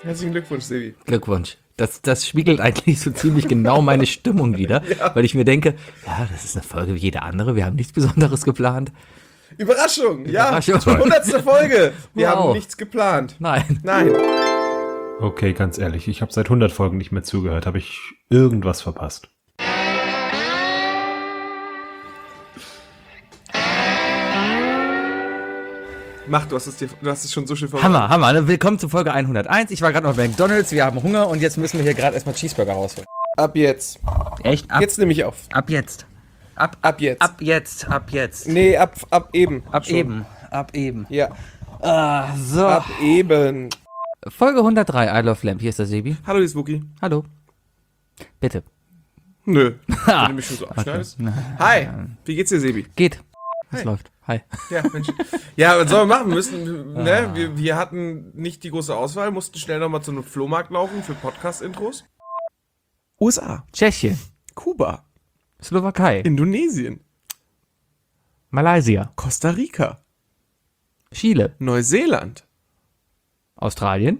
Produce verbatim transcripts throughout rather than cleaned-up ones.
Herzlichen Glückwunsch, Sebi. Glückwunsch. Das, das spiegelt eigentlich so ziemlich genau meine Stimmung wider, ja. Weil ich mir denke, ja, das ist eine Folge wie jede andere, wir haben nichts Besonderes geplant. Überraschung, Überraschung. Ja, hundertste Folge. Wir wow. haben nichts geplant. Nein. Nein. Okay, ganz ehrlich, ich habe seit hundert Folgen nicht mehr zugehört. Habe ich irgendwas verpasst? Mach, du hast es dir, du hast es schon so schön vorbereitet. Hammer, Hammer. Willkommen zu Folge hunderteins. Ich war gerade noch bei McDonald's, wir haben Hunger und jetzt müssen wir hier gerade erstmal Cheeseburger rausholen. Ab jetzt. Echt? Ab, Jetzt nehme ich auf. ab jetzt. Ab, Ab jetzt. Ab jetzt, ab jetzt. Nee, ab, ab eben. Ab Schon. eben, ab eben. Ja, Ah, so. ab eben. Folge hundertdrei, I Love Lamp. Hier ist der Sebi. Hallo, die Spooky. Hallo. Bitte. Nö. Wenn du mich schon so abschneidest. Okay. Hi, wie geht's dir, Sebi? Geht. Es Hi. läuft. Hi. Ja, Mensch. Ja, was sollen wir machen? Wir müssen, ne? wir, wir hatten nicht die große Auswahl, mussten schnell nochmal zu einem Flohmarkt laufen für Podcast-Intros. U S A, Tschechien. Kuba, Slowakei. Indonesien, Malaysia. Costa Rica, Chile. Neuseeland. Australien.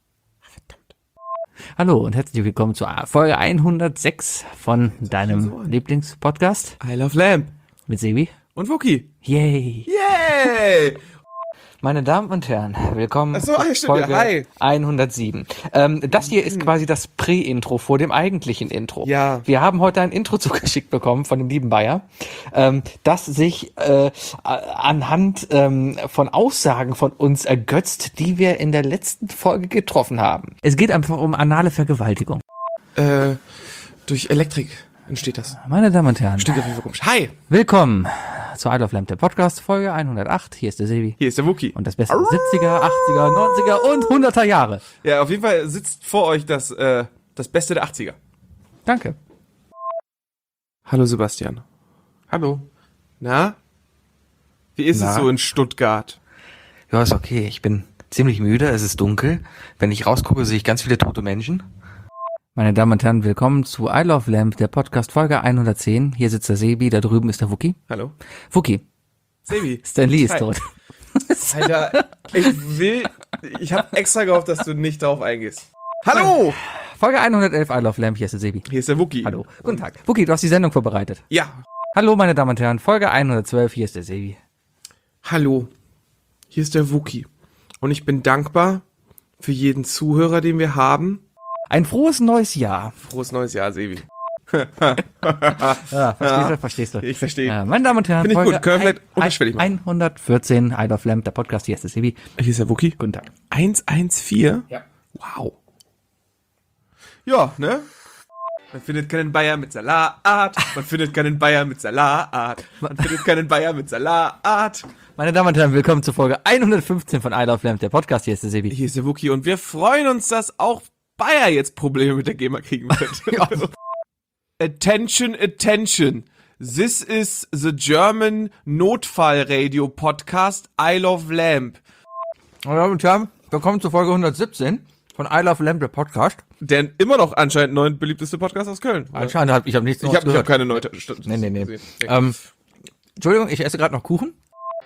Hallo und herzlich willkommen zur Folge hundertsechs von deinem so an. Lieblingspodcast I Love Lamp. mit Sebi. Und Wookie. Yay! Yay! Meine Damen und Herren, willkommen Ach so, zu hi, stimmt, Folge ja, hi. hundertsieben. Ähm, das hier ist quasi das Prä-Intro vor dem eigentlichen Intro. Ja. Wir haben heute ein Intro zugeschickt bekommen von dem lieben Bayer, ähm, das sich äh, anhand ähm, von Aussagen von uns ergötzt, die wir in der letzten Folge getroffen haben. Es geht einfach um anale Vergewaltigung. Äh, durch Elektrik entsteht das. Meine Damen und Herren, Stimmt auf jeden Fall komisch. Hi, willkommen zu I Love Lamp, der Podcast, Folge hundertacht. Hier ist der Sebi. hier ist der Wookie. Und das Beste siebziger, achtziger, neunziger und hunderter Jahre. Ja, auf jeden Fall sitzt vor euch das, äh, das Beste der achtziger. Danke. Hallo Sebastian. Hallo. Na? Wie ist Na? es so in Stuttgart? Ja, ist okay. Ich bin ziemlich müde. Es ist dunkel. Wenn ich rausgucke, sehe ich ganz viele tote Menschen. Meine Damen und Herren, willkommen zu I Love Lamp, der Podcast Folge hundertzehn. Hier sitzt der Sebi, da drüben ist der Wookie. Hallo. Wookie, Sebi. Stan Lee ist Hi. tot. Alter, ich will, ich habe extra gehofft, dass du nicht darauf eingehst. Hallo! Folge hundertelf, I Love Lamp, hier ist der Sebi. Hier ist der Wookie. Hallo. Guten Tag. Wookie, du hast die Sendung vorbereitet. Ja. Hallo, meine Damen und Herren, Folge hundertzwölf, hier ist der Sebi. Hallo. Hier ist der Wookie. Und ich bin dankbar für jeden Zuhörer, den wir haben. Ein frohes neues Jahr. Frohes neues Jahr, Sebi. Ja, verstehst du, verstehst du. Ich verstehe. Äh, meine Damen und Herren, Finde ich gut. Können wir vielleicht ein- unterschwellig machen. hundertvierzehn, I Love Lamp, der Podcast, hier ist der Sebi. Hier ist der Wookie. Guten Tag. hundertvierzehn? Ja. Wow. Ja, ne? Man findet keinen Bayer mit Salat. Man findet keinen Bayer mit Salat. Man findet keinen Bayer mit Salat. Meine Damen und Herren, willkommen zur Folge hundertfünfzehn von I Love Lamp, der Podcast, hier ist der Sebi. Hier ist der Wookie und wir freuen uns, dass auch Bayer jetzt Probleme mit der GEMA kriegen wird. Ja. Attention, attention. This is the German Notfallradio Podcast I Love Lamp. Meine Damen und Herren, willkommen zur Folge hundertsiebzehn von I Love Lamp, der Podcast. Der immer noch anscheinend neun beliebteste Podcast aus Köln. Anscheinend habe ich hab nichts Ich Neues habe hab gehört. keine neue Stadt. Nee, nee, nee. gesehen. Ähm, Entschuldigung, ich esse gerade noch Kuchen.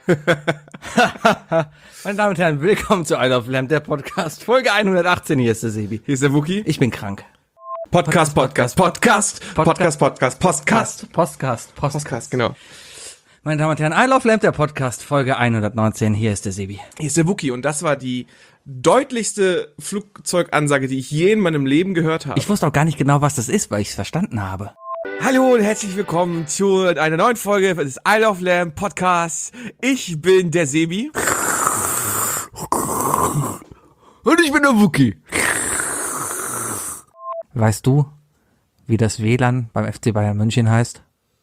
Meine Damen und Herren, willkommen zu I Love Lamp, der Podcast. Folge hundertachtzehn, hier ist der Sebi. Hier ist der Wookie. Ich bin krank. Podcast, Podcast, Podcast, Podcast, Podcast, Podcast, Podcast, Podcast. Podcast, genau. Meine Damen und Herren, I Love Lamp, der Podcast, Folge hundertneunzehn, hier ist der Sebi. Hier ist der Wookie und das war die deutlichste Flugzeugansage, die ich je in meinem Leben gehört habe. Ich wusste auch gar nicht genau, was das ist, weil ich es verstanden habe. Hallo und herzlich willkommen zu einer neuen Folge des I Love Lamp Podcasts. Ich bin der Sebi. Und ich bin der Wookie. Weißt du, wie das W L A N beim F C Bayern München heißt?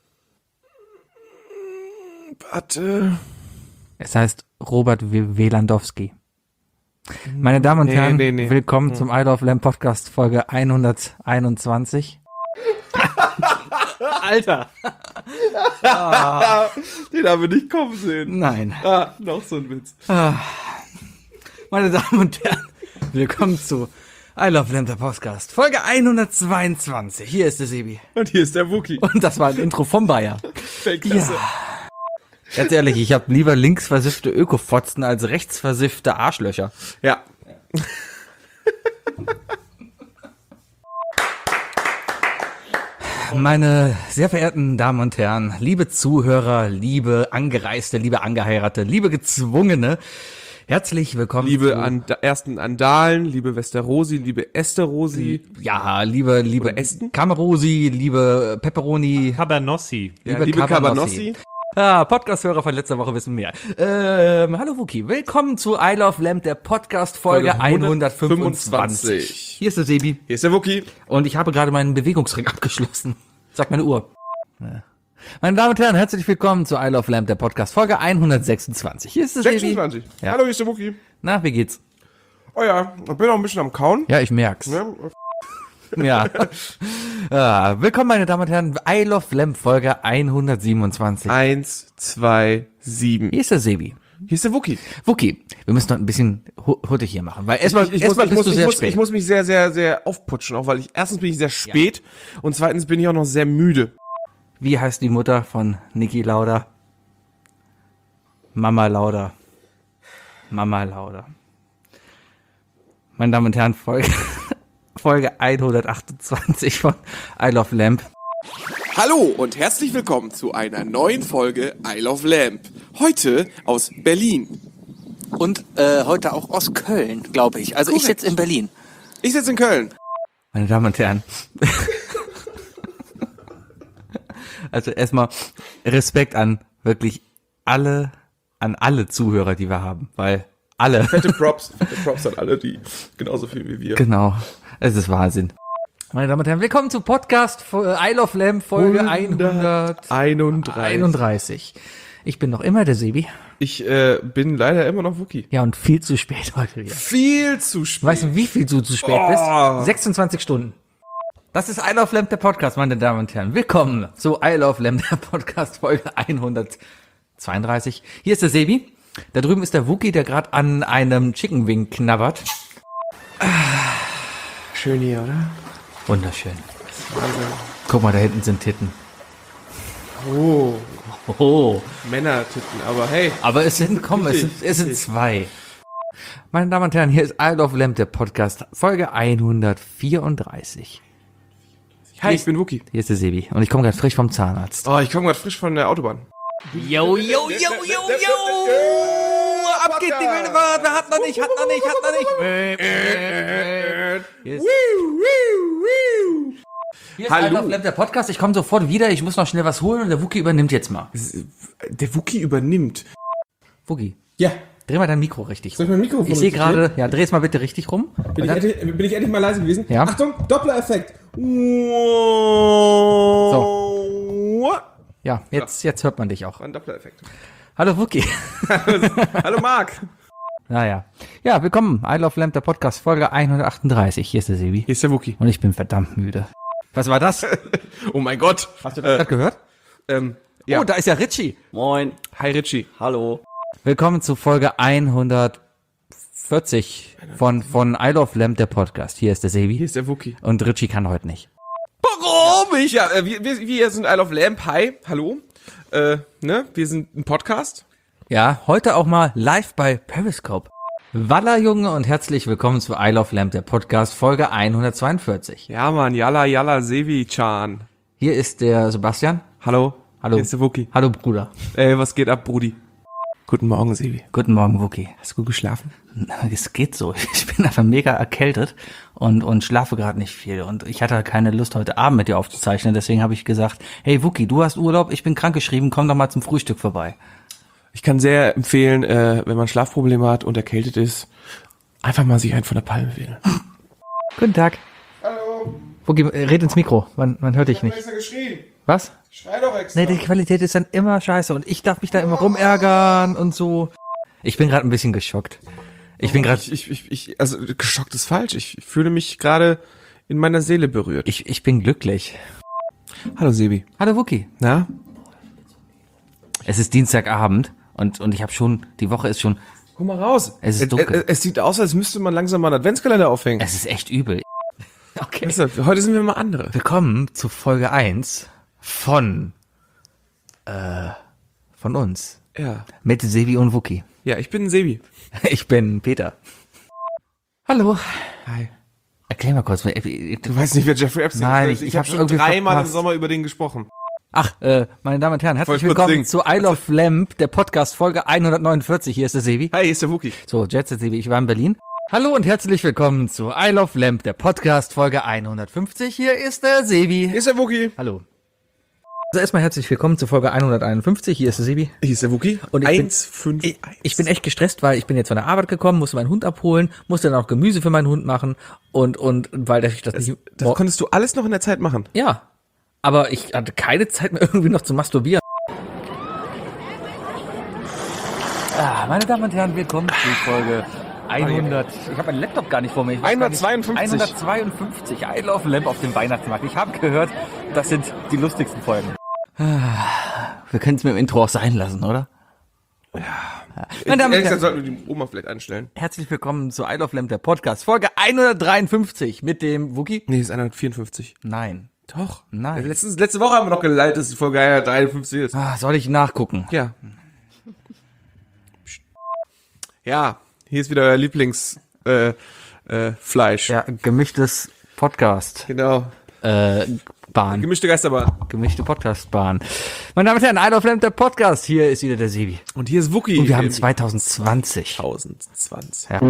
Warte. Es heißt Robert W- Wielandowski. Meine Damen und Nee, Herren, nee, nee. willkommen zum I Love Lamp Podcast Folge hunderteinundzwanzig. Alter. Den haben wir nicht kommen sehen. Nein. Ah, noch so ein Witz. Meine Damen und Herren, willkommen zu I Love Lamp der Podcast Folge hundertzweiundzwanzig. Hier ist der Sebi. Und hier ist der Wookie. Und das war ein Intro vom Bayer. Weltklasse. Ganz ehrlich, ich habe lieber linksversiffte Ökofotzen als rechtsversiffte Arschlöcher. Ja. Meine sehr verehrten Damen und Herren, liebe Zuhörer, liebe Angereiste, liebe Angeheiratete, liebe Gezwungene, herzlich willkommen. Liebe zu, And ersten Andalen, liebe Westerosi, liebe Esterosi. Ja, liebe, liebe Oder Ästen? Camerosi, liebe Pepperoni, Cabernossi. Ja, liebe, liebe Cabernossi. Cabernossi. Ah, Podcast-Hörer von letzter Woche wissen mehr. Ähm, hallo Wookie, willkommen zu I Love Lamp, der Podcast-Folge Folge hundertfünfundzwanzig. Hier ist der Sebi. Hier ist der Wookie. Und ich habe gerade meinen Bewegungsring abgeschlossen. Sagt meine Uhr. Ja. Meine Damen und Herren, herzlich willkommen zu I Love Lamp, der Podcast, Folge hundertsechsundzwanzig. Hier ist der Sebi. sechsundzwanzig. Ja. Hallo, hier ist der Wookie. Na, wie geht's? Oh ja, ich bin noch ein bisschen am Kauen. Ja, ich merk's. Ja. Ja. Ja. Willkommen, meine Damen und Herren, I Love Lamp, Folge hundertsiebenundzwanzig. Eins, zwei, sieben. Hier ist der Sebi. Hier ist der Wookie. Wookie, wir müssen noch ein bisschen hu- huttig hier machen, weil erstmal Ich, ich, erstmal muss, ich, bist du muss, sehr ich, muss, spät. ich muss mich sehr, sehr, sehr aufputschen, auch weil ich, erstens bin ich sehr spät und zweitens bin ich auch noch sehr müde. Wie heißt die Mutter von Niki Lauda? Mama Lauda. Mama Lauda. Meine Damen und Herren, Folge, Folge hundertachtundzwanzig von I Love Lamp. Hallo und herzlich willkommen zu einer neuen Folge I Love Lamp. Heute aus Berlin. Und äh, heute auch aus Köln, glaube ich. Also ich Korrekt. sitze in Berlin. Ich sitze in Köln. Meine Damen und Herren. Also erstmal Respekt an wirklich alle, an alle Zuhörer, die wir haben, weil alle. Fette Props. Fette Props an alle, die genauso viel wie wir. Genau, es ist Wahnsinn. Meine Damen und Herren, willkommen zu Podcast I Love Lamp, Folge hunderteinunddreißig. einunddreißig. Ich bin noch immer der Sebi. Ich äh, bin leider immer noch Wookie. Ja, und viel zu spät heute wieder. Viel zu spät. Weißt du, wie viel du zu spät Oh. bist? sechsundzwanzig Stunden. Das ist I Love Lamp, der Podcast, meine Damen und Herren. Willkommen zu I Love Lamp, der Podcast, Folge hundertzweiunddreißig. Hier ist der Sebi. Da drüben ist der Wookie, der gerade an einem Chicken Wing knabbert. Schön hier, oder? Wunderschön. Wahnsinn. Guck mal, da hinten sind Titten. Oh, Oh, Männertitten, aber hey. aber es sind, komm, es sind, es sind zwei. Meine Damen und Herren, hier ist I Love Lamp, der Podcast, Folge hundertvierunddreißig. Hi, ich bin Wookie. Hier ist der Sebi und ich komme gerade frisch vom Zahnarzt. Oh, ich komme gerade frisch von der Autobahn. Yo, yo, yo, yo, yo! Ab geht die wilde Fahrt! Wer hat noch nicht, hat noch nicht, hat noch nicht! Hier ist, hier ist Hallo. I Love Lamp, der Podcast. Ich komme sofort wieder. Ich muss noch schnell was holen und der Wookie übernimmt jetzt mal. Der Wookie übernimmt. Wookie, Ja, dreh mal dein Mikro richtig soll ich rum. mein Mikrofon Ich sehe richtig gerade, ja, dreh es mal bitte richtig rum. Bin Und ich, dann, endlich, bin ich endlich mal leise gewesen? Ja. Achtung, Doppler-Effekt. So. ja, jetzt, jetzt hört man dich auch. Ein Doppler-Effekt. Hallo Wookie. Hallo Marc. Naja. Ja, willkommen. I Love Lamp, der Podcast, Folge hundertachtunddreißig. Hier ist der Sebi. Hier ist der Wookie. Und ich bin verdammt müde. Was war das? Oh mein Gott. Hast du das gerade gehört? Ähm, ja. Oh, da ist ja Richie. Moin. Hi Richie. Hallo. Willkommen zu Folge hundertvierzig von, von I Love Lamp, der Podcast. Hier ist der Sebi. Hier ist der Wookie. Und Richie kann heute nicht. Warum? Ich, ja, äh, wir, wir, wir sind I Love Lamp. Hi. Hallo. Äh, ne? Wir sind ein Podcast. Ja, heute auch mal live bei Periscope. Walla Junge und herzlich willkommen zu I Love Lamp, der Podcast, Folge hundertzweiundvierzig. Ja, Mann. Yalla, yalla, Sevi-chan. Hier ist der Sebastian. Hallo. Hallo. Hier ist der Wookie. Hallo Bruder. Ey, was geht ab, Brudi? Guten Morgen, Sevi. Guten Morgen, Wookie. Hast du gut geschlafen? Es geht so. Ich bin einfach mega erkältet und, und schlafe gerade nicht viel. Und ich hatte keine Lust, heute Abend mit dir aufzuzeichnen. Deswegen habe ich gesagt, hey Wookie, du hast Urlaub, ich bin krankgeschrieben, komm doch mal zum Frühstück vorbei. Ich kann sehr empfehlen, äh, wenn man Schlafprobleme hat und erkältet ist, einfach mal sich einen von der Palme wählen. Guten Tag. Hallo. Wookie, red ins Mikro, man, man hört dich nicht. Extra geschrien. Was? Schrei doch extra. Nee, die Qualität ist dann immer scheiße und ich darf mich da immer rumärgern und so. Ich bin gerade ein bisschen geschockt. Ich bin gerade, Ich, ich, ich, ich, also geschockt ist falsch. Ich fühle mich gerade in meiner Seele berührt. ich, ich bin glücklich. Hallo Sebi. Hallo Wookie. Na? Es ist Dienstagabend und, und ich habe schon, die Woche ist schon, Guck mal raus. Es ist dunkel. Es, es, es sieht aus, als müsste man langsam mal einen Adventskalender aufhängen. es ist echt übel. Okay. Weißt du, heute sind wir mal andere. Willkommen zu Folge eins von, äh, von uns. Ja. Mit Sebi und Wookie. Ja, ich bin Sebi. Ich bin Peter. Hallo. Hi. Erklär mal kurz. Du Du weißt nicht, wer Jeffrey Epstein Nein, ist. ich- Ich, ich habe hab's schon irgendwie dreimal im verpasst. Sommer über den gesprochen. Ach, äh, meine Damen und Herren, herzlich Wollte ich kurz willkommen singen. zu I Love Lamp, der Podcast, Folge hundertneunundvierzig. Hier ist der Sebi. Hi, hier ist der Wookie. So, Jet Set Sebi, ich war in Berlin. Hallo und herzlich willkommen zu I Love Lamp, der Podcast, Folge hundertfünfzig. Hier ist der Sebi. Hier ist der Wookie. Hallo. Also erstmal herzlich willkommen zu Folge hunderteinundfünfzig. Hier ist der Sebi. Hier ist der Wookie. Und ich bin- eins, fünf, Ich, eins. ich bin echt gestresst, weil ich bin jetzt von der Arbeit gekommen, musste meinen Hund abholen, musste dann auch Gemüse für meinen Hund machen und, und, weil ich das, nicht... Das konntest du alles noch in der Zeit machen. Ja, aber ich hatte keine Zeit mehr irgendwie noch zu masturbieren. Ah, meine Damen und Herren, willkommen zu Folge hundert. Ich habe meinen Laptop gar nicht vor mir. Ich weiß gar nicht. hundertzweiundfünfzig. hundertzweiundfünfzig. I Love Lamp auf dem Weihnachtsmarkt. Ich habe gehört, das sind die lustigsten Folgen. Ah, wir können es mit dem Intro auch sein lassen, oder? Ja. Meine Damen und Ehrlich gesagt Herren, sollten wir die Oma vielleicht anstellen. herzlich willkommen zu I Love Lamp, der Podcast. Folge hundertdreiundfünfzig mit dem Wookie. Nee, ist hundertvierundfünfzig. Nein. Doch. Nein. Letztens, letzte Woche haben wir noch geleitet, dass die Folge hundertdreiundfünfzig ist. Ah, soll ich nachgucken? Ja. Ja, hier ist wieder euer Lieblings äh, äh, Fleisch. Ja, gemischtes Podcast. Genau. Äh, Bahn. Gemischte Geisterbahn. Gemischte Podcast-Bahn. Meine Damen und Herren, I Love Lamp, der Podcast. Hier ist wieder der Sebi. Und hier ist Wookie. Und wir haben zwanzig zwanzig. zwanzig zwanzig. Ja.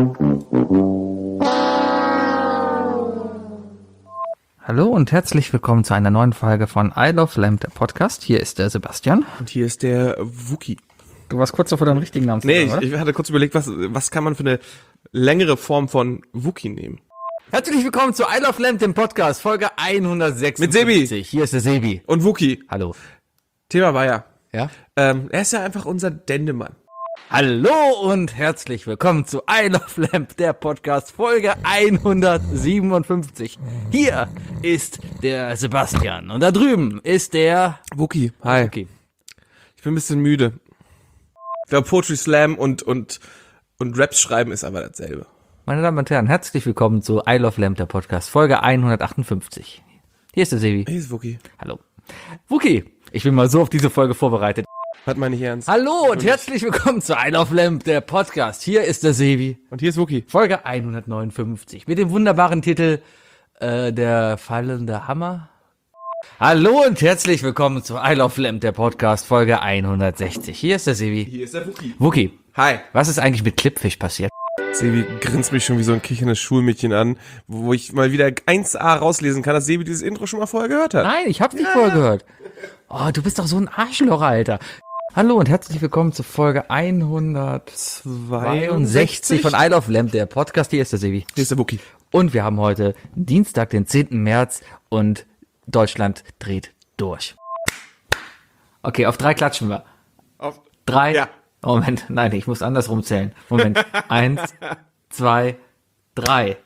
Hallo und herzlich willkommen zu einer neuen Folge von I Love Lamp, der Podcast. Hier ist der Sebastian. Und hier ist der Wookie. Du warst kurz davor, deinen richtigen Namen zu Nee, sagen, ich, ich hatte kurz überlegt, was, was kann man für eine längere Form von Wookie nehmen? Herzlich willkommen zu I Love Lamp, dem Podcast, Folge hundertsechsundfünfzig. Mit Sebi. Hier ist der Sebi. Und Wookie. Hallo. Thema war ja, Ja? ähm, er ist ja einfach unser Dendemann. Hallo und herzlich willkommen zu I Love Lamp, der Podcast, Folge hundertsiebenundfünfzig. Hier ist der Sebastian und da drüben ist der... Wookie, hi. Okay. Ich bin ein bisschen müde. Ich glaube, Poetry Slam und, und, und Raps schreiben ist aber dasselbe. Meine Damen und Herren, herzlich willkommen zu I Love Lamp, der Podcast, Folge hundertachtundfünfzig. Hier ist der Sebi. Hier ist Wookie. Hallo. Wookie, ich bin mal so auf diese Folge vorbereitet. Hat meine ich ernst. Hallo und herzlich willkommen zu I Love Lamp, der Podcast. Hier ist der Sebi. Und hier ist Wookie. Folge hundertneunundfünfzig mit dem wunderbaren Titel äh, Der fallende Hammer. Hallo und herzlich willkommen zu I Love Lamp, der Podcast, Folge hundertsechzig. Hier ist der Sebi. Hier ist der Wookie. Wookie, Hi. was ist eigentlich mit Clipfish passiert? Sebi grinst mich schon wie so ein kicherndes Schulmädchen an, wo ich mal wieder eins a rauslesen kann, dass Sebi dieses Intro schon mal vorher gehört hat. Nein, ich hab's nicht vorher gehört. Oh, du bist doch so ein Arschloch, Alter. Hallo und herzlich willkommen zu Folge hundertzweiundsechzig von I Love Lamp, der Podcast. Hier ist der Sebi. Hier ist der Wookie. Und wir haben heute Dienstag, den zehnten März und Deutschland dreht durch. Okay, auf drei klatschen wir. Auf, Drei. Ja. Moment, nein, ich muss andersrum zählen. Moment. Eins, zwei, drei.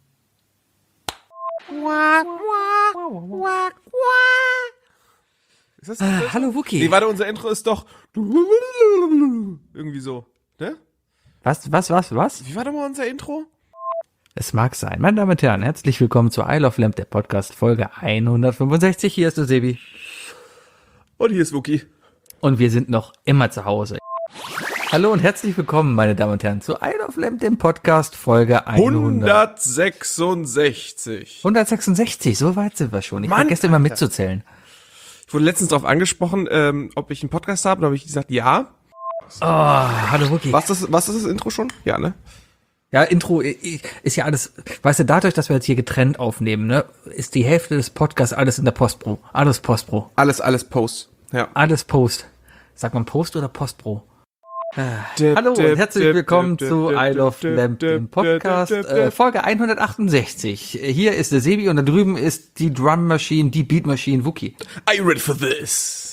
ist das Äh, hallo Wookie. Nee, warte, unser Intro ist doch irgendwie so, ne? Was, was, was, was? Wie war doch mal unser Intro? Es mag sein. Meine Damen und Herren, herzlich willkommen zu I Love Lamp, der Podcast, Folge hundertfünfundsechzig. Hier ist der Sebi. Und hier ist Wookie. Und wir sind noch immer zu Hause. Hallo und herzlich willkommen, meine Damen und Herren, zu I Love Lamp, dem Podcast, Folge hundert. hundertsechsundsechzig. hundertsechsundsechzig, so weit sind wir schon. Ich Mann, vergesse immer mitzuzählen. Ich wurde letztens darauf angesprochen, ähm, ob ich einen Podcast habe, da habe ich gesagt, ja. Oh, hallo Wookie. Was das, was ist das Intro schon? Ja, ne? Ja, Intro i- ist ja alles, weißt du, dadurch, dass wir jetzt hier getrennt aufnehmen, ne, ist die Hälfte des Podcasts alles in der Postpro. Alles Postpro. Alles, alles Post. Ja. Alles Post. Sagt man Post oder Postpro? Hallo und herzlich willkommen zu I Love Lamp, dem Podcast, äh, Folge hundertachtundsechzig. Hier ist der Sebi und da drüben ist die Drum Machine, die Beat Machine, Wookie. Are you ready for this?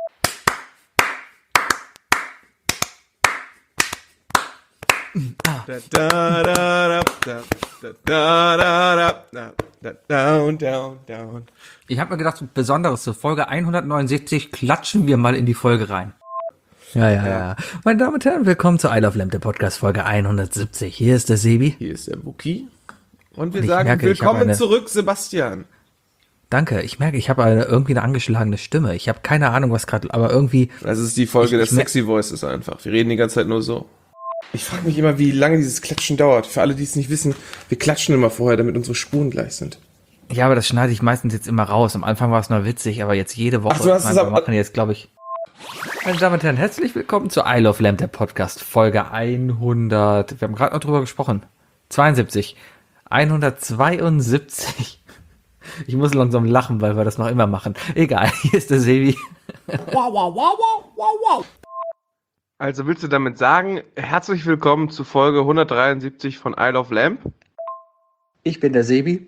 Da, da, da, da, da, da, da, da, da, da, down, down, down. Ich habe mir gedacht, so Besonderes zur Folge hundertneunundsiebzig klatschen wir mal in die Folge rein. Ja, ja, ja. Meine Damen und Herren, willkommen zu I Love Lamp, der Podcast, Folge hundertsiebzig. Hier ist der Sebi. Hier ist der Wookie. Und wir Und ich sagen, merke, ich willkommen habe eine- zurück, Sebastian. Danke, ich merke, ich habe eine, irgendwie eine angeschlagene Stimme. Ich habe keine Ahnung, was gerade, aber irgendwie, Das ist die Folge Ich- des ich mer- Sexy Voices einfach. Wir reden die ganze Zeit nur so. Ich frage mich immer, wie lange dieses Klatschen dauert. Für alle, die es nicht wissen, wir klatschen immer vorher, damit unsere Spuren gleich sind. Ja, aber das schneide ich meistens jetzt immer raus. Am Anfang war es nur witzig, aber jetzt jede Woche. Ach, du hast es wir ab- machen jetzt, glaube ich. Meine Damen und Herren, herzlich willkommen zu I Love Lamp, der Podcast, Folge hundert. Wir haben gerade noch drüber gesprochen. zweiundsiebzig. hundertzweiundsiebzig. Ich muss langsam lachen, weil wir das noch immer machen. Egal, hier ist der Sebi. Wow, wow, wow, wow, wow, wow. Also willst du damit sagen, herzlich willkommen zu Folge hundertdreiundsiebzig von I Love Lamp? Ich bin der Sebi.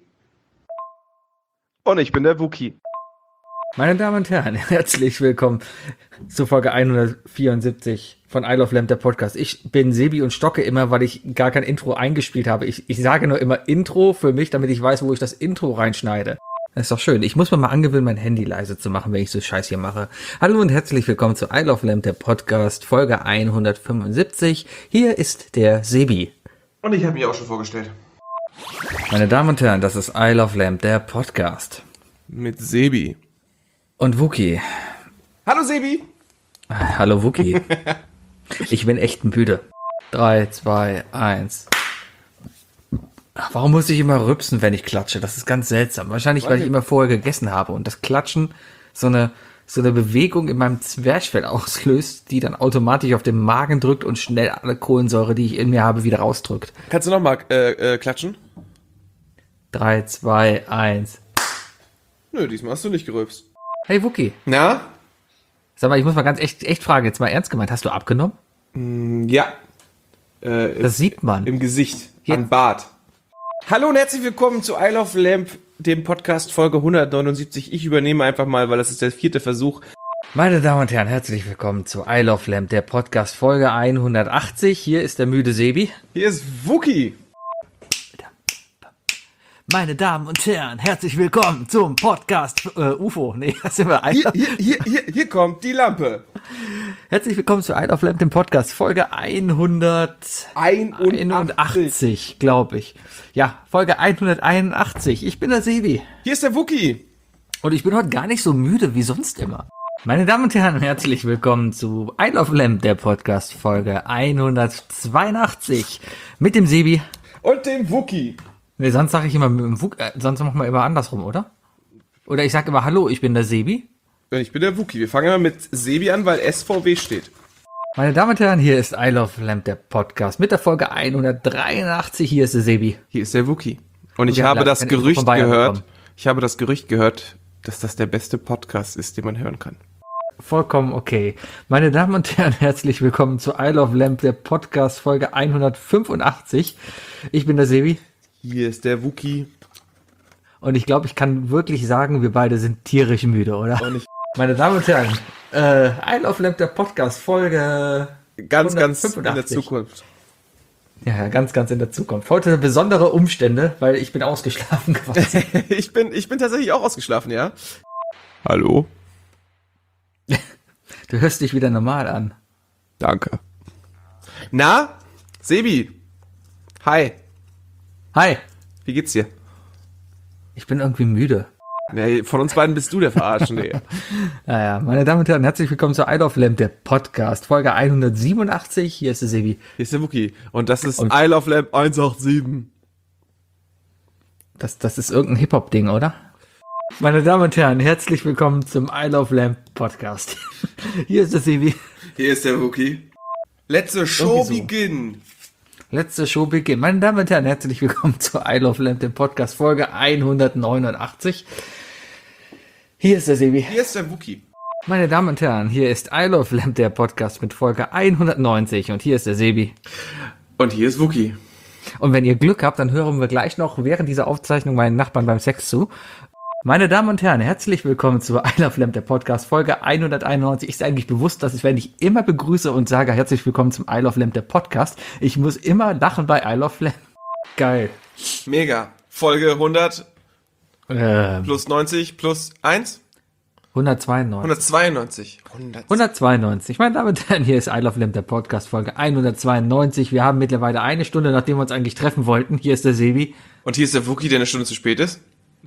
Und ich bin der Wookie. Meine Damen und Herren, herzlich willkommen zu Folge hundertvierundsiebzig von I Love Lamp, der Podcast. Ich bin Sebi und stocke immer, weil ich gar kein Intro eingespielt habe. Ich, ich sage nur immer Intro für mich, damit ich weiß, wo ich das Intro reinschneide. Das ist doch schön. Ich muss mir mal angewöhnen, mein Handy leise zu machen, wenn ich so Scheiß hier mache. Hallo und herzlich willkommen zu I Love Lamp, der Podcast, Folge hundertfünfundsiebzig. Hier ist der Sebi. Und ich habe mich auch schon vorgestellt. Meine Damen und Herren, das ist I Love Lamp, der Podcast. Mit Sebi. Und Wookie. Hallo Sebi. Hallo Wookie. Ich bin echt müde. Drei, zwei, eins. Warum muss ich immer rübsen, wenn ich klatsche? Das ist ganz seltsam. Wahrscheinlich, weil ich immer vorher gegessen habe und das Klatschen so eine, so eine Bewegung in meinem Zwerchfell auslöst, die dann automatisch auf den Magen drückt und schnell alle Kohlensäure, die ich in mir habe, wieder rausdrückt. Kannst du nochmal äh, äh, klatschen? Drei, zwei, eins. Nö, diesmal hast du nicht gerülpst. Hey Wookie. Na? Sag mal, ich muss mal ganz echt, echt fragen, jetzt mal ernst gemeint. Hast du abgenommen? Ja. Äh, Das sieht man. Im Gesicht. Ja. Am Bart. Hallo und herzlich willkommen zu I Love Lamp, dem Podcast Folge hundertneunundsiebzig. Ich übernehme einfach mal, weil das ist der vierte Versuch. Meine Damen und Herren, herzlich willkommen zu I Love Lamp, der Podcast Folge hundertachtzig. Hier ist der müde Sebi. Hier ist Wookie. Meine Damen und Herren, herzlich willkommen zum Podcast äh, U F O. Nee, das sind wir Hier, hier, hier, hier, hier kommt die Lampe. Herzlich willkommen zu I Love Lamp, dem Podcast Folge hunderteinundachtzig, glaube ich. Ja, Folge hunderteinundachtzig. Ich bin der Sebi. Hier ist der Wookie. Und ich bin heute gar nicht so müde wie sonst immer. Meine Damen und Herren, herzlich willkommen zu I Love Lamp, der Podcast Folge hundertzweiundachtzig. Mit dem Sebi. Und dem Wookie. Nee, sonst sage ich immer mit dem Wuk, äh, sonst machen wir immer andersrum, oder? Oder ich sag immer Hallo, ich bin der Sebi. Und ich bin der Wookie. Wir fangen immer mit Sebi an, weil S V W steht. Meine Damen und Herren, hier ist I Love Lamp, der Podcast mit der Folge hundertdreiundachtzig. Hier ist der Sebi. Hier ist der Wookie. Und ich wir haben habe leider das keine Info Gerücht von Bayern gehört, bekommen. ich habe das Gerücht gehört, dass das der beste Podcast ist, den man hören kann. Vollkommen okay. Meine Damen und Herren, herzlich willkommen zu I Love Lamp, der Podcast Folge hundertfünfundachtzig. Ich bin der Sebi. Hier ist der Wookie. Und ich glaube, ich kann wirklich sagen, wir beide sind tierisch müde, oder? Und ich Meine Damen und Herren, äh, I Love Lamp, der Podcast Folge ganz, ganz in der hundertfünfundachtzig. Zukunft. Ja, ganz, ganz in der Zukunft. Heute besondere Umstände, weil ich bin ausgeschlafen quasi. ich bin, ich bin tatsächlich auch ausgeschlafen, ja? Hallo? Du hörst dich wieder normal an. Danke. Na? Sebi? Hi. Hi, Wie geht's dir? ich bin irgendwie müde. Nee, von uns beiden bist du der Verarschende. Naja, meine Damen und Herren, herzlich willkommen zu I Love Lamp, der Podcast, Folge hundertsiebenundachtzig. Hier ist der Sebi. Hier ist der Wookie. Und das ist Und- I Love Lamp hundertsiebenundachtzig. Das, das ist irgendein Hip-Hop-Ding, oder? Meine Damen und Herren, herzlich willkommen zum I Love Lamp Podcast. Hier ist der Sebi. Hier ist der Wookie. Let the show Irgendwie so. begin. Letzte Show beginnt. Meine Damen und Herren, herzlich willkommen zu I Love Lamp, dem Podcast, Folge hundertneunundachtzig. Hier ist der Sebi. Hier ist der Wookie. Meine Damen und Herren, hier ist I Love Lamp, der Podcast mit Folge hundertneunzig und hier ist der Sebi. Und hier ist Wookie. Und wenn ihr Glück habt, dann hören wir gleich noch während dieser Aufzeichnung meinen Nachbarn beim Sex zu. Meine Damen und Herren, herzlich willkommen zu I Love Lamp, der Podcast, Folge hunderteinundneunzig. Ist eigentlich bewusst, dass ich, wenn ich immer begrüße und sage, herzlich willkommen zum I Love Lamp, der Podcast, ich muss immer lachen bei I Love Lamp. Geil. Mega. Folge hundert Ähm, plus neunzig plus eins? hundertzweiundneunzig. hundertzweiundneunzig. hundert. hundertzweiundneunzig. Meine Damen und Herren, hier ist I Love Lamp, der Podcast, Folge hundertzweiundneunzig. Wir haben mittlerweile eine Stunde, nachdem wir uns eigentlich treffen wollten. Hier ist der Sebi. Und hier ist der Wookie, der eine Stunde zu spät ist.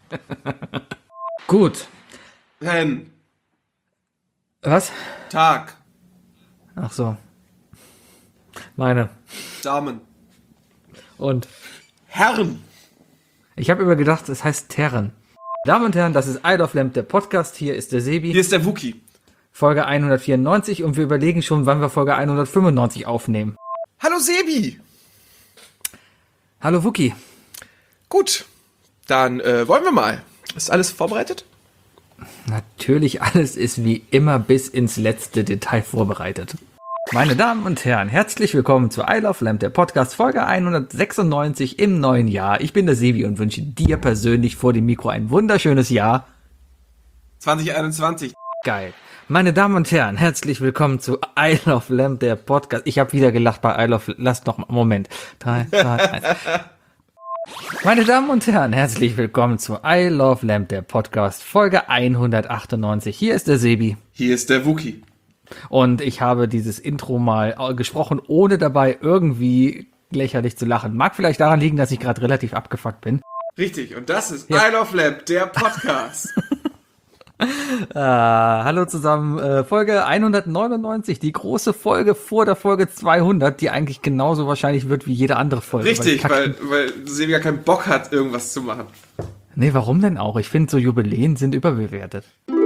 Gut. Hen. Was? Tag. Ach so. Meine. Damen. Und Herren. ich habe immer gedacht, es heißt Terren. Damen und Herren, das ist Isle of Lamp, der Podcast. Hier ist der Sebi. Hier ist der Wookie. Folge hundertvierundneunzig und wir überlegen schon, wann wir Folge hundertfünfundneunzig aufnehmen. Hallo Sebi. Hallo Wookie. Gut, dann äh, wollen wir mal. Ist alles vorbereitet? Natürlich, alles ist wie immer bis ins letzte Detail vorbereitet. Meine Damen und Herren, herzlich willkommen zu Isle of Lamp, der Podcast, Folge hundertsechsundneunzig im neuen Jahr. Ich bin der Sebi und wünsche dir persönlich vor dem Mikro ein wunderschönes Jahr. zwanzig einundzwanzig. Geil. Meine Damen und Herren, herzlich willkommen zu Isle of Lamp, der Podcast. Ich habe wieder gelacht bei Isle of Lamp. Lasst noch mal, Moment. Drei, zwei, eins. Meine Damen und Herren, herzlich willkommen zu Isle of Lamp, der Podcast, Folge hundertachtundneunzig. Hier ist der Sebi. Hier ist der Wookie. Und ich habe dieses Intro mal gesprochen, ohne dabei irgendwie lächerlich zu lachen. Mag vielleicht daran liegen, dass ich gerade relativ abgefuckt bin. Richtig, und das ist Ja. Isle of Lamp, der Podcast. Äh, hallo zusammen, äh, Folge hundertneunundneunzig, die große Folge vor der Folge zweihundert, die eigentlich genauso wahrscheinlich wird wie jede andere Folge. Richtig, weil, weil, weil Sebi ja keinen Bock hat, irgendwas zu machen. Nee, warum denn auch? Ich finde, so Jubiläen sind überbewertet.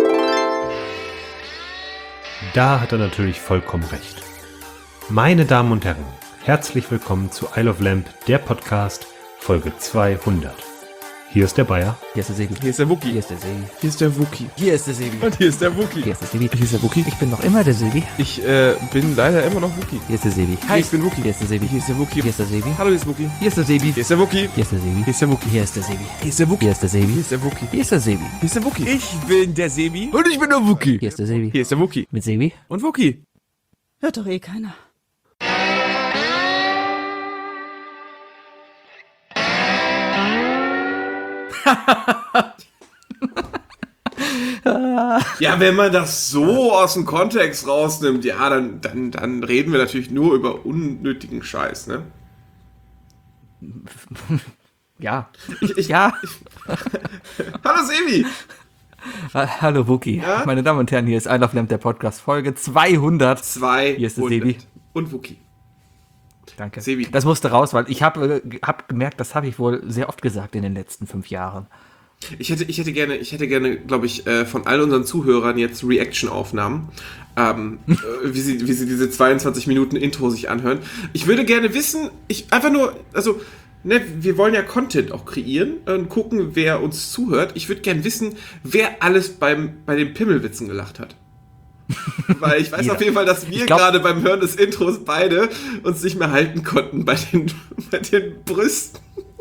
Da hat er natürlich vollkommen recht. Meine Damen und Herren, herzlich willkommen zu Isle of Lamp, der Podcast, Folge zweihundert. Hier ist der Bayer. Hier ist der Sebi. Hier ist der Wookie. Hier ist der Sebi. Hier ist der Wookie. Hier ist der Sebi. Und hier ist der Wookie. Hier ist der Sebi. Hier ist der Wookie. Ich bin noch immer der Sebi. Ich äh, bin leider immer noch Wookie. Hier ist der Sebi. Hi, ich bin Wookie. Hier ist der Sebi. Hier ist der Wookie. Hier ist der Sebi. Hallo, hier ist Wookie. Hier ist der Sebi. Hier ist der Wookie. Hier ist der Sebi. Hier ist der Wookie. Hier ist der Sebi. Hier ist der Wookie. Hier ist der Sebi. Hier ist der Wookie. Hier ist der Sebi. Hier ist der Wookie. Ich bin der Sebi. Und ich bin der Wookie. Hier ist der Sebi. Hier ist der Wookie. Mit Sebi. Und Wookie. Hört doch eh keiner. Ja, wenn man das so aus dem Kontext rausnimmt, ja, dann, dann, dann reden wir natürlich nur über unnötigen Scheiß, ne? Ja. Ich, ich, Ja. Hallo Sebi! Ha- Hallo Wookie. Ja? Meine Damen und Herren, hier ist Isle of Lamp, der Podcast, Folge zweihundert. Zwei. Hier ist der Sebi. Und Wookie. Danke. Sebi. Das musste raus, weil ich habe äh, hab gemerkt, das habe ich wohl sehr oft gesagt in den letzten fünf Jahren. Ich hätte, ich hätte gerne, ich hätte gerne, glaube ich, äh, von all unseren Zuhörern jetzt Reaction-Aufnahmen, ähm, äh, wie sie, wie sie diese zweiundzwanzig Minuten Intro sich anhören. Ich würde gerne wissen, ich einfach nur, also, ne, wir wollen ja Content auch kreieren und gucken, wer uns zuhört. Ich würde gerne wissen, wer alles beim, bei den Pimmelwitzen gelacht hat. Weil ich weiß Jeder. auf jeden Fall, dass wir Ich glaub- gerade beim Hören des Intros beide uns nicht mehr halten konnten bei den, bei den Brüsten.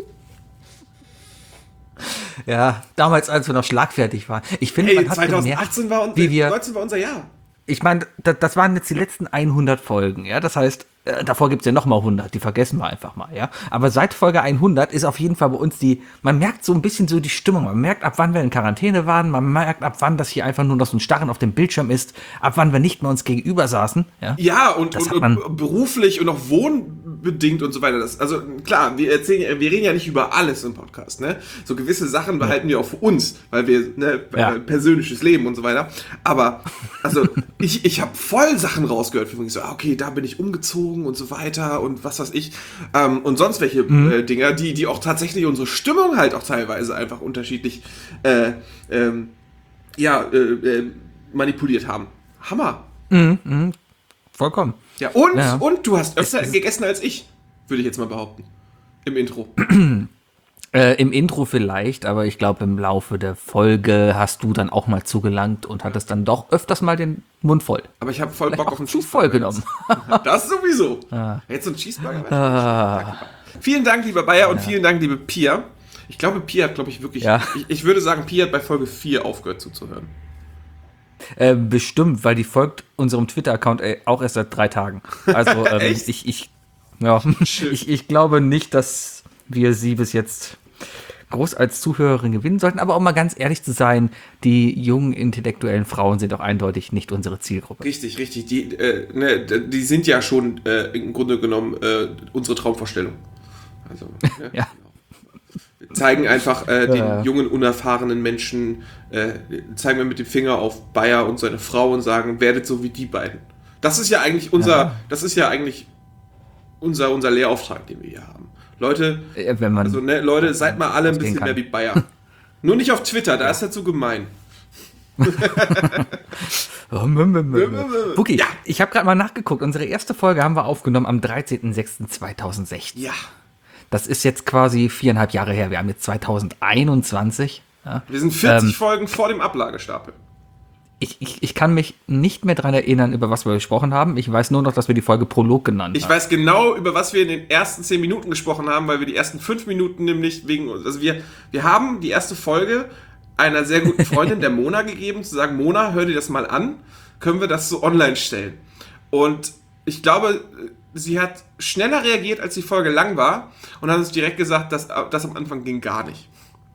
Ja, damals, als wir noch schlagfertig waren. Ich finde, Ey, man hat zweitausendachtzehn gemerkt, war, un- wie wir, neunzehn war unser Jahr. ich meine, das, das waren jetzt die letzten hundert Folgen, ja, das heißt, äh, davor gibt's ja noch mal hundert, die vergessen wir einfach mal, ja, aber seit Folge hundert ist auf jeden Fall bei uns die, man merkt so ein bisschen so die Stimmung, man merkt, ab wann wir in Quarantäne waren, man merkt, ab wann das hier einfach nur noch so ein Starren auf dem Bildschirm ist, ab wann wir nicht mehr uns gegenüber saßen, ja. Ja, und, Das und, hat man- und beruflich und auch wohnbedingt und so weiter. Das, also klar, wir erzählen, wir reden ja nicht über alles im Podcast, ne? So gewisse Sachen behalten wir auch für uns, weil wir, ne, Ja. äh, persönliches Leben und so weiter. Aber, also, ich, ich habe voll Sachen rausgehört, wo ich so, ah, okay, da bin ich umgezogen und so weiter und was weiß ich. Ähm, und sonst welche äh, Dinger, die, die auch tatsächlich unsere Stimmung halt auch teilweise einfach unterschiedlich, äh, ähm, ja, äh, äh, manipuliert haben. Hammer. Vollkommen. Ja, und, Ja. und du hast öfter Es ist- gegessen als ich, würde ich jetzt mal behaupten. Im Intro. Äh, Im Intro vielleicht, aber ich glaube, im Laufe der Folge hast du dann auch mal zugelangt und hattest dann doch öfters mal den Mund voll. Aber ich habe voll Vielleicht Bock auch auf einen zu voll Cheeseburger genommen. jetzt. Das sowieso. Jetzt so ein Cheeseburger. wäre Ah, Vielen Dank, lieber Bayer, und vielen Dank, liebe Pia. Ich glaube, Pia hat, glaube ich, wirklich. Ja. Ich, ich würde sagen, Pia hat bei Folge vier aufgehört zuzuhören. äh, bestimmt, weil die folgt unserem Twitter-Account äh, auch erst seit drei Tagen. Also ähm, Echt? ich, ich, ja, ich, ich glaube nicht, dass wir sie bis jetzt groß als Zuhörerin gewinnen sollten, aber um mal ganz ehrlich zu sein, die jungen intellektuellen Frauen sind auch eindeutig nicht unsere Zielgruppe. Richtig, richtig. Die, äh, ne, die sind ja schon äh, im Grunde genommen äh, unsere Traumvorstellung. Also, ne? Ja. Wir zeigen einfach äh, den Ja. jungen, unerfahrenen Menschen, äh, zeigen wir mit dem Finger auf Bayer und seine Frau und sagen, werdet so wie die beiden. Das ist ja eigentlich unser, Ja. das ist ja eigentlich unser, unser Lehrauftrag, den wir hier haben. Leute, Äh, Wenn man also, ne, Leute, seid mal alle ein ausgehen bisschen kann. mehr wie Bayer. Nur nicht auf Twitter, da ist er zu gemein. Wookie, Ja. ich habe gerade mal nachgeguckt. Unsere erste Folge haben wir aufgenommen am dreizehnten sechsten zweitausendsechzehn. Ja. Das ist jetzt quasi viereinhalb Jahre her. Wir haben jetzt zweitausendeinundzwanzig. Ja. Wir sind vierzig Ähm, Folgen vor dem Ablagestapel. Ich, ich, ich kann mich nicht mehr daran erinnern, über was wir gesprochen haben. Ich weiß nur noch, dass wir die Folge Prolog genannt Ich haben. weiß genau, über was wir in den ersten zehn Minuten gesprochen haben, weil wir die ersten fünf Minuten nämlich wegen, also wir, wir haben die erste Folge einer sehr guten Freundin, der Mona, gegeben, zu sagen, Mona, hör dir das mal an, können wir das so online stellen. Und ich glaube, sie hat schneller reagiert, als die Folge lang war und hat uns direkt gesagt, dass das am Anfang ging gar nicht.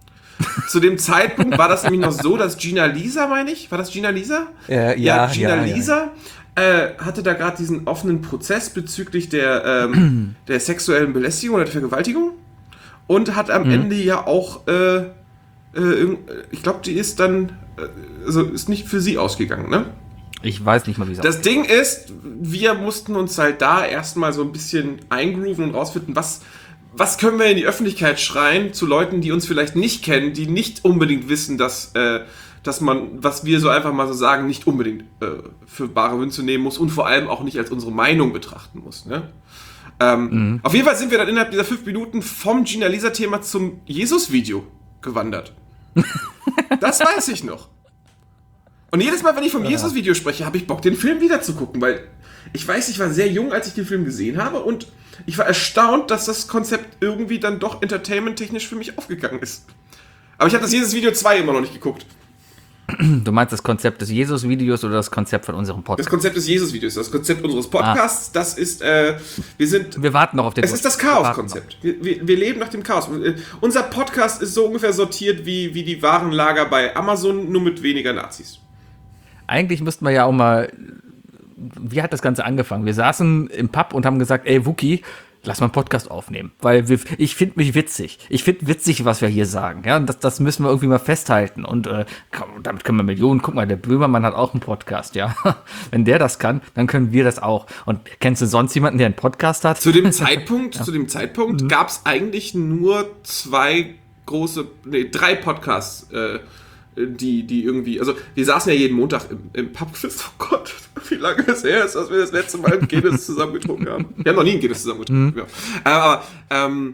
Zu dem Zeitpunkt war das nämlich noch so, dass Gina Lisa, meine ich, war das Gina Lisa? Äh, ja, Gina ja, ja. Lisa äh, hatte da gerade diesen offenen Prozess bezüglich der, ähm, der sexuellen Belästigung oder der Vergewaltigung und hat am Mhm. Ende ja auch, äh, äh, irgend- ich glaube, die ist dann, äh, also ist nicht für sie ausgegangen, ne? Ich weiß nicht mal, wie es Das Ding ist, wir mussten uns halt da erstmal so ein bisschen eingrooven und rausfinden, was, was können wir in die Öffentlichkeit schreien zu Leuten, die uns vielleicht nicht kennen, die nicht unbedingt wissen, dass, äh, dass man, was wir so einfach mal so sagen, nicht unbedingt äh, für bare Münze nehmen muss und vor allem auch nicht als unsere Meinung betrachten muss. Ne? Ähm, Mhm. Auf jeden Fall sind wir dann innerhalb dieser fünf Minuten vom Gina-Lisa-Thema zum Jesus-Video gewandert. Das weiß ich noch. Und jedes Mal, wenn ich vom Jesus-Video spreche, habe ich Bock, den Film wieder zu gucken, weil ich weiß, ich war sehr jung, als ich den Film gesehen habe und ich war erstaunt, dass das Konzept irgendwie dann doch entertainment-technisch für mich aufgegangen ist. Aber ich habe das Jesus-Video zwei immer noch nicht geguckt. Du meinst das Konzept des Jesus-Videos oder das Konzept von unserem Das Podcast? Konzept des Jesus-Videos, das Konzept unseres Podcasts, das ist, äh, wir sind... Wir warten noch auf den Es ist das Wir warten Chaos-Konzept. Wir, wir, wir leben nach dem Chaos. Äh, Unser Podcast ist so ungefähr sortiert wie, wie die Warenlager bei Amazon, nur mit weniger Nazis. noch. Eigentlich müssten wir ja auch mal. Wie hat das Ganze angefangen? Wir saßen im Pub und haben gesagt, ey Wookie, lass mal einen Podcast aufnehmen. Weil wir, ich finde mich witzig. Ich finde witzig, was wir hier sagen. Ja, und das, das müssen wir irgendwie mal festhalten. Und äh, komm, damit können wir Millionen. Guck mal, der Böhmermann hat auch einen Podcast, ja. Wenn der das kann, dann können wir das auch. Und kennst du sonst jemanden, der einen Podcast hat? Zu dem Zeitpunkt, zu dem Zeitpunkt mhm. gab es eigentlich nur zwei große, nee, drei Podcasts, äh, die, die irgendwie, also wir saßen ja jeden Montag im, im Pubquiz. Oh Gott, wie lange es her ist, dass wir das letzte Mal ein Guinness zusammen getrunken haben. Wir haben noch nie ein Guinness zusammen getrunken. Mhm. Ja. Aber ähm,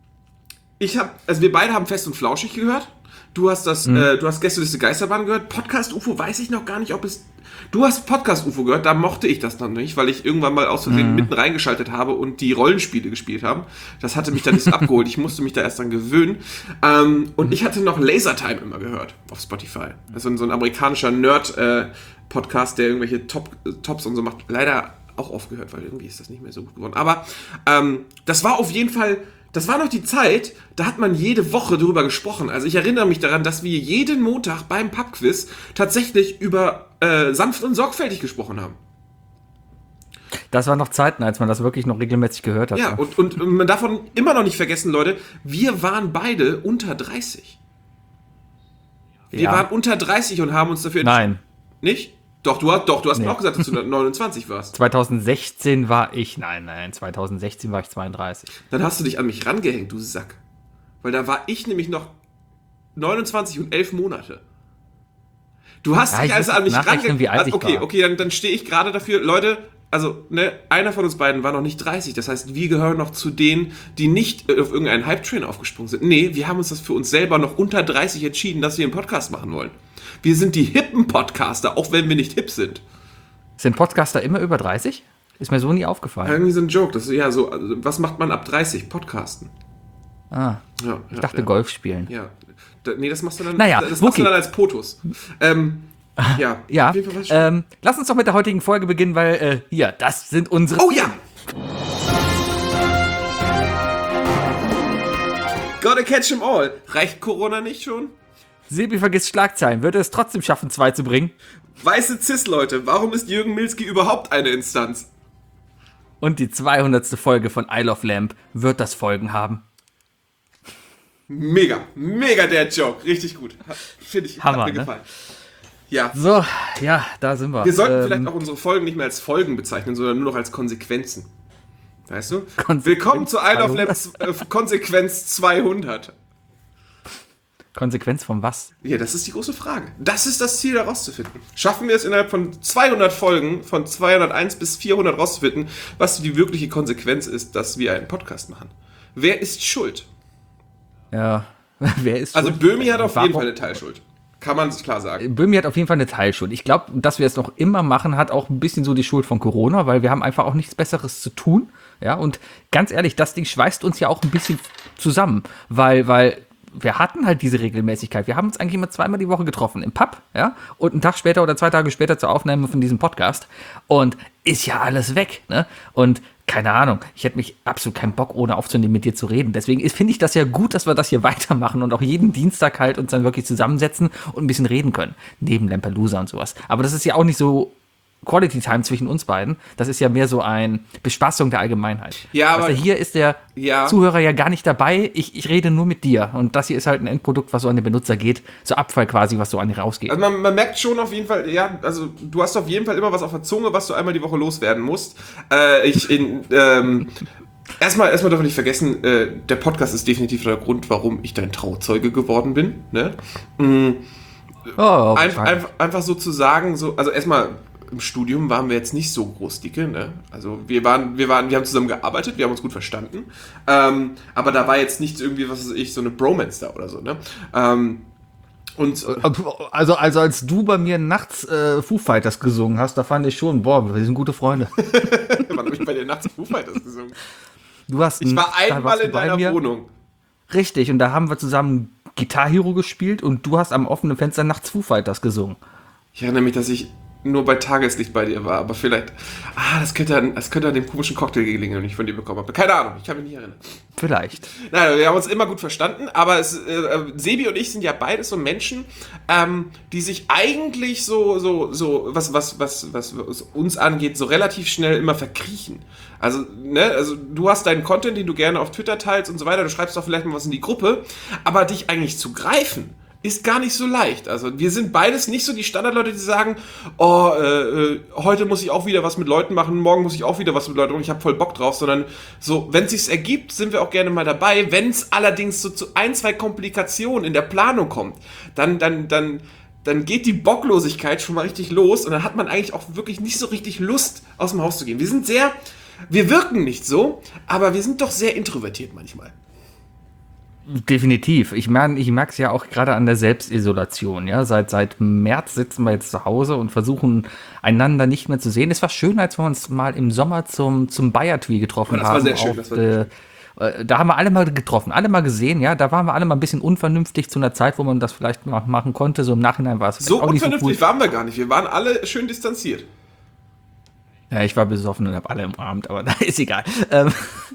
ich habe, also wir beide haben Fest und Flauschig gehört. Du hast das, mhm. äh, du hast Gästeliste Geisterbahn gehört. Podcast U F O weiß ich noch gar nicht, ob es. Du hast Podcast U F O gehört, da mochte ich das noch nicht, weil ich irgendwann mal aus Versehen mhm. mitten reingeschaltet habe und die Rollenspiele gespielt haben. Das hatte mich da nicht so abgeholt. Ich musste mich da erst dran gewöhnen. Ähm, und mhm. ich hatte noch Lasertime immer gehört auf Spotify. Das ist so ein amerikanischer Nerd-Podcast, äh, der irgendwelche Top, äh, Tops und so macht. Leider auch aufgehört, weil irgendwie ist das nicht mehr so gut geworden. Aber ähm, das war auf jeden Fall. Das war noch die Zeit, da hat man jede Woche drüber gesprochen. Also ich erinnere mich daran, dass wir jeden Montag beim Pubquiz tatsächlich über äh, sanft und sorgfältig gesprochen haben. Das waren noch Zeiten, als man das wirklich noch regelmäßig gehört hat. Ja, und, und man darf immer noch nicht vergessen, Leute, wir waren beide unter dreißig. Wir ja. waren unter dreißig und haben uns dafür entschieden. Nein. Nicht? Doch, du hast, doch, du hast nee. mir auch gesagt, dass du neunundzwanzig warst. zweitausendsechzehn war ich, nein, nein, zweitausendsechzehn war ich zweiunddreißig. Dann hast du dich an mich rangehängt, du Sack. Weil da war ich nämlich noch neunundzwanzig und elf Monate. Du hast ja, dich also an mich rangehängt. Wie alt Also, okay, ich war. okay, dann, dann stehe ich gerade dafür. Leute, also, ne, einer von uns beiden war noch nicht dreißig. Das heißt, wir gehören noch zu denen, die nicht auf irgendeinen Hype-Train aufgesprungen sind. Nee, wir haben uns das für uns selber noch unter dreißig entschieden, dass wir einen Podcast machen wollen. Wir sind die hippen Podcaster, auch wenn wir nicht hip sind. Sind Podcaster immer über dreißig? Ist mir so nie aufgefallen. Irgendwie so ein Joke. Das ist ja so, also, was macht man ab dreißig? Podcasten. Ah, ja, ich ja, dachte ja. Golf spielen. Ja, da, nee, das machst du dann, naja, das machst okay. du dann als Potos. Ähm, ja, ja auf jeden Fall was ähm, lass uns doch mit der heutigen Folge beginnen, weil, äh, hier, das sind unsere... Oh ja! Gotta catch 'em all. Reicht Corona nicht schon? Sebi vergisst Schlagzeilen. Wird er es trotzdem schaffen, zwei zu bringen? Weiße Cis-Leute, warum ist Jürgen Milski überhaupt eine Instanz? Und die zweihundertste Folge von Isle of Lamp wird das Folgen haben. Mega, mega der Joke. Richtig gut. Finde ich, Hammer, hat mir ne? gefallen. Ja. So, ja, da sind wir. Wir sollten ähm, vielleicht auch unsere Folgen nicht mehr als Folgen bezeichnen, sondern nur noch als Konsequenzen. Weißt du? Konsequenz Willkommen zu Isle of Lamp zweihundert. äh, Konsequenz zweihundert. Konsequenz von was? Ja, das ist die große Frage. Das ist das Ziel, da rauszufinden. Schaffen wir es innerhalb von zweihundert Folgen, von zweihunderteins bis vierhundert rauszufinden, was die wirkliche Konsequenz ist, dass wir einen Podcast machen? Wer ist schuld? Ja, wer ist Also schuld? Böhmi hat auf Warum? jeden Fall eine Teilschuld. Kann man sich klar sagen. Böhmi hat auf jeden Fall eine Teilschuld. Ich glaube, dass wir es noch immer machen, hat auch ein bisschen so die Schuld von Corona, weil wir haben einfach auch nichts Besseres zu tun. Ja, und ganz ehrlich, das Ding schweißt uns ja auch ein bisschen zusammen, weil, weil wir hatten halt diese Regelmäßigkeit. Wir haben uns eigentlich immer zweimal die Woche getroffen im Pub, ja, und einen Tag später oder zwei Tage später zur Aufnahme von diesem Podcast. Und ist ja alles weg, ne? Und keine Ahnung, ich hätte mich absolut keinen Bock, ohne aufzunehmen, mit dir zu reden. Deswegen finde ich das ja gut, dass wir das hier weitermachen und auch jeden Dienstag halt uns dann wirklich zusammensetzen und ein bisschen reden können. Neben Lampelusa und sowas. Aber das ist ja auch nicht so Quality Time zwischen uns beiden. Das ist ja mehr so ein Bespaßung der Allgemeinheit. Ja, aber also hier ist der ja. Zuhörer ja gar nicht dabei. Ich, ich rede nur mit dir. Und das hier ist halt ein Endprodukt, was so an den Benutzer geht. So Abfall quasi, was so an dir rausgeht. Also man, man merkt schon auf jeden Fall, ja, also du hast auf jeden Fall immer was auf der Zunge, was du einmal die Woche loswerden musst. Äh, ich in, ähm, erstmal, erstmal darf man nicht vergessen, äh, der Podcast ist definitiv der Grund, warum ich dein Trauzeuge geworden bin. Ne? Mhm. Oh, Einf, einfach, einfach so zu sagen, so, also erstmal im Studium waren wir jetzt nicht so groß dicke, ne? Also wir waren, wir waren, wir haben zusammen gearbeitet, wir haben uns gut verstanden, ähm, aber da war jetzt nichts irgendwie, was weiß ich, so eine Bromance da oder so, ne? Ähm, und Also, also als du bei mir nachts äh, Foo Fighters gesungen hast, da fand ich schon, boah, wir sind gute Freunde. wann habe ich bei dir nachts Foo Fighters gesungen? Du hast Ich war da einmal warst du in bei deiner mir. Wohnung. Richtig, und da haben wir zusammen Guitar Hero gespielt und du hast am offenen Fenster nachts Foo Fighters gesungen. Ich erinnere mich, dass ich nur bei Tageslicht bei dir war, aber vielleicht, ah, das könnte an, das könnte an dem komischen Cocktail gelingen, den ich von dir bekommen habe. Keine Ahnung, ich kann mich nicht erinnern. Vielleicht. Nein, wir haben uns immer gut verstanden, aber es, äh, Sebi und ich sind ja beides so Menschen, ähm, die sich eigentlich so, so, so, was, was, was, was, was uns angeht, so relativ schnell immer verkriechen. Also, ne, also du hast deinen Content, den du gerne auf Twitter teilst und so weiter, du schreibst doch vielleicht mal was in die Gruppe, aber dich eigentlich zu greifen, ist gar nicht so leicht. Also wir sind beides nicht so die Standardleute, die sagen, oh, äh, heute muss ich auch wieder was mit Leuten machen, morgen muss ich auch wieder was mit Leuten machen, ich habe voll Bock drauf, sondern so, wenn es sich ergibt, sind wir auch gerne mal dabei. Wenn es allerdings so zu ein, zwei Komplikationen in der Planung kommt, dann, dann, dann, dann geht die Bocklosigkeit schon mal richtig los und dann hat man eigentlich auch wirklich nicht so richtig Lust, aus dem Haus zu gehen. Wir sind sehr, wir wirken nicht so, aber wir sind doch sehr introvertiert manchmal. Definitiv. Ich meine, ich merke es ja auch gerade an der Selbstisolation. Ja, seit seit März sitzen wir jetzt zu Hause und versuchen einander nicht mehr zu sehen. Es war schön, als wir uns mal im Sommer zum zum Bayer-Tree getroffen Das war haben. sehr schön, auf das war de, äh, da haben wir alle mal getroffen, alle mal gesehen. Ja, da waren wir alle mal ein bisschen unvernünftig zu einer Zeit, wo man das vielleicht mal machen konnte. So im Nachhinein war es So auch nicht so unvernünftig cool. waren wir gar nicht. Wir waren alle schön distanziert. Ja, ich war besoffen und habe alle umarmt, aber ist egal. Ähm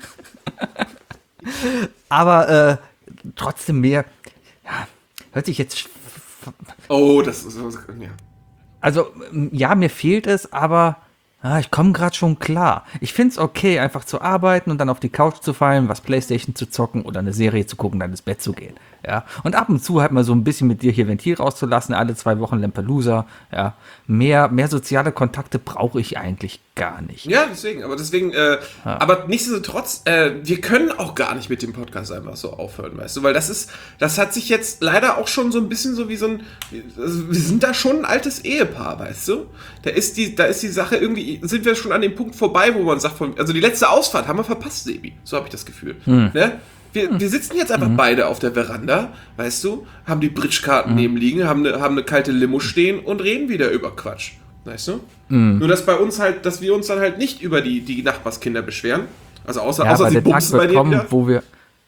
aber äh, trotzdem mehr, ja, hört sich jetzt, Oh, das ist, ja. also ja, mir fehlt es, aber ah, ich komme gerade schon klar. Ich finde es okay, einfach zu arbeiten und dann auf die Couch zu fallen, was Playstation zu zocken oder eine Serie zu gucken, dann ins Bett zu gehen. Ja, und ab und zu halt mal so ein bisschen mit dir hier Ventil rauszulassen, alle zwei Wochen Lampelusa. Ja, mehr, mehr soziale Kontakte brauche ich eigentlich gar nicht. Ja, deswegen, aber deswegen, äh, aber nichtsdestotrotz, äh, wir können auch gar nicht mit dem Podcast einfach so aufhören, weißt du, weil das ist, das hat sich jetzt leider auch schon so ein bisschen so wie so ein, also wir sind da schon ein altes Ehepaar, weißt du, da ist die, da ist die Sache irgendwie, sind wir schon an dem Punkt vorbei, wo man sagt, von, also die letzte Ausfahrt haben wir verpasst, Sebi, so habe ich das Gefühl, Hm. ne? Wir, wir sitzen jetzt einfach mhm. beide auf der Veranda, weißt du, haben die Bridge-Karten mhm. neben liegen, haben eine, haben eine kalte Limo stehen und reden wieder über Quatsch. Weißt du? Mhm. Nur, dass bei uns halt, dass wir uns dann halt nicht über die, die Nachbarskinder beschweren. Also außer, ja, außer sie der Tag bumsen wird bei dir kommen, wieder. wo wir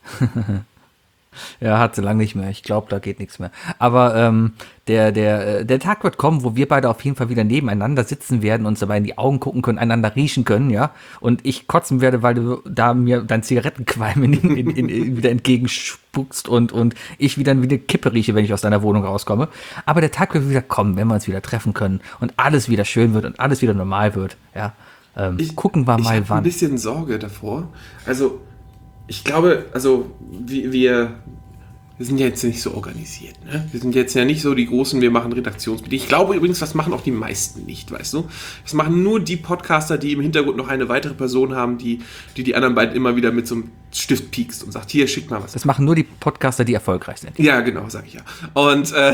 ja, hat sie lange nicht mehr. Ich glaube, da geht nichts mehr. Aber ähm, der, der, der Tag wird kommen, wo wir beide auf jeden Fall wieder nebeneinander sitzen werden, uns dabei in die Augen gucken können, einander riechen können, ja. Und ich kotzen werde, weil du da mir dein Zigarettenqualm in, in, in, in, wieder entgegenspuckst und, und ich wieder wieder Kippe rieche, wenn ich aus deiner Wohnung rauskomme. Aber der Tag wird wieder kommen, wenn wir uns wieder treffen können und alles wieder schön wird und alles wieder normal wird, ja. Ähm, ich, gucken wir ich mal, hab wann. ein bisschen Sorge davor. Also, ich glaube, also, wir, wir wir sind ja jetzt nicht so organisiert, ne? Wir sind jetzt ja nicht so die großen, wir machen Redaktionsmeetings. Ich glaube übrigens, das machen auch die meisten nicht, weißt du? Das machen nur die Podcaster, die im Hintergrund noch eine weitere Person haben, die die, die anderen beiden immer wieder mit so einem Stift piekst und sagt, hier, schick mal was. Das machen nur die Podcaster, die erfolgreich sind. Ja, genau, sag ich ja. Und, äh,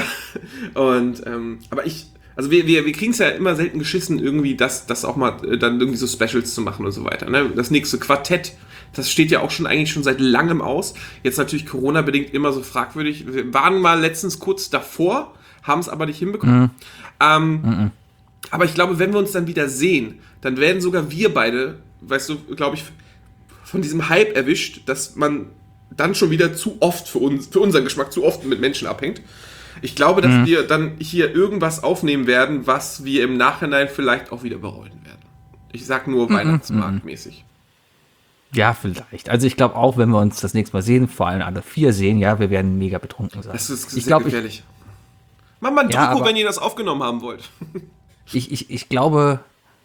und ähm, aber ich, also wir, wir, wir kriegen es ja immer selten geschissen, irgendwie das, das auch mal äh, dann irgendwie so Specials zu machen und so weiter. Ne? Das nächste Quartett, das steht ja auch schon eigentlich schon seit langem aus. Jetzt natürlich Corona-bedingt immer so fragwürdig. Wir waren mal letztens kurz davor, haben es aber nicht hinbekommen. Mhm. Ähm, mhm. Aber ich glaube, wenn wir uns dann wieder sehen, dann werden sogar wir beide, weißt du, glaube ich, von diesem Hype erwischt, dass man dann schon wieder zu oft für uns, für unseren Geschmack zu oft mit Menschen abhängt. Ich glaube, dass mhm. wir dann hier irgendwas aufnehmen werden, was wir im Nachhinein vielleicht auch wieder bereuen werden. Ich sag nur mhm. Weihnachtsmarktmäßig. Ja, vielleicht. Also ich glaube auch, wenn wir uns das nächste Mal sehen, vor allem alle vier sehen, ja, wir werden mega betrunken sein. Das ist sehr ich glaub, gefährlich. Ich, Mach mal ein ja, Drucko, wenn ihr das aufgenommen haben wollt. Ich, ich, ich glaube,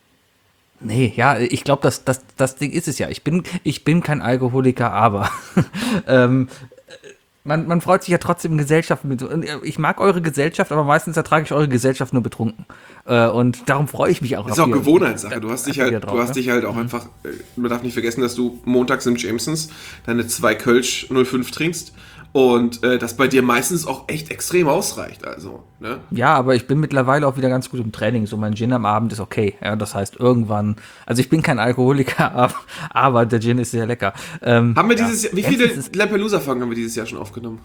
nee, ja, ich glaube, das, das, das Ding ist es ja. Ich bin, ich bin kein Alkoholiker, aber ähm, man, man freut sich ja trotzdem in Gesellschaft mit. Ich mag eure Gesellschaft, aber meistens ertrage ich eure Gesellschaft nur betrunken. Äh, und darum freue ich mich auch. Das ist auch Gewohnheitssache. Du hast dich halt, drauf, du hast ne? dich halt auch mhm. einfach, man darf nicht vergessen, dass du montags im Jamesons deine zwei Kölsch null fünf trinkst. Und äh, das bei dir meistens auch echt extrem ausreicht, also, ne? Ja, aber ich bin mittlerweile auch wieder ganz gut im Training. So mein Gin am Abend ist okay. Ja, das heißt irgendwann, also ich bin kein Alkoholiker, aber, aber der Gin ist sehr lecker. Ähm, haben wir dieses ja, Jahr, wie viele Lampelusa-Folgen haben wir dieses Jahr schon aufgenommen?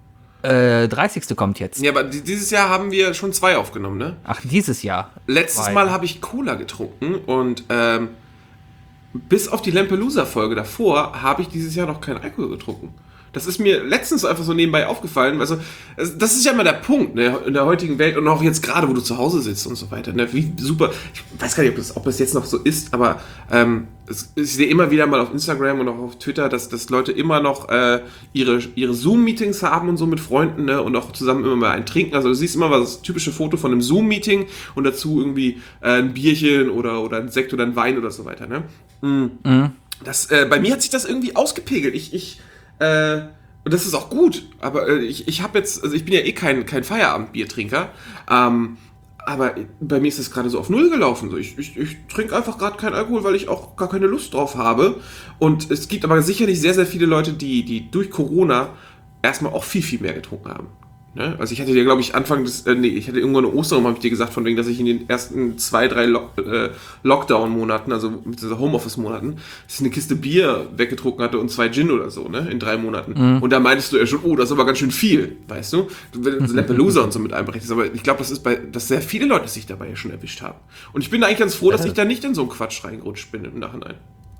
Äh, dreißigste kommt jetzt. Ja, aber dieses Jahr haben wir schon zwei aufgenommen, ne? Ach, dieses Jahr? Letztes zwei. Mal habe ich Cola getrunken und ähm, bis auf die Lampelusa-Folge davor habe ich dieses Jahr noch keinen Alkohol getrunken. Das ist mir letztens einfach so nebenbei aufgefallen. Also, das ist ja immer der Punkt, ne, in der heutigen Welt und auch jetzt gerade, wo du zu Hause sitzt und so weiter. Ne, wie super. Ich weiß gar nicht, ob das, ob das jetzt noch so ist, aber ähm, es, ich sehe immer wieder mal auf Instagram und auch auf Twitter, dass, dass Leute immer noch äh, ihre, ihre Zoom-Meetings haben und so mit Freunden, ne, und auch zusammen immer mal einen trinken. Also, du siehst immer was, das typische Foto von einem Zoom-Meeting und dazu irgendwie äh, ein Bierchen oder, oder ein Sekt oder ein Wein oder so weiter. Ne? Mhm. Mhm. Das, äh, bei mir hat sich das irgendwie ausgepegelt. Ich, ich Äh, und das ist auch gut, aber äh, ich, ich habe jetzt, also ich bin ja eh kein, kein Feierabendbiertrinker, ähm, aber bei mir ist das gerade so auf Null gelaufen. So. Ich, ich, ich trinke einfach gerade keinen Alkohol, weil ich auch gar keine Lust drauf habe. Und es gibt aber sicherlich sehr, sehr viele Leute, die, die durch Corona erstmal auch viel, viel mehr getrunken haben. Ne? Also ich hatte dir, glaube ich, Anfang des, äh, nee, ich hatte irgendwann eine Ostern, habe ich dir gesagt, von wegen, dass ich in den ersten zwei, drei Lock, äh, Lockdown-Monaten, also mit diesen Homeoffice-Monaten, dass ich eine Kiste Bier weggetrunken hatte und zwei Gin oder so, ne, in drei Monaten. Mhm. Und da meintest du ja schon, oh, das ist aber ganz schön viel, weißt du? Wenn du Lampelusa und so mit einberechnest. Aber ich glaube, das ist bei, dass sehr viele Leute sich dabei ja schon erwischt haben. Und ich bin eigentlich ganz froh, dass ich da nicht in so einen Quatsch reingerutscht bin im Nachhinein.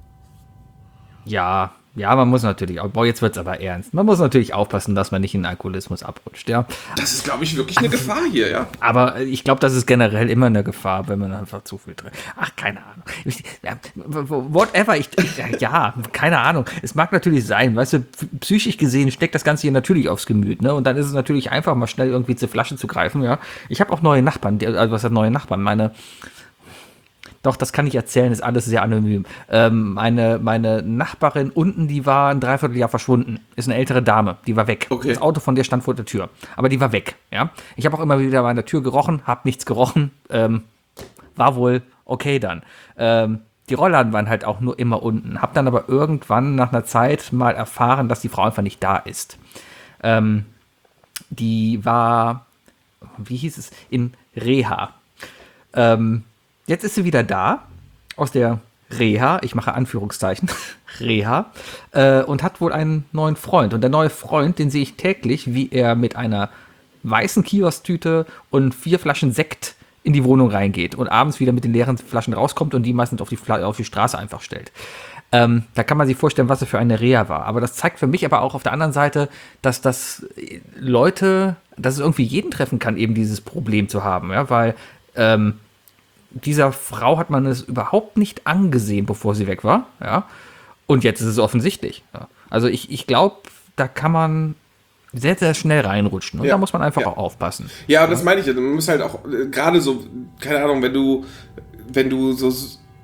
Ja, ja, man muss natürlich, boah, jetzt wird's aber ernst. Man muss natürlich aufpassen, dass man nicht in den Alkoholismus abrutscht, ja. Das ist, glaube ich, wirklich eine also, Gefahr hier, ja. Aber ich glaube, das ist generell immer eine Gefahr, wenn man einfach zu viel trinkt. Ach, keine Ahnung. Whatever, ich, ich, ja, keine Ahnung. Es mag natürlich sein, weißt du, psychisch gesehen steckt das Ganze hier natürlich aufs Gemüt, ne? Und dann ist es natürlich einfach mal schnell irgendwie zur Flasche zu greifen, ja. Ich habe auch neue Nachbarn, also was hat neue Nachbarn? Meine Doch, das kann ich erzählen, ist alles sehr anonym. Ähm, meine, meine Nachbarin unten, die war ein Dreivierteljahr verschwunden. Ist eine ältere Dame, die war weg. Okay. Das Auto von der stand vor der Tür. Aber die war weg, ja. Ich habe auch immer wieder an der Tür gerochen, habe nichts gerochen. Ähm, war wohl okay dann. Ähm, die Rollladen waren halt auch nur immer unten. Hab dann aber irgendwann nach einer Zeit mal erfahren, dass die Frau einfach nicht da ist. Ähm, die war, wie hieß es, in Reha. Ähm, Jetzt ist sie wieder da, aus der Reha, ich mache Anführungszeichen, Reha, äh, und hat wohl einen neuen Freund. Und der neue Freund, den sehe ich täglich, wie er mit einer weißen Kiosktüte und vier Flaschen Sekt in die Wohnung reingeht und abends wieder mit den leeren Flaschen rauskommt und die meistens auf die, auf die Straße einfach stellt. Ähm, da kann man sich vorstellen, was er für eine Reha war. Aber das zeigt für mich aber auch auf der anderen Seite, dass das Leute, dass es irgendwie jeden treffen kann, eben dieses Problem zu haben, ja, weil ähm, dieser Frau hat man es überhaupt nicht angesehen, bevor sie weg war, ja. Und jetzt ist es offensichtlich. Ja. Also ich, ich glaube, da kann man sehr, sehr schnell reinrutschen. Und ja. da muss man einfach ja. auch aufpassen. Ja, das meine ich ja. Man muss halt auch, äh, gerade so, keine Ahnung, wenn du, wenn du so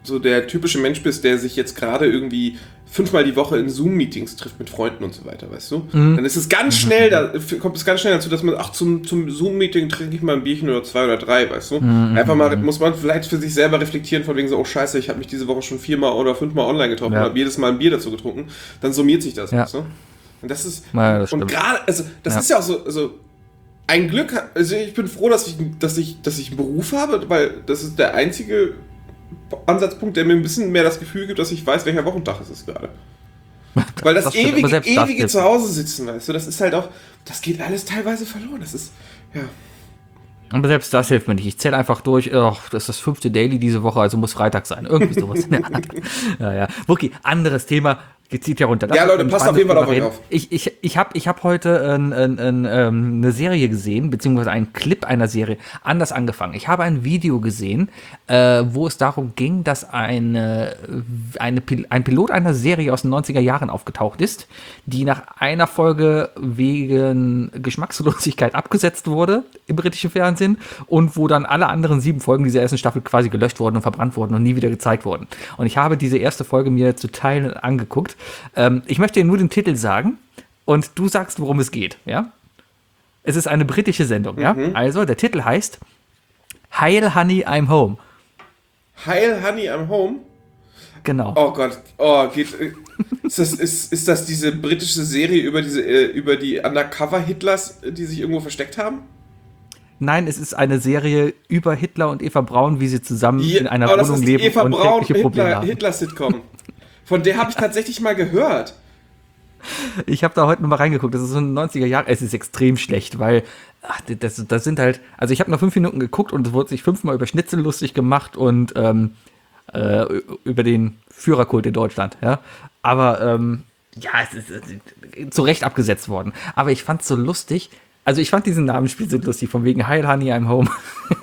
so der typische Mensch bist, der sich jetzt gerade irgendwie fünfmal die Woche in Zoom-Meetings trifft mit Freunden und so weiter, weißt du? Mhm. Dann ist es ganz schnell, da kommt es ganz schnell dazu, dass man, ach, zum, zum Zoom-Meeting trinke ich mal ein Bierchen oder zwei oder drei, weißt du? Mhm. Einfach mal, muss man vielleicht für sich selber reflektieren, von wegen so, oh scheiße, ich habe mich diese Woche schon viermal oder fünfmal online getroffen, ja. habe jedes Mal ein Bier dazu getrunken, dann summiert sich das, ja. weißt du? Und das ist, ja, das und gerade, also, das ja. ist ja auch so, also, ein Glück, also ich bin froh, dass ich, dass ich, dass ich einen Beruf habe, weil das ist der einzige Ansatzpunkt, der mir ein bisschen mehr das Gefühl gibt, dass ich weiß, welcher Wochentag es ist gerade. Weil das, das ewige, stimmt, ewige das zu Hause sitzen, weißt du, das ist halt auch, das geht alles teilweise verloren. Das ist, ja. Aber selbst das hilft mir nicht. Ich zähle einfach durch, oh, das ist das fünfte Daily diese Woche, also muss Freitag sein. Irgendwie sowas in der Art. Ja, ja. Wookie, anderes Thema. Zieht ja runter. Das ja, Leute, passt auf jeden Fall auf euch auf. Ich, ich, ich habe ich hab heute ein, ein, ein, eine Serie gesehen, beziehungsweise einen Clip einer Serie, anders angefangen. Ich habe ein Video gesehen, äh, wo es darum ging, dass eine, eine, ein Pilot einer Serie aus den neunziger Jahren aufgetaucht ist, die nach einer Folge wegen Geschmackslosigkeit abgesetzt wurde im britischen Fernsehen und wo dann alle anderen sieben Folgen dieser ersten Staffel quasi gelöscht wurden und verbrannt wurden und nie wieder gezeigt wurden. Und ich habe diese erste Folge mir zu Teilen angeguckt. Ähm, ich möchte dir nur den Titel sagen und du sagst, worum es geht, ja? Es ist eine britische Sendung, mhm. ja? Also, der Titel heißt Heil Honey, I'm Home. Heil Honey, I'm Home? Genau. Oh Gott, oh, geht... Ist das, ist, ist das diese britische Serie über, diese, über die Undercover-Hitlers, die sich irgendwo versteckt haben? Nein, es ist eine Serie über Hitler und Eva Braun, wie sie zusammen ja, in einer oh, Wohnung leben Eva und Braun, tägliche Probleme Hitler, haben. Hitler-Sitcom. Von der habe ich tatsächlich mal gehört. Ich habe da heute mal reingeguckt, das ist so ein neunziger Jahre, es ist extrem schlecht, weil ach, das, das sind halt, also ich habe noch fünf Minuten geguckt und es wurde sich fünfmal über Schnitzel lustig gemacht und ähm, äh, über den Führerkult in Deutschland, ja, aber ähm, ja, es ist, es ist zu Recht abgesetzt worden, aber ich fand es so lustig, also ich fand diesen Namensspiel so lustig, von wegen Heil Honey, I'm Home.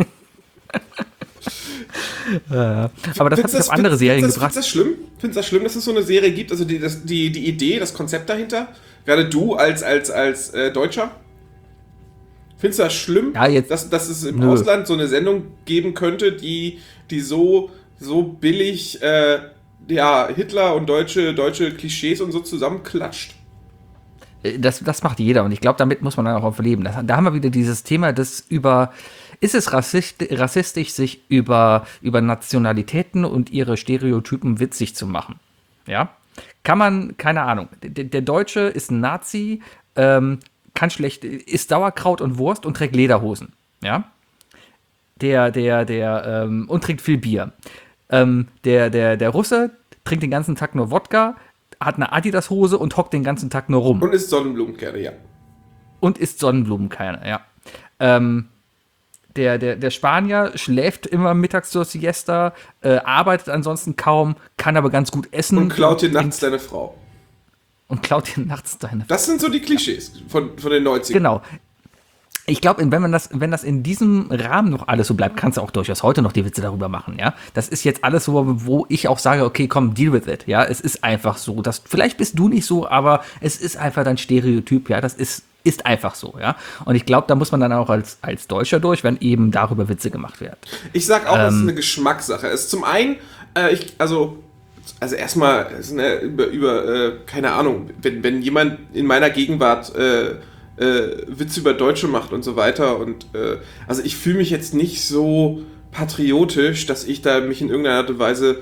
Ja, aber das hat sich auf andere Serien das, gebracht. Findest du das schlimm? Findest du das schlimm, dass es so eine Serie gibt? Also die, das, die, die Idee, das Konzept dahinter? Gerade du als, als, als äh, Deutscher? Findest du das schlimm, ja, jetzt, dass, dass es im nö. Ausland so eine Sendung geben könnte, die, die so, so billig äh, ja, Hitler und deutsche, deutsche Klischees und so zusammenklatscht? Das, das macht jeder und ich glaube, damit muss man dann auch aufleben. Das, da haben wir wieder dieses Thema, das über, ist es rassist, rassistisch, sich über, über Nationalitäten und ihre Stereotypen witzig zu machen? Ja? Kann man, keine Ahnung, der, der Deutsche ist ein Nazi, ähm, kann schlecht, isst Sauerkraut und Wurst und trägt Lederhosen. Ja? Der, der, der, ähm, und trinkt viel Bier. Ähm, der, der, der Russe trinkt den ganzen Tag nur Wodka, hat eine Adidas-Hose und hockt den ganzen Tag nur rum. Und isst Sonnenblumenkerne, ja. Und isst Sonnenblumenkerne, ja. Ähm, der, der, der Spanier schläft immer mittags zur Siesta, äh, arbeitet ansonsten kaum, kann aber ganz gut essen. Und klaut dir nachts deine Frau. Und klaut dir nachts deine Frau. Das sind so die Klischees von, von den neunzigern. Genau. Ich glaube, wenn man das, wenn das in diesem Rahmen noch alles so bleibt, kannst du auch durchaus heute noch die Witze darüber machen, ja. Das ist jetzt alles so, wo ich auch sage, okay, komm, deal with it, ja. Es ist einfach so, dass, vielleicht bist du nicht so, aber es ist einfach dein Stereotyp, ja. Das ist, ist einfach so, ja. Und ich glaube, da muss man dann auch als, als Deutscher durch, wenn eben darüber Witze gemacht werden. Ich sag auch, ähm, das ist eine Geschmackssache. Es ist zum einen, äh, ich, also, also erstmal, äh, über, über äh, keine Ahnung, wenn, wenn jemand in meiner Gegenwart, äh, Äh, Witze über Deutsche macht und so weiter und äh, also ich fühle mich jetzt nicht so patriotisch, dass ich da mich in irgendeiner Art und Weise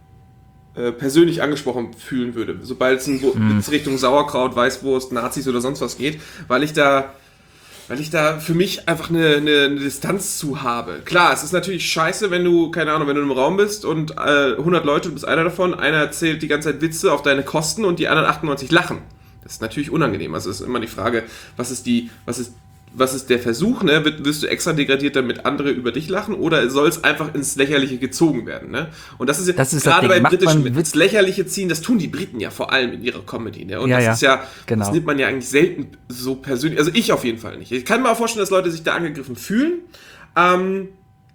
äh, persönlich angesprochen fühlen würde, sobald es in hm. Richtung Sauerkraut, Weißwurst, Nazis oder sonst was geht, weil ich da weil ich da für mich einfach eine, eine, eine Distanz zu habe. Klar, es ist natürlich scheiße, wenn du, keine Ahnung, wenn du im Raum bist und äh, hundert Leute, du bist einer davon, einer erzählt die ganze Zeit Witze auf deine Kosten und die anderen achtundneunzig lachen. Das ist natürlich unangenehm. Also es ist immer die Frage, was ist die, was ist, was ist der Versuch, ne? Wirst du extra degradiert, damit andere über dich lachen, oder soll es einfach ins Lächerliche gezogen werden, ne? Und das ist ja das ist gerade bei britischen Witz ins Lächerliche ziehen, das tun die Briten ja vor allem in ihrer Comedy, ne? Und ja, das ja, ist ja, genau. Das nimmt man ja eigentlich selten so persönlich, also ich auf jeden Fall nicht. Ich kann mir auch vorstellen, dass Leute sich da angegriffen fühlen. Ähm,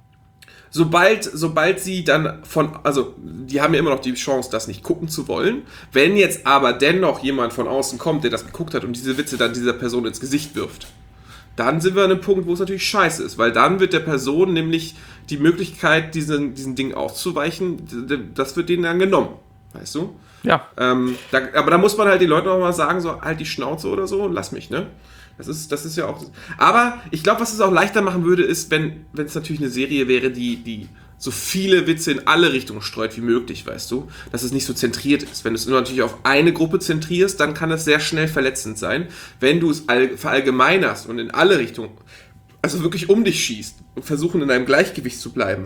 Sobald, sobald sie dann von, also die haben ja immer noch die Chance, das nicht gucken zu wollen. Wenn jetzt aber dennoch jemand von außen kommt, der das geguckt hat und diese Witze dann dieser Person ins Gesicht wirft, dann sind wir an einem Punkt, wo es natürlich scheiße ist, weil dann wird der Person nämlich die Möglichkeit, diesen, diesen Ding auszuweichen, das wird denen dann genommen, weißt du? Ja. Ähm, da, aber da muss man halt den Leuten auch mal sagen, so halt die Schnauze oder so und lass mich, ne? Das ist, das ist ja auch... Aber ich glaube, was es auch leichter machen würde, ist, wenn wenn es natürlich eine Serie wäre, die, die so viele Witze in alle Richtungen streut wie möglich, weißt du? Dass es nicht so zentriert ist. Wenn du es nur natürlich auf eine Gruppe zentrierst, dann kann es sehr schnell verletzend sein. Wenn du es all, verallgemeinerst und in alle Richtungen, also wirklich um dich schießt und versuchen in einem Gleichgewicht zu bleiben,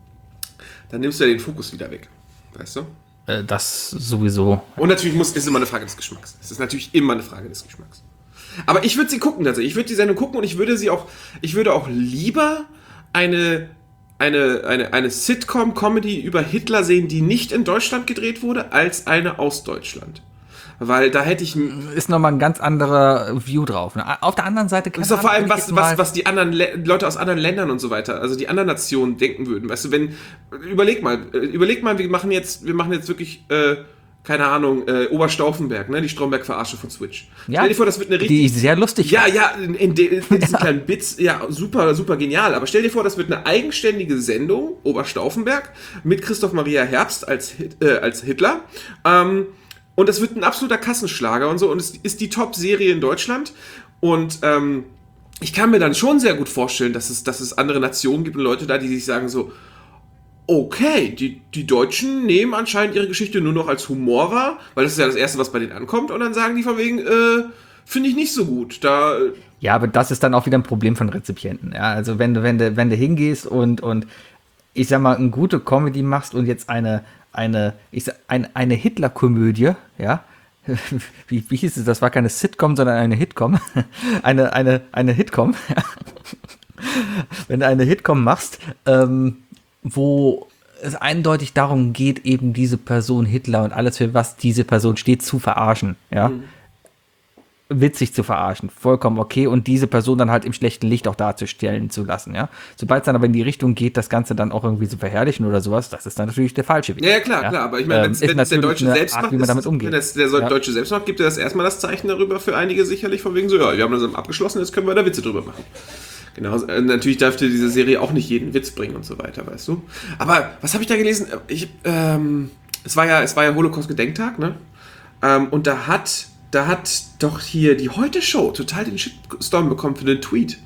dann nimmst du ja den Fokus wieder weg, weißt du? Äh, das sowieso. Und natürlich muss, ist immer eine Frage des Geschmacks. Es ist natürlich immer eine Frage des Geschmacks. Aber ich würde sie gucken tatsächlich. Ich würde die Sendung gucken und ich würde sie auch, ich würde auch lieber eine, eine, eine, eine Sitcom-Comedy über Hitler sehen, die nicht in Deutschland gedreht wurde, als eine aus Deutschland. Weil da hätte ich... Ist nochmal ein ganz anderer View drauf. Ne? Auf der anderen Seite... Ist doch vor allem, was, was, was die anderen Le- Leute aus anderen Ländern und so weiter, also die anderen Nationen denken würden. Weißt du, wenn... Überleg mal, überleg mal, wir machen jetzt, wir machen jetzt wirklich... Äh, keine Ahnung, äh, Oberstauffenberg, ne, die Stromberg-Verarsche von Switch. Ja, stell dir vor, das wird eine richtig... Die sehr lustig. Ja, ja, in, in, de, in diesen kleinen Bits, ja, super, super genial. Aber stell dir vor, das wird eine eigenständige Sendung, Oberstauffenberg, mit Christoph Maria Herbst als, Hit, äh, als Hitler. Ähm, und das wird ein absoluter Kassenschlager und so. Und es ist die Top-Serie in Deutschland. Und ähm, ich kann mir dann schon sehr gut vorstellen, dass es, dass es andere Nationen gibt und Leute da, die sich sagen so, okay, die, die Deutschen nehmen anscheinend ihre Geschichte nur noch als Humor wahr, weil das ist ja das Erste, was bei denen ankommt, und dann sagen die von wegen, äh, finde ich nicht so gut. Da, Ja, aber das ist dann auch wieder ein Problem von Rezipienten. Ja, also wenn du, wenn du, wenn du hingehst und, und ich sag mal, eine gute Comedy machst und jetzt eine, eine, ich sag, ein, eine Hitler-Komödie, ja, wie, wie hieß es, das war keine Sitcom, sondern eine Hitcom, eine, eine, eine Hitcom, wenn du eine Hitcom machst, ähm, wo es eindeutig darum geht, eben diese Person Hitler und alles, für was diese Person steht, zu verarschen, ja. Mhm. Witzig zu verarschen, vollkommen okay, und diese Person dann halt im schlechten Licht auch darzustellen zu lassen, ja. Sobald es dann aber in die Richtung geht, das Ganze dann auch irgendwie zu verherrlichen oder sowas, das ist dann natürlich der falsche Weg. Ja, ja klar, ja? klar, aber ich meine, ähm, wenn es der Deutsche selbst Art, macht, wie man damit umgeht. wenn es der ja. Deutsche selbst macht, gibt er das erstmal das Zeichen darüber für einige sicherlich, von wegen so, ja, wir haben das abgeschlossen, jetzt können wir da Witze drüber machen. Genau, natürlich dürfte diese Serie auch nicht jeden Witz bringen und so weiter, weißt du. Aber was habe ich da gelesen? Ich, ähm, es war ja, es war ja Holocaust-Gedenktag, ne? Ähm, und da hat, da hat doch hier die Heute-Show total den Shitstorm bekommen für den Tweet.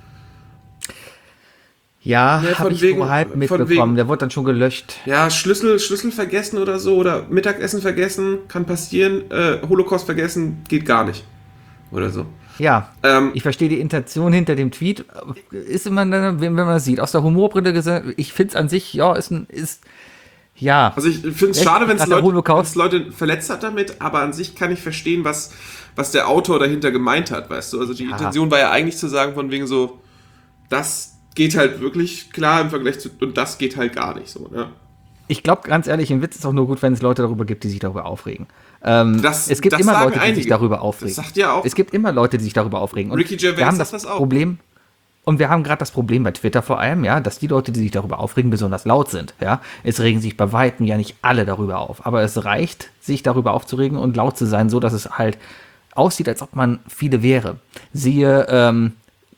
Ja, ja habe ich wegen, nur halb mitbekommen. Wegen, der wurde dann schon gelöscht. Ja, Schlüssel, Schlüssel vergessen oder so, oder Mittagessen vergessen, kann passieren. Äh, Holocaust vergessen, geht gar nicht. Oder so. Ja, ähm, ich verstehe die Intention hinter dem Tweet. Ist immer, wenn man das sieht, aus der Humorbrille gesagt, ich finde es an sich, ja, ist ein, ist, ja. Also ich finde es schade, wenn es Leute, Holocaust Leute verletzt hat damit, aber an sich kann ich verstehen, was, was der Autor dahinter gemeint hat, weißt du. Also die ja. Intention war ja eigentlich zu sagen, von wegen so, das geht halt wirklich klar im Vergleich zu, und das geht halt gar nicht so, ne? Ich glaube, ganz ehrlich, ein Witz ist auch nur gut, wenn es Leute darüber gibt, die sich darüber aufregen. Ähm, das, es gibt das immer Leute, die einige. sich darüber aufregen. Das sagt ja auch. Es gibt immer Leute, die sich darüber aufregen. Und Ricky Gervais wir haben das, das auch. Problem, und wir haben gerade das Problem bei Twitter vor allem, ja, dass die Leute, die sich darüber aufregen, besonders laut sind. Ja, es regen sich bei Weitem ja nicht alle darüber auf, aber es reicht, sich darüber aufzuregen und laut zu sein, so dass es halt aussieht, als ob man viele wäre. Siehe ähm,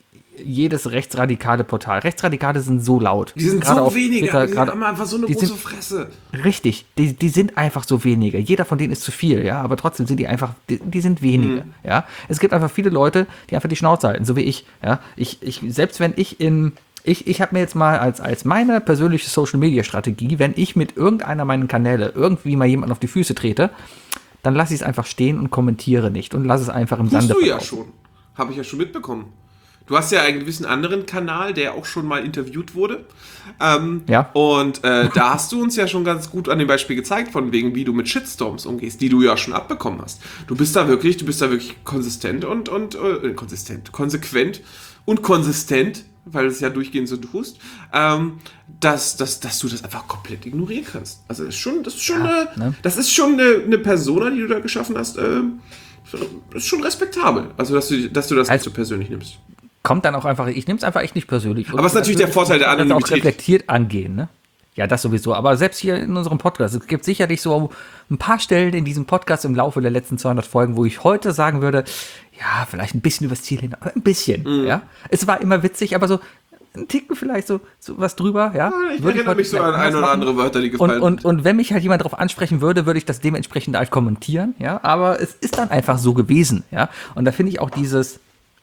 jedes rechtsradikale Portal. Rechtsradikale sind so laut. Die sind gerade so wenige, Twitter, die grade, haben einfach so eine große sind, Fresse. Richtig, die, die sind einfach so wenige. Jeder von denen ist zu viel, ja, aber trotzdem sind die einfach, die, die sind wenige, mhm. ja. Es gibt einfach viele Leute, die einfach die Schnauze halten, so wie ich, ja. Ich, ich, selbst wenn ich in, ich, ich habe mir jetzt mal als, als meine persönliche Social-Media-Strategie, wenn ich mit irgendeiner meiner Kanäle irgendwie mal jemanden auf die Füße trete, dann lasse ich es einfach stehen und kommentiere nicht und lasse es einfach im Sande verlaufen. Tust du ja schon. Habe ich ja schon mitbekommen. Du hast ja einen gewissen anderen Kanal, der auch schon mal interviewt wurde. Ähm, ja. Und äh, da hast du uns ja schon ganz gut an dem Beispiel gezeigt, von wegen, wie du mit Shitstorms umgehst, die du ja schon abbekommen hast. Du bist da wirklich, du bist da wirklich konsistent und, und äh, konsistent, konsequent und konsistent, weil du es ja durchgehend so tust, ähm, dass, dass, dass du das einfach komplett ignorieren kannst. Also das ist schon, das ist schon, ja, eine, ne? das ist schon eine, eine Persona, die du da geschaffen hast, äh, ist schon respektabel. Also dass du, dass du das also, nicht so persönlich nimmst. Kommt dann auch einfach, ich nehme es einfach echt nicht persönlich. Aber es ist natürlich der Vorteil der Anonymität. Auch reflektiert angehen, ne? Ja, das sowieso. Aber selbst hier in unserem Podcast, es gibt sicherlich so ein paar Stellen in diesem Podcast im Laufe der letzten zweihundert Folgen, wo ich heute sagen würde, ja, vielleicht ein bisschen übers Ziel hin, aber ein bisschen, mhm. ja. Es war immer witzig, aber so ein Ticken vielleicht so, so was drüber, ja. ja ich würde erinnere mich so an ein oder andere Wörter, die gefallen und, und, und wenn mich halt jemand darauf ansprechen würde, würde ich das dementsprechend halt kommentieren, ja. Aber es ist dann einfach so gewesen, ja. Und da finde ich auch dieses,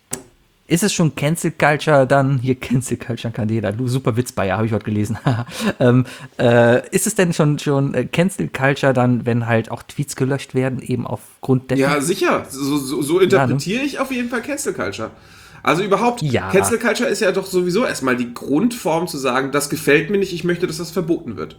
ist es schon Cancel Culture dann, hier Cancel Culture kann jeder, du super Witz bei, ja, habe ich heute gelesen. ähm, äh, ist es denn schon, schon äh, Cancel Culture dann, wenn halt auch Tweets gelöscht werden, eben aufgrund der... Ja, sicher, so, so, so interpretiere ja, ne? ich auf jeden Fall Cancel Culture. Also überhaupt, ja. Cancel Culture ist ja doch sowieso erstmal die Grundform zu sagen, das gefällt mir nicht, ich möchte, dass das verboten wird.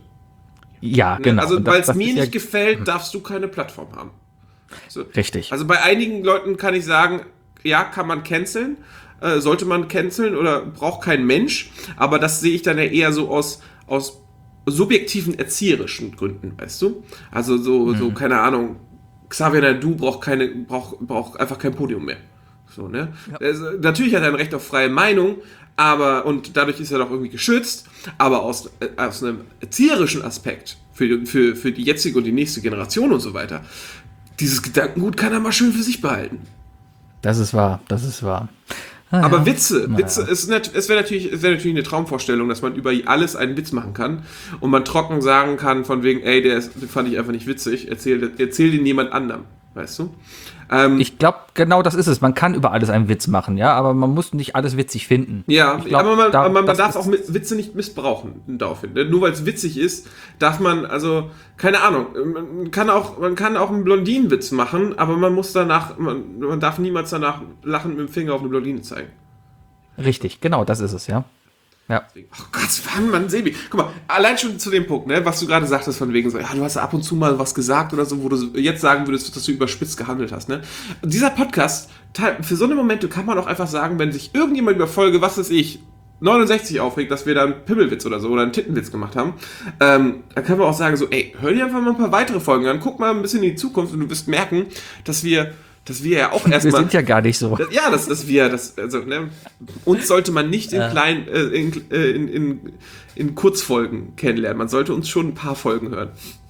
Ja, genau. Also weil es mir nicht ja gefällt, darfst du keine Plattform haben. So. Richtig. Also bei einigen Leuten kann ich sagen, ja, kann man canceln, äh, sollte man canceln oder braucht kein Mensch, aber das sehe ich dann ja eher so aus, aus subjektiven erzieherischen Gründen, weißt du? Also so, mhm. so keine Ahnung, Xavier Naidu braucht keine, braucht, braucht einfach kein Podium mehr. So, ne? Ja. Also, natürlich hat er ein Recht auf freie Meinung, aber, und dadurch ist er doch irgendwie geschützt, aber aus, äh, aus einem erzieherischen Aspekt für, für, für die jetzige und die nächste Generation und so weiter, dieses Gedankengut kann er mal schön für sich behalten. Das ist wahr, das ist wahr. Ah, aber ja. Witze, Na, Witze, ja. es, es wäre natürlich, es wär natürlich eine Traumvorstellung, dass man über alles einen Witz machen kann und man trocken sagen kann von wegen, ey, der ist, den fand ich einfach nicht witzig, erzähl, erzähl den jemand anderem, weißt du? Ähm, ich glaube, genau das ist es. Man kann über alles einen Witz machen, ja, aber man muss nicht alles witzig finden. Ja, glaub, aber man, da, aber man darf auch mit Witze nicht missbrauchen daraufhin. Nur weil es witzig ist, darf man, also, keine Ahnung, man kann auch, man kann auch einen Blondinenwitz machen, aber man muss danach, man, man darf niemals danach lachend mit dem Finger auf eine Blondine zeigen. Richtig, genau, das ist es, ja. Ja. Oh Gott, wann, Mann, Sebi. Guck mal, allein schon zu dem Punkt, ne, was du gerade sagtest, von wegen so, ja, du hast ab und zu mal was gesagt oder so, wo du jetzt sagen würdest, dass du überspitzt gehandelt hast, ne. Dieser Podcast, für so eine Momente kann man auch einfach sagen, wenn sich irgendjemand über Folge, was weiß ich, neunundsechzig aufregt, dass wir da einen Pimmelwitz oder so oder einen Tittenwitz gemacht haben, ähm, dann können wir auch sagen so, ey, hör dir einfach mal ein paar weitere Folgen an, guck mal ein bisschen in die Zukunft und du wirst merken, dass wir dass wir ja auch erstmal... Wir sind ja gar nicht so. Das, ja, dass, dass wir, das, also, ne, uns sollte man nicht in ja. kleinen, äh, in, in, in, in Kurzfolgen kennenlernen. Man sollte uns schon ein paar Folgen hören.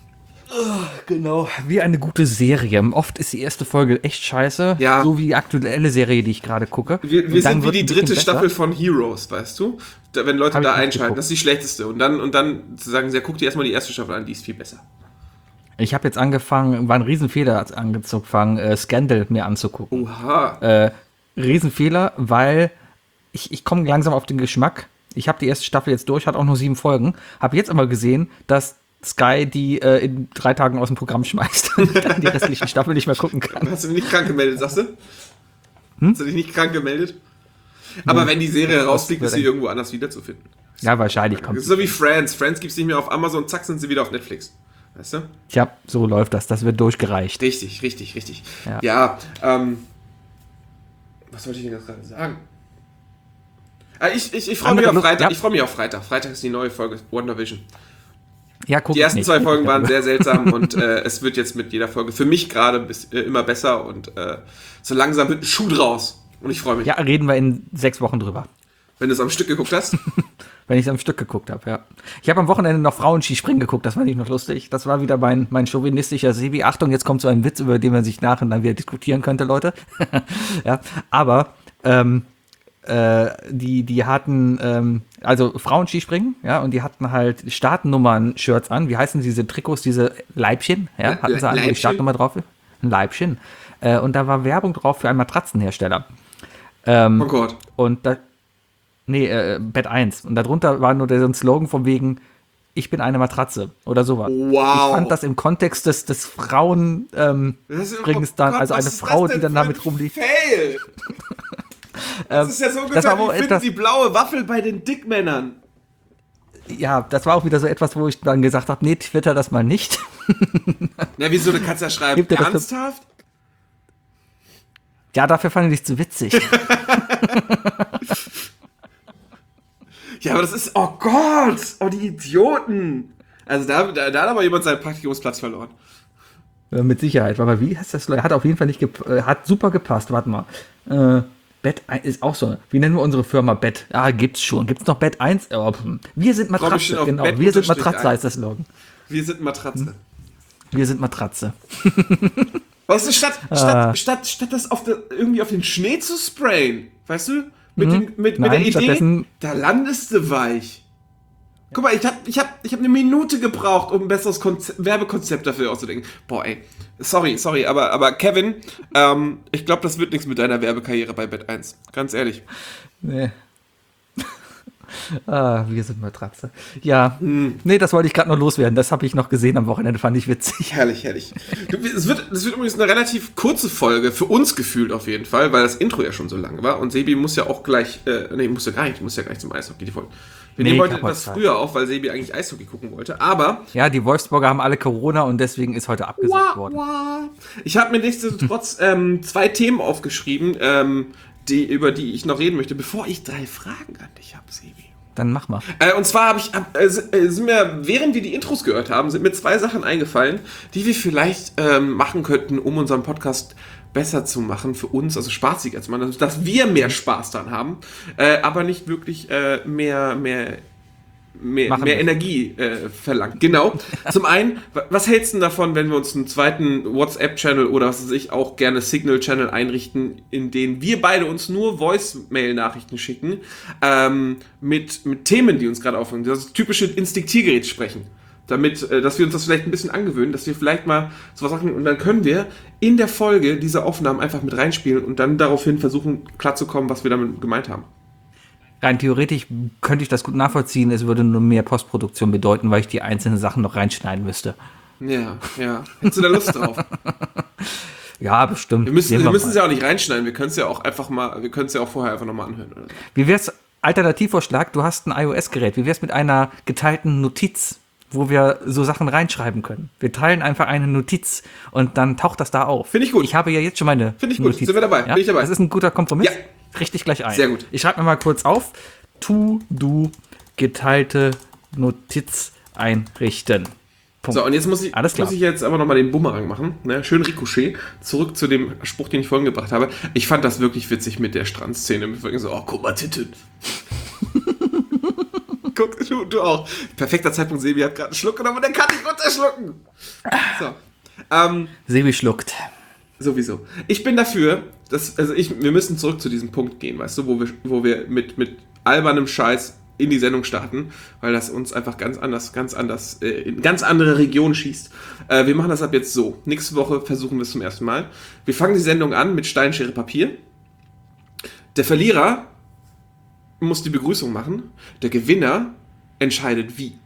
Oh, genau, wie eine gute Serie. Oft ist die erste Folge echt scheiße, ja. so wie die aktuelle Serie, die ich gerade gucke. Wir, wir sind wie die dritte Staffel von Heroes, weißt du? Da, wenn Leute Hab da einschalten, geguckt. Das ist die schlechteste. Und dann, und dann zu sagen, ja, guck dir erstmal die erste Staffel an, die ist viel besser. Ich habe jetzt angefangen, war ein Riesenfehler angefangen, äh, Scandal mir anzugucken. Oha. Äh, Riesenfehler, weil ich, ich komme langsam auf den Geschmack. Ich habe die erste Staffel jetzt durch, hat auch nur sieben Folgen. Habe jetzt aber gesehen, dass Sky die äh, in drei Tagen aus dem Programm schmeißt und dann die restlichen Staffel nicht mehr gucken kann. Hast du dich nicht krank gemeldet, sagst du? Hm? Hast du dich nicht krank gemeldet? Aber nee. Wenn die Serie rausfliegt, ist sie irgendwo anders wiederzufinden. Ja, wahrscheinlich kommt. So wie Friends. Friends gibt es nicht mehr auf Amazon, zack, sind sie wieder auf Netflix. Weißt du? Tja, so läuft das. Das wird durchgereicht. Richtig, richtig, richtig. Ja, ja ähm, was wollte ich denn jetzt gerade sagen? Ah, ich ich, ich freue mich auf Freitag. Ja. Ich freue mich auf Freitag. Freitag ist die neue Folge WandaVision. Ja, guck die ersten nicht. zwei Folgen waren sehr seltsam und äh, es wird jetzt mit jeder Folge für mich gerade bis, äh, immer besser und äh, so langsam wird ein Schuh draus. Und ich freue mich. Ja, reden wir in sechs Wochen drüber. Wenn du es am Stück geguckt hast? Wenn ich es am Stück geguckt habe, ja. Ich habe am Wochenende noch Frauenskispringen geguckt, das fand ich noch lustig. Das war wieder mein, mein chauvinistischer Sebi. Achtung, jetzt kommt so ein Witz, über den man sich nachher dann wieder diskutieren könnte, Leute. Ja, aber ähm, äh, die, die hatten, ähm, also Frauenskispringen, ja, und die hatten halt Startnummern-Shirts an. Wie heißen diese Trikots, diese Leibchen? Ja, hatten sie an, wo die Startnummer drauf ist? Ein Leibchen. Äh, und da war Werbung drauf für einen Matratzenhersteller. Ähm, oh Gott. Und da Nee, äh, Bett eins. Und darunter war nur der, so ein Slogan von wegen, ich bin eine Matratze oder sowas. Wow. Ich fand das im Kontext des, des Frauen ähm, Springs dann, Gott, also eine Frau, die dann damit rumliegt. Fail! Das ist ja so ungefähr, wie finden etwas, die blaue Waffel bei den Dickmännern. Ja, das war auch wieder so etwas, wo ich dann gesagt habe, nee, twitter das mal nicht. Ja, wieso, du kannst ja schreiben, ernsthaft? Ja, dafür fand ich es zu witzig. Ja, aber das ist, oh Gott, oh die Idioten. Also da, da, da hat aber jemand seinen Praktikumsplatz verloren. Ja, mit Sicherheit. Aber wie heißt das? Hat auf jeden Fall nicht, gep- hat super gepasst. Warte mal. Äh, Bett eins ist auch so. Wie nennen wir unsere Firma Bett? Ah, gibt's schon. Gibt's noch Bett eins? Oh, wir sind Matratze, genau. Bett Wir sind Matratze heißt das Slogan. Wir sind Matratze. Wir sind Matratze. Weißt du, statt, Ah. statt, statt, statt das auf der, irgendwie auf den Schnee zu sprayen, weißt du, mit, den, mit, mit Nein, der Idee, stattdessen- da landest du weich. Guck mal, ich hab, ich hab, ich hab eine Minute gebraucht, um ein besseres Konzept, Werbekonzept dafür auszudenken. Boah, ey, sorry, sorry, aber, aber Kevin, ähm, ich glaube, das wird nichts mit deiner Werbekarriere bei Bett eins. Ganz ehrlich. Nee. Ah, wir sind Matratze. Ja, nee, das wollte ich gerade noch loswerden. Das habe ich noch gesehen am Wochenende, fand ich witzig. Herrlich, herrlich. Du, es, wird, es wird übrigens eine relativ kurze Folge, für uns gefühlt auf jeden Fall, weil das Intro ja schon so lang war. Und Sebi muss ja auch gleich, äh, nee, muss ja gar nicht, muss ja gar nicht zum Eishockey, die Folge. Wir Nee, nehmen heute ich hab etwas heute früher auf, weil Sebi eigentlich Eishockey gucken wollte. Aber Ja, die Wolfsburger haben alle Corona und deswegen ist heute abgesagt worden. ich habe mir nichtsdestotrotz ähm, zwei Themen aufgeschrieben, ähm, die, über die ich noch reden möchte, bevor ich drei Fragen an dich habe, Sebi. Dann mach mal. Äh, und zwar habe ich, äh, sind mir, während wir die Intros gehört haben, sind mir zwei Sachen eingefallen, die wir vielleicht ähm, machen könnten, um unseren Podcast besser zu machen für uns, also spaßiger zu machen, also, dass wir mehr Spaß dran haben, äh, aber nicht wirklich äh, mehr, mehr, mehr, Machen mehr wir. Energie äh, verlangt. Genau. Zum einen, wa- was hältst du denn davon, wenn wir uns einen zweiten WhatsApp-Channel oder was weiß ich auch gerne Signal-Channel einrichten, in denen wir beide uns nur Voice-Mail-Nachrichten schicken, ähm, mit, mit Themen, die uns gerade auffallen, das typische Instinktiergerät sprechen. Damit, äh, dass wir uns das vielleicht ein bisschen angewöhnen, dass wir vielleicht mal sowas machen und dann können wir in der Folge diese Aufnahmen einfach mit reinspielen und dann daraufhin versuchen klarzukommen, was wir damit gemeint haben. Rein theoretisch könnte ich das gut nachvollziehen. Es würde nur mehr Postproduktion bedeuten, weil ich die einzelnen Sachen noch reinschneiden müsste. Ja, ja. Hättest du da Lust drauf? Ja, bestimmt. Wir müssen, Sehen wir müssen mal. es ja auch nicht reinschneiden, wir können es ja auch einfach mal, wir können es ja auch vorher einfach nochmal anhören. Oder so. Wie wär's, Alternativvorschlag, du hast ein iOS-Gerät. Wie wär's mit einer geteilten Notiz, wo wir so Sachen reinschreiben können? Wir teilen einfach eine Notiz und dann taucht das da auf. Finde ich gut. Ich habe ja jetzt schon meine Finde ich gut. Notiz. Sind wir dabei? Ja? Bin ich dabei. Das ist ein guter Kompromiss. Ja. Richtig gleich ein. Sehr gut. Ich schreibe mir mal kurz auf. Tu, du, geteilte Notiz einrichten. Punkt. So, und jetzt muss ich, Alles klar. muss ich jetzt aber nochmal den Bumerang machen. Ne? Schön Ricochet. Zurück zu dem Spruch, den ich vorhin gebracht habe. Ich fand das wirklich witzig mit der Strandszene. Mit so, oh, guck mal, Titten. Guck, du, du auch. Perfekter Zeitpunkt, Sebi hat gerade einen Schluck genommen und der kann nicht runterschlucken. So. Ähm, Sebi schluckt. Sowieso. Ich bin dafür, dass, also ich, wir müssen zurück zu diesem Punkt gehen, weißt du, wo wir, wo wir mit, mit albernem Scheiß in die Sendung starten, weil das uns einfach ganz anders, ganz anders, äh, in ganz andere Regionen schießt. Äh, wir machen das ab jetzt so. Nächste Woche versuchen wir es zum ersten Mal. Wir fangen die Sendung an mit Stein, Schere, Papier. Der Verlierer muss die Begrüßung machen. Der Gewinner entscheidet wie.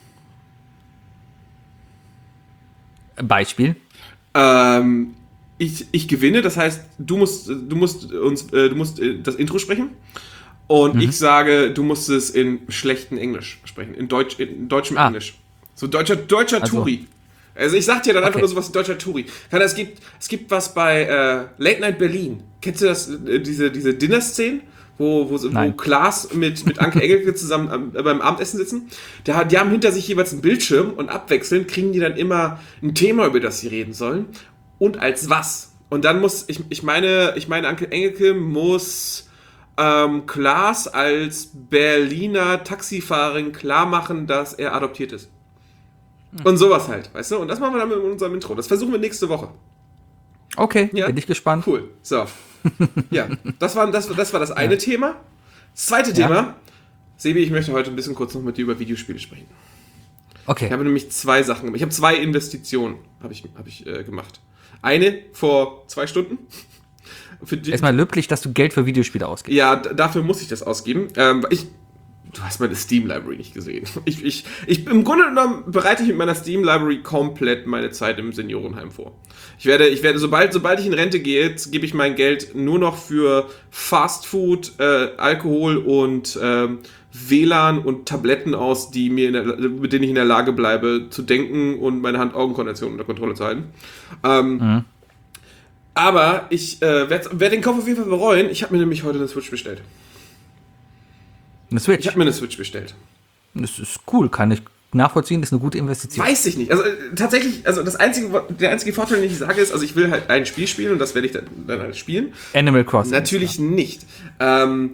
Beispiel. Ähm, ich, ich gewinne, das heißt, du musst, du musst uns, äh, du musst äh, das Intro sprechen und Mhm. ich sage, du musst es in schlechten Englisch sprechen, in Deutsch, in deutschem Ah. Englisch. So deutscher, deutscher Also- Touri. Also ich sag dir dann einfach Okay. nur sowas, deutscher Touri. Kann, es gibt, es gibt was bei äh, Late Night Berlin. Kennst du das, äh, diese, diese Dinner-Szenen? Wo, wo, wo Nein. Klaas mit, mit Anke Engelke zusammen am, äh, beim Abendessen sitzen. Der, hat- die haben hinter sich jeweils einen Bildschirm und abwechselnd kriegen die dann immer ein Thema, über das sie reden sollen. Und als was. Und dann muss, ich, ich meine, ich meine, Anke Engelke muss ähm, Klaas als Berliner Taxifahrerin klar machen, dass er adoptiert ist. Und sowas halt, weißt du? Und das machen wir dann mit unserem Intro. Das versuchen wir nächste Woche. Okay, Ja. bin ich gespannt. Cool. So. Ja, das war das, das, war das eine Thema. Das zweite Ja. Thema. Sebi, ich möchte heute ein bisschen kurz noch mit dir über Videospiele sprechen. Okay. Ich habe nämlich zwei Sachen gemacht. Ich habe zwei Investitionen habe ich, habe ich, äh, gemacht. Eine vor zwei Stunden. Für die, Erstmal löblich, dass du Geld für Videospiele ausgibst. ja, d- dafür muss ich das ausgeben. Ähm, ich, du hast meine Steam-Library nicht gesehen. Ich, ich, ich, Im Grunde genommen bereite ich mit meiner Steam-Library komplett meine Zeit im Seniorenheim vor. Ich werde, ich werde sobald, sobald ich in Rente gehe, jetzt gebe ich mein Geld nur noch für Fastfood, äh, Alkohol und ähm, W L A N und Tabletten aus, die mir in der, mit denen ich in der Lage bleibe, zu denken und meine Hand-Augen-Koordination unter Kontrolle zu halten. Ähm, Mhm. Aber ich äh, werde werd den Kauf auf jeden Fall bereuen. Ich habe mir nämlich heute eine Switch bestellt. Eine Switch. Ich habe mir eine Switch bestellt. Das ist cool, kann ich nachvollziehen, ist eine gute Investition. Weiß ich nicht. Also äh, tatsächlich, also das einzige, der einzige Vorteil, den ich sage, ist, also ich will halt ein Spiel spielen und das werde ich dann, dann halt spielen. Animal Crossing. Natürlich nicht. Ähm,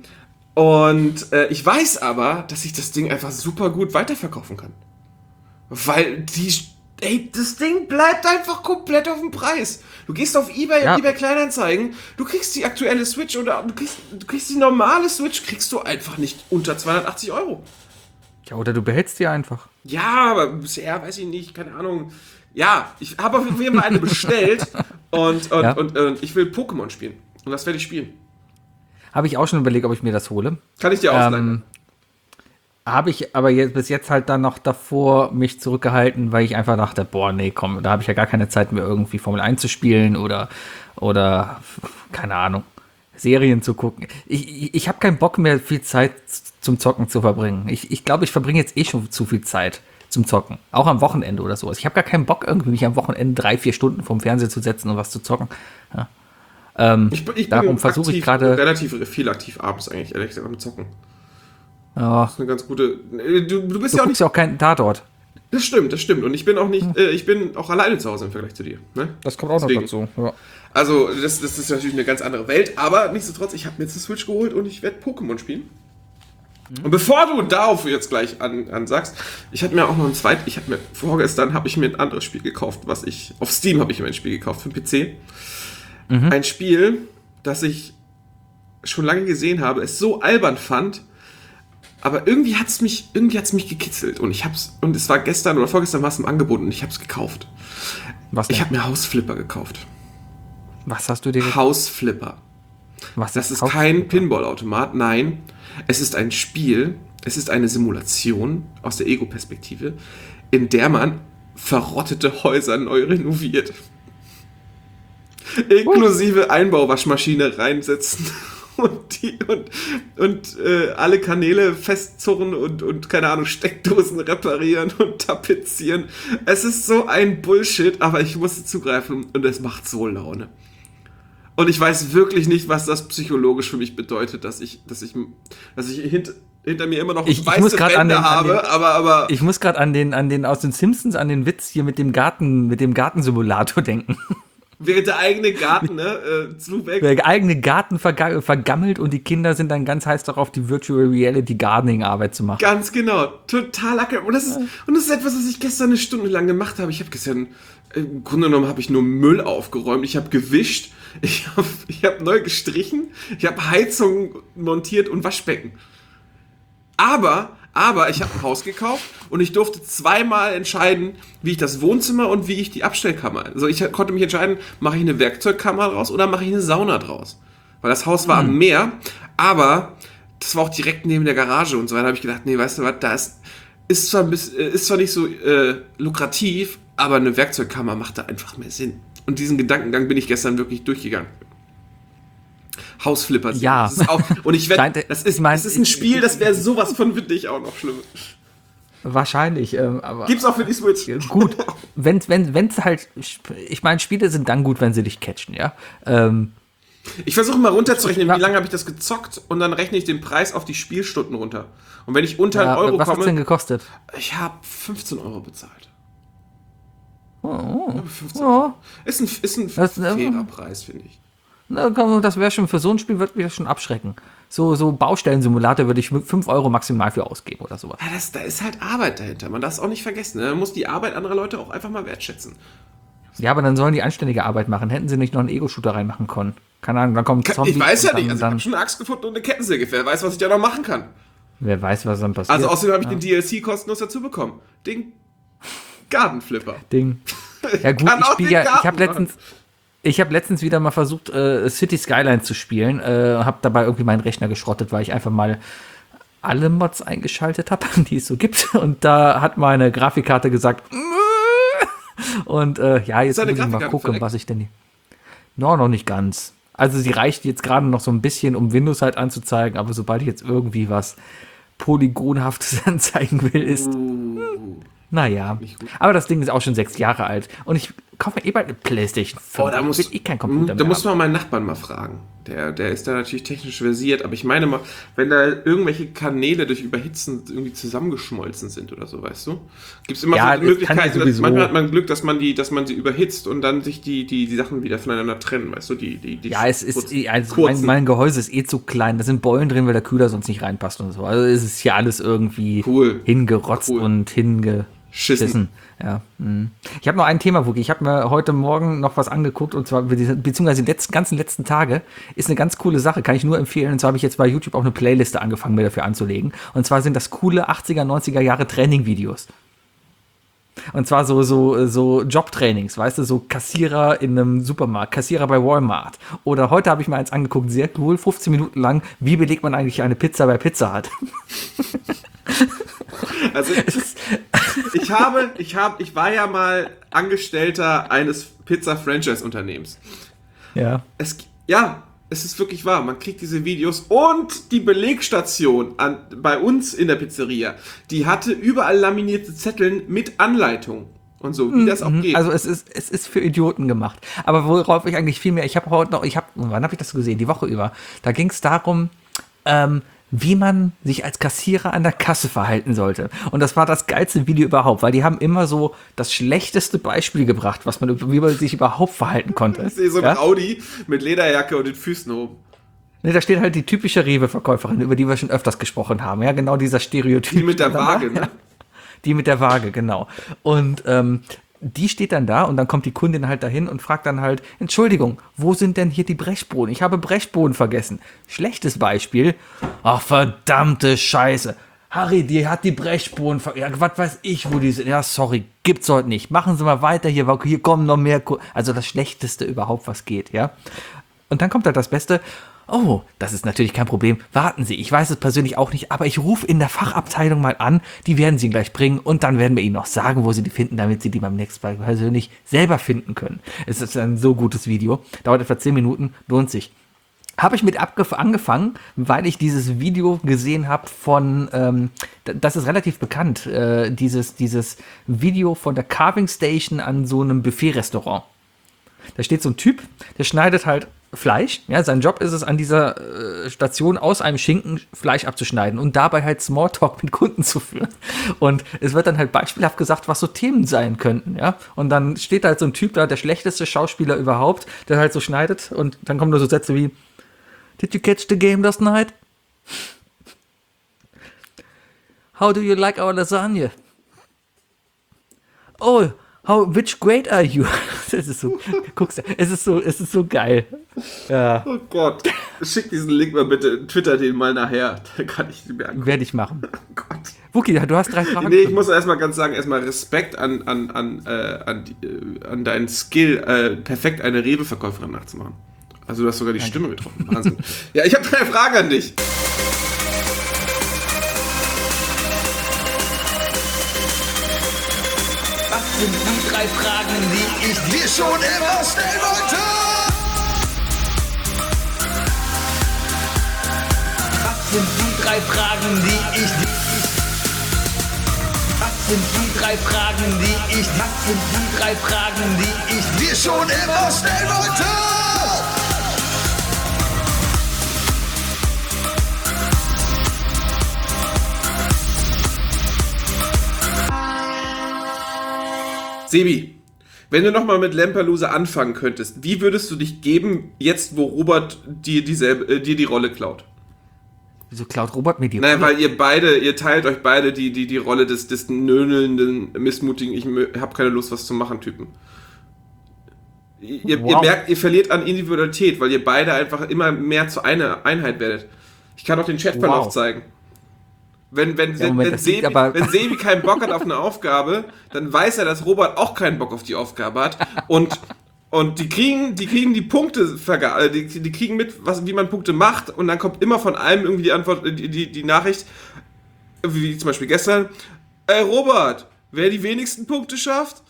und äh, ich weiß aber, dass ich das Ding einfach super gut weiterverkaufen kann. Weil die, ey, das Ding bleibt einfach komplett auf dem Preis. Du gehst auf eBay, Ja. eBay Kleinanzeigen, du kriegst die aktuelle Switch oder du kriegst, du kriegst die normale Switch, kriegst du einfach nicht unter zweihundertachtzig Euro. Ja, oder du behältst die einfach. Ja, aber bisher weiß ich nicht, keine Ahnung. Ja, ich habe auf jeden Fall eine bestellt und, und, Ja. und, und ich will Pokémon spielen. Und das werde ich spielen. Habe ich auch schon überlegt, ob ich mir das hole. Kann ich dir ausleihen? Ähm, habe ich aber jetzt, bis jetzt halt dann noch davor mich zurückgehalten, weil ich einfach dachte, boah, nee, komm, da habe ich ja gar keine Zeit mehr irgendwie Formel eins zu spielen oder, oder keine Ahnung, Serien zu gucken. Ich, ich, ich habe keinen Bock mehr, viel Zeit zum Zocken zu verbringen. Ich, ich glaube, ich verbringe jetzt eh schon zu viel Zeit zum Zocken. Auch am Wochenende oder sowas. Ich habe gar keinen Bock, irgendwie mich am Wochenende drei, vier Stunden vorm Fernseher zu setzen und was zu zocken. Ja. Ähm, Ich, bin- ich darum bin versuche ich aktiv- gerade. relativ viel aktiv abends eigentlich, ehrlich gesagt, mit Zocken. Ja, Das ist eine ganz gute. äh, Du, du bist du ja auch guckst nicht. ja auch keinen Tatort. Das stimmt, das stimmt. Und ich bin auch nicht. Äh, ich bin auch alleine zu Hause im Vergleich zu dir. Ne? Das kommt auch Deswegen. noch dazu. Ja. Also, das, das ist natürlich eine ganz andere Welt, aber nichtsdestotrotz, ich habe mir jetzt eine Switch geholt und ich werde Pokémon spielen. Und bevor du darauf jetzt gleich an, an sagst, ich hatte mir auch noch ein zweites, ich habe mir vorgestern habe ich mir ein anderes Spiel gekauft, was ich auf Steam habe ich mir ein Spiel gekauft für den P C. Ein Spiel, das ich schon lange gesehen habe, es so albern fand, aber irgendwie hat es mich irgendwie hat's mich gekitzelt und ich hab's und es war gestern oder vorgestern war es im Angebot und ich habe es gekauft. Was, Ich denn? habe mir Hausflipper gekauft. Was hast du dir gekauft? Hausflipper. Was Das ist Haus- kein Pinball-Automat, nein. Es ist ein Spiel, es ist eine Simulation aus der Ego-Perspektive, in der man verrottete Häuser neu renoviert. Inklusive Einbauwaschmaschine reinsetzen und, die, und, und äh, alle Kanäle festzurren und, und, keine Ahnung, Steckdosen reparieren und tapezieren. Es ist so ein Bullshit, aber ich musste zugreifen und es macht so Laune. Und ich weiß wirklich nicht, was das psychologisch für mich bedeutet, dass ich, dass ich, dass ich hint, hinter mir immer noch Ich- ich weiße muss grad an Wände den- an habe, den- aber, aber Ich muss gerade an den, an den aus den Simpsons, an den Witz hier mit dem Garten, mit dem Gartensimulator denken. während der eigene Garten, ne, äh, zu weg. Der eigene Garten verga vergammelt und die Kinder sind dann ganz heiß darauf, die Virtual Reality Gardening Arbeit zu machen. Ganz genau, total acker. Und das ist, und das ist etwas, was ich gestern eine Stunde lang gemacht habe. Ich habe gestern, im Grunde genommen habe ich nur Müll aufgeräumt, ich habe gewischt, ich habe ich hab neu gestrichen, ich habe Heizung montiert und Waschbecken. Aber, aber ich habe ein Haus gekauft und ich durfte zweimal entscheiden, wie ich das Wohnzimmer und wie ich die Abstellkammer. Also ich konnte mich entscheiden, mache ich eine Werkzeugkammer draus oder mache ich eine Sauna draus. Weil das Haus war am Meer, aber das war auch direkt neben der Garage und so weiter. Da habe ich gedacht, nee, weißt du was, da ist, ist, zwar, ein bisschen, ist zwar nicht so äh, lukrativ, aber eine Werkzeugkammer macht da einfach mehr Sinn. Und diesen Gedankengang bin ich gestern wirklich durchgegangen. Hausflipper. Ja. Das ist auch, und ich wette, Scheint- das ist, ich mein, das ist ein Spiel, das wäre sowas von für dich auch noch schlimm. Wahrscheinlich, ähm, aber Gibt's auch für die Switch. gut. Wenn wenn wenn's halt, ich meine, Spiele sind dann gut, wenn sie dich catchen, ja. Ähm, Ich versuche mal runterzurechnen, Ja. wie lange habe ich das gezockt und dann rechne ich den Preis auf die Spielstunden runter. Und wenn ich unter ja, einen Euro was hat's denn komme, gekostet? ich habe fünfzehn Euro bezahlt. Oh, Ja, fünfzehn oh. Euro. Ist ein, ist ein Das, äh, fairer Preis, finde ich. Na, komm, das wäre schon für so ein Spiel, wird mich das schon abschrecken. So, so Baustellensimulator würde ich fünf Euro maximal für ausgeben oder sowas. Ja, das, da ist halt Arbeit dahinter. Man darf es auch nicht vergessen. Ne? Man muss die Arbeit anderer Leute auch einfach mal wertschätzen. Ja, aber dann sollen die anständige Arbeit machen. Hätten sie nicht noch einen Ego-Shooter reinmachen können. Keine Ahnung, dann kommen Zombies. Ich weiß ja und dann, nicht. Also ich dann, habe schon eine Axt gefunden und eine Kettensäge. Wer weiß, was ich da noch machen kann. wer weiß, was dann passiert. Also außerdem habe ich ja. den D L C kostenlos dazu bekommen. Den Gartenflipper. Ding. Ja gut, Kann ich auch spiele den ja, ich Garten habe letztens, ich habe letztens wieder mal versucht, äh, City Skylines zu spielen, äh, habe dabei irgendwie meinen Rechner geschrottet, weil ich einfach mal alle Mods eingeschaltet habe, die es so gibt. Und da hat meine Grafikkarte gesagt, und äh, ja, jetzt muss deine ich mal Grafikkarte gucken, verreckt? was ich denn. No, noch nicht ganz. Also sie reicht jetzt gerade noch so ein bisschen, um Windows halt anzuzeigen, aber sobald ich jetzt irgendwie was Polygonhaftes anzeigen will, ist. Uh, Naja, Nicht gut. aber das Ding ist auch schon sechs Jahre alt. Und ich kaufe mir eh bald eine PlayStation fünf. Oh, da muss, ich will eh kein Computer da mehr muss haben. man meinen Nachbarn mal fragen. Der, der ist da natürlich technisch versiert, aber ich meine mal, wenn da irgendwelche Kanäle durch Überhitzen irgendwie zusammengeschmolzen sind oder so, weißt du? Gibt es immer Ja, so das kann Möglichkeiten, ja sowieso. dass, manchmal hat man Glück, dass man die, dass man sie überhitzt und dann sich die, die, die Sachen wieder voneinander trennen, weißt du? Die, die, die Ja, es ist, kurzen- eh- also mein, kurzen. mein Gehäuse ist eh zu klein. Da sind Beulen drin, weil der Kühler sonst nicht reinpasst und so. Also es ist hier alles irgendwie Cool. hingerotzt Cool. und hingeschissen. Schissen. Ja. mh. Ich habe noch ein Thema, Wookie. Ich habe mir heute Morgen noch was angeguckt und zwar, be- beziehungsweise die letzten, ganzen letzten Tage, ist eine ganz coole Sache, kann ich nur empfehlen. Und zwar habe ich jetzt bei YouTube auch eine Playliste angefangen, mir dafür anzulegen. Und zwar sind das coole achtziger, neunziger Jahre Training-Videos. Und zwar so, so, so Jobtrainings, weißt du, so Kassierer in einem Supermarkt, Kassierer bei Walmart. Oder heute habe ich mir eins angeguckt, sehr cool, fünfzehn Minuten lang, wie belegt man eigentlich eine Pizza bei Pizza Hut. Also ich habe, ich habe, ich war ja mal Angestellter eines Pizza-Franchise-Unternehmens. Ja. Es, ja, es ist wirklich wahr. Man kriegt diese Videos und die Belegstation an, bei uns in der Pizzeria, die hatte überall laminierte Zetteln mit Anleitung und so, wie das auch geht. Also es ist, es ist für Idioten gemacht. Aber worauf ich eigentlich viel mehr, ich habe heute noch, ich habe, wann habe ich das gesehen? Die Woche über. Da ging es darum, ähm, wie man sich als Kassierer an der Kasse verhalten sollte. Und das war das geilste Video überhaupt, weil die haben immer so das schlechteste Beispiel gebracht, was man, wie man sich überhaupt verhalten konnte. Ich sehe so ein Ja? Audi mit Lederjacke und den Füßen oben. Ne, da steht halt die typische Rewe-Verkäuferin, über die wir schon öfters gesprochen haben. Ja, genau dieser Stereotyp. Die mit der Waage, ne? Ja, die mit der Waage, genau. Und ähm, die steht dann da und dann kommt die Kundin halt dahin und fragt dann halt, Entschuldigung, wo sind denn hier die Brechbohnen? Ich habe Brechbohnen vergessen. Schlechtes Beispiel. Ach, verdammte Scheiße. Harry, die hat die Brechbohnen vergessen. Ja, was weiß ich, wo die sind. Ja, sorry, gibt's heute nicht. Machen Sie mal weiter hier, hier kommen noch mehr. Ku also das Schlechteste überhaupt, was geht, ja. Und dann kommt halt das Beste. Oh, das ist natürlich kein Problem. Warten Sie, ich weiß es persönlich auch nicht, aber ich rufe in der Fachabteilung mal an. Die werden Sie Ihnen gleich bringen und dann werden wir Ihnen noch sagen, wo Sie die finden, damit Sie die beim nächsten Mal persönlich selber finden können. Es ist ein so gutes Video. Dauert etwa zehn Minuten, lohnt sich. Habe ich mit angefangen, weil ich dieses Video gesehen habe von, ähm, das ist relativ bekannt, äh, dieses, dieses Video von der Carving Station an so einem Buffet-Restaurant. Da steht so ein Typ, der schneidet halt Fleisch. Ja, sein Job ist es, an dieser äh, Station aus einem Schinken Fleisch abzuschneiden und dabei halt Smalltalk mit Kunden zu führen. Und es wird dann halt beispielhaft gesagt, was so Themen sein könnten. Ja, und dann steht halt so ein Typ da, der schlechteste Schauspieler überhaupt, der halt so schneidet und dann kommen nur so Sätze wie: Did you catch the game last night? How do you like our lasagna? Oh, how, which grade are you? Das ist so, guckst du, es ist so, es ist so geil. Ja, Oh Gott. Schick diesen Link mal bitte, twitter den mal nachher. Dann kann ich den mir angucken. werde ich machen. Oh Gott. Wookie, du hast drei Fragen. Nee, ich muss erstmal ganz sagen, erstmal Respekt an, an, an, äh, an, die, äh, an deinen Skill, äh, perfekt eine Rewe-Verkäuferin nachzumachen. Also du hast sogar die Stimme getroffen. Wahnsinn. Ja, ich habe drei Fragen an dich. Was sind die drei Fragen, die ich dir schon immer stellen wollte? Was sind die drei Fragen, die ich dir... Was sind die drei Fragen, die ich... Was sind die drei Fragen, die ich dir schon immer stellen wollte? Sebi, wenn du nochmal mit Lamperlose anfangen könntest, wie würdest du dich geben, jetzt wo Robert dir, dieselbe, äh, dir die Rolle klaut? Wieso klaut Robert mir die Nein, Rolle? weil ihr beide, ihr teilt euch beide die, die, die Rolle des, des nöhnelnden, missmutigen, ich hab keine Lust, was zu machen Typen. Ihr, ihr Wow. merkt, ihr verliert an Individualität, weil ihr beide einfach immer mehr zu einer Einheit werdet. Ich kann auch den Chatverlauf Wow. zeigen. Wenn, wenn, Ja, Moment, wenn, das liegt Sebi, aber- wenn Sebi keinen Bock hat auf eine Aufgabe, dann weiß er, dass Robert auch keinen Bock auf die Aufgabe hat. Und, und die kriegen, die kriegen die Punkte, verga- äh, die, die kriegen mit, was, wie man Punkte macht. Und dann kommt immer von einem irgendwie die Antwort, die, die, die Nachricht, wie zum Beispiel gestern: Ey Robert, wer die wenigsten Punkte schafft?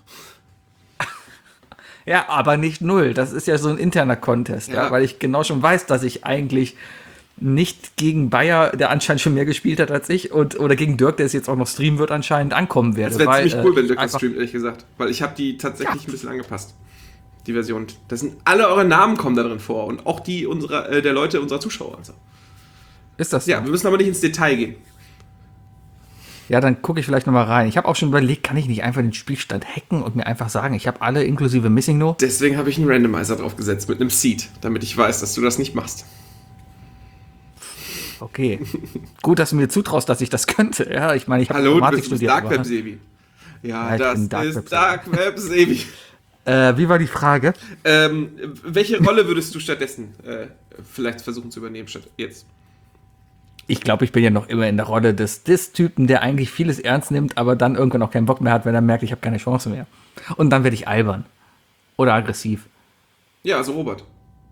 Ja, aber nicht null. Das ist ja so ein interner Contest, ja. Ja. weil ich genau schon weiß, dass ich eigentlich nicht gegen Bayer, der anscheinend schon mehr gespielt hat als ich, und oder gegen Dirk, der es jetzt auch noch streamen wird, anscheinend ankommen werde. Das wäre weil, ziemlich cool, äh, wenn Dirk das einfach- streamt, ehrlich gesagt. Weil ich habe die tatsächlich ein bisschen angepasst. die Version. Da sind alle eure Namen kommen da drin vor und auch die unserer, äh, der Leute unserer Zuschauer und so. Ist das so? Ja, wir müssen aber nicht ins Detail gehen. Ja, dann gucke ich vielleicht nochmal rein. Ich habe auch schon überlegt, kann ich nicht einfach den Spielstand hacken und mir einfach sagen, ich habe alle inklusive Missing No? Deswegen habe ich einen Randomizer draufgesetzt mit einem Seed, damit ich weiß, dass du das nicht machst. Okay. Gut, dass du mir zutraust, dass ich das könnte. Ja, ich meine, ich habe Hallo, du Informatik bist, du bist studiert. Dark aber- Web Sebi. Ja, Ja, ich das bin Dark ist Web Sebi. Dark Web Sebi. Äh, wie war die Frage? ähm, welche Rolle würdest du stattdessen äh, vielleicht versuchen zu übernehmen statt jetzt? Ich glaube, ich bin ja noch immer in der Rolle des, des Typen, der eigentlich vieles ernst nimmt, aber dann irgendwann auch keinen Bock mehr hat, wenn er merkt, ich habe keine Chance mehr. Und dann werde ich albern. Oder aggressiv. Ja, also Robert.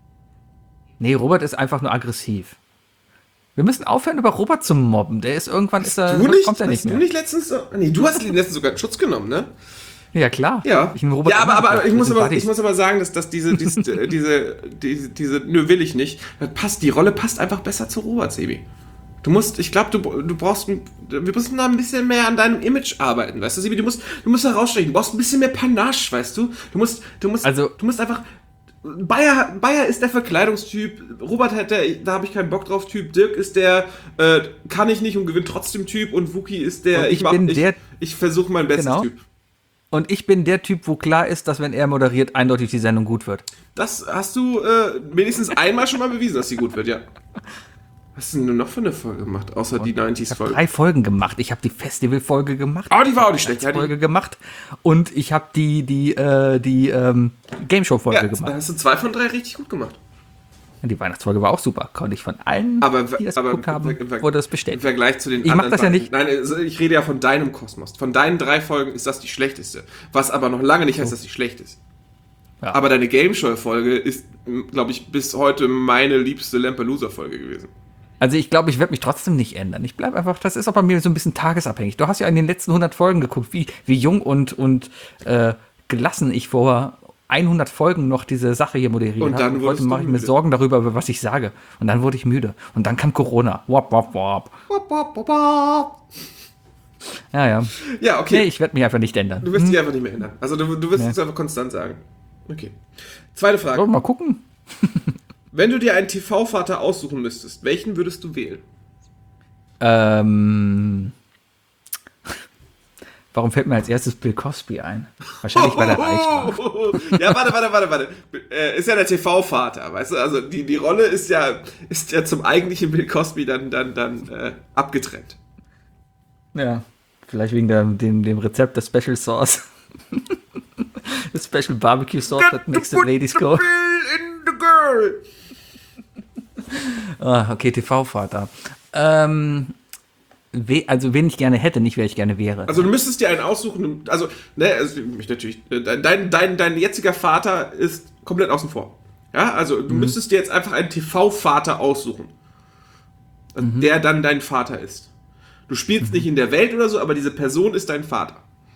Nee, Robert ist einfach nur aggressiv. Wir müssen aufhören, über Robert zu mobben. Der ist irgendwann, ist er, Du nicht? kommt er nicht Hast mehr. du nicht letztens so, nee, du hast letztens sogar in Schutz genommen, ne? Ja, klar. Ja. Ich bin Robert ja, aber, immer aber noch. ich, Wir muss sind aber, Buddies. ich muss aber sagen, dass, dass diese, diese, diese, diese, diese, nö, will ich nicht. Das passt, die Rolle passt einfach besser zu Robert, Sebi. Du musst, ich glaube, du, du brauchst, ein- wir müssen da ein bisschen mehr an deinem Image arbeiten, weißt du, Sebi? Du musst, du musst da rausstechen. Du brauchst ein bisschen mehr Panache, weißt du? Du musst, du musst, Also- du musst einfach, Bayer, Bayer ist der Verkleidungstyp, Robert hat der, da habe ich keinen Bock drauf Typ, Dirk ist der, äh, kann ich nicht und gewinnt trotzdem Typ und Wookie ist der, Und ich mach- bin ich, der- ich versuche mein Bestes Genau. Typ. Und ich bin der Typ, wo klar ist, dass wenn er moderiert, eindeutig die Sendung gut wird. Das hast du äh, wenigstens einmal schon mal bewiesen, dass sie gut wird, ja. Was hast du denn noch für eine Folge gemacht, außer die Ich habe neunziger-Folge? drei Folgen gemacht. Ich habe die Festival-Folge gemacht. Oh, die war auch nicht schlecht. Ja, Folge die, gemacht. Und ich habe die, die, äh, die ähm, Game Show-Folge ja, da gemacht. hast du zwei von drei richtig gut gemacht. Und die Weihnachtsfolge war auch super. Konnte ich von allen, Aber, die das aber geguckt haben, im Ver- wurde das im bestätigt. Vergleich zu den Ich mach anderen das ja beiden- nicht. Nein, also ich rede ja von deinem Kosmos. Von deinen drei Folgen ist das die schlechteste. Was aber noch lange nicht heißt, dass sie schlecht ist. Ja. Aber deine Game Show-Folge ist, glaube ich, bis heute meine liebste Lampelusa-Folge gewesen. Also ich glaube, ich werde mich trotzdem nicht ändern. Ich bleibe einfach, das ist auch bei mir so ein bisschen tagesabhängig. Du hast ja in den letzten hundert Folgen geguckt, wie, wie jung und, und äh, gelassen ich vor hundert Folgen noch diese Sache hier moderiert Und habe. dann Und wurdest heute du mache ich mir müde. Sorgen darüber, über was ich sage. Und dann wurde ich müde. Und dann kam Corona. Wop, wop, wop. Wop, wop, wop, wop. Ja, ja. Ja, okay. Nee, ich werde mich einfach nicht ändern. Du wirst dich einfach nicht mehr ändern. Also du, du wirst Nee. es einfach konstant sagen. Okay. Zweite Frage. Wollen wir mal gucken? Wenn du dir einen T V-Vater aussuchen müsstest, welchen würdest du wählen? Ähm, warum fällt mir als erstes Bill Cosby ein? Wahrscheinlich, weil er reich war. Ja, warte, warte, warte, warte. Äh, ist ja der T V-Vater, weißt du? Also die, die Rolle ist ja, ist ja zum eigentlichen Bill Cosby dann, dann, dann äh, abgetrennt. Ja, vielleicht wegen der, dem, dem Rezept der Special Sauce. The Special Barbecue Sauce that makes the ladies go. In the girl. Ah, okay, T V-Vater. Ähm, we, also wen ich gerne hätte, nicht wer ich gerne wäre. Also du müsstest dir einen aussuchen, also, ne, also mich natürlich, äh, dein, dein, dein jetziger Vater ist komplett außen vor. Ja, also du müsstest dir jetzt einfach einen T V-Vater aussuchen. Also, der dann dein Vater ist. Du spielst nicht in der Welt oder so, aber diese Person ist dein Vater.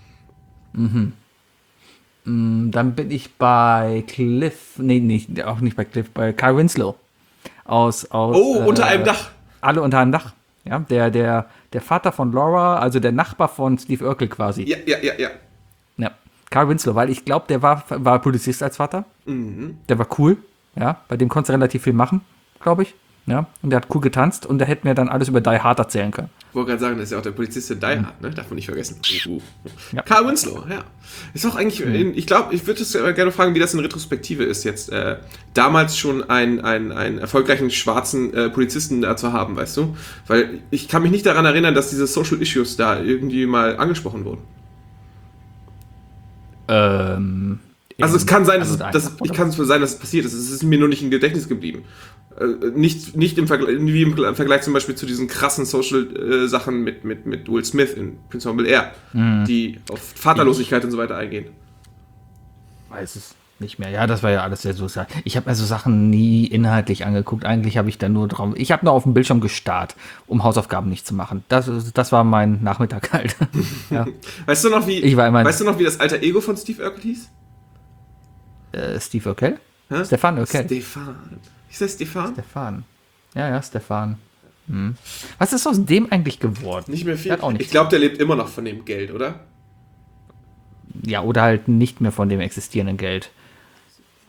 Dann bin ich bei Cliff, nee, nicht, auch nicht bei Cliff, bei Kyle Winslow. Aus, aus, Oh, unter äh, einem Dach. Alle unter einem Dach. Ja, der, der, der Vater von Laura, also der Nachbar von Steve Urkel quasi. Ja, ja, ja, ja. Ja. Kyle Winslow, weil ich glaube, der war, war Polizist als Vater. Der war cool. Ja, bei dem konntest du relativ viel machen, glaube ich. Ja, und der hat cool getanzt und der hätte mir dann alles über Die Hard erzählen können. Ich wollte gerade sagen, das ist ja auch der Polizist in Die Hard, ne? Darf man nicht vergessen. Uh, uh. Ja. Carl Winslow, ja. Ist auch eigentlich, in, ich glaube, ich würde es gerne fragen, wie das in Retrospektive ist, jetzt äh, damals schon einen, einen, einen erfolgreichen schwarzen äh, Polizisten da zu haben, weißt du? Weil ich kann mich nicht daran erinnern, dass diese Social Issues da irgendwie mal angesprochen wurden. Ähm, Also es kann sein, dass, also es, Die dass Hard, ich oder? kann es sein, dass es passiert ist. Es ist mir nur nicht im Gedächtnis geblieben. Äh, nicht, nicht im Vergleich, wie im Vergleich zum Beispiel zu diesen krassen Social-Sachen mit, mit, mit Will Smith in Prince of Bel-Air, Mhm. die auf Vaterlosigkeit und so weiter eingehen. weiß es nicht mehr. Ja, das war ja alles sehr sozial. Ich habe mir so Sachen nie inhaltlich angeguckt. Eigentlich habe ich da nur drauf. Ich habe nur auf dem Bildschirm gestarrt, um Hausaufgaben nicht zu machen. Das, das war mein Nachmittag halt. Ja. Weißt du noch, wie, Ich war immer- weißt du noch, wie das alter Ego von Steve Urkel hieß? Äh, Steve Urkel? Hä? Stefan Urkel. Stefan. Ist das Stefan? Stefan. Ja, ja, Stefan. Hm. Was ist aus dem eigentlich geworden? Nicht mehr viel. Der hat auch nichts. Ich glaube, der lebt immer noch von dem Geld, oder? Ja, oder halt nicht mehr von dem existierenden Geld.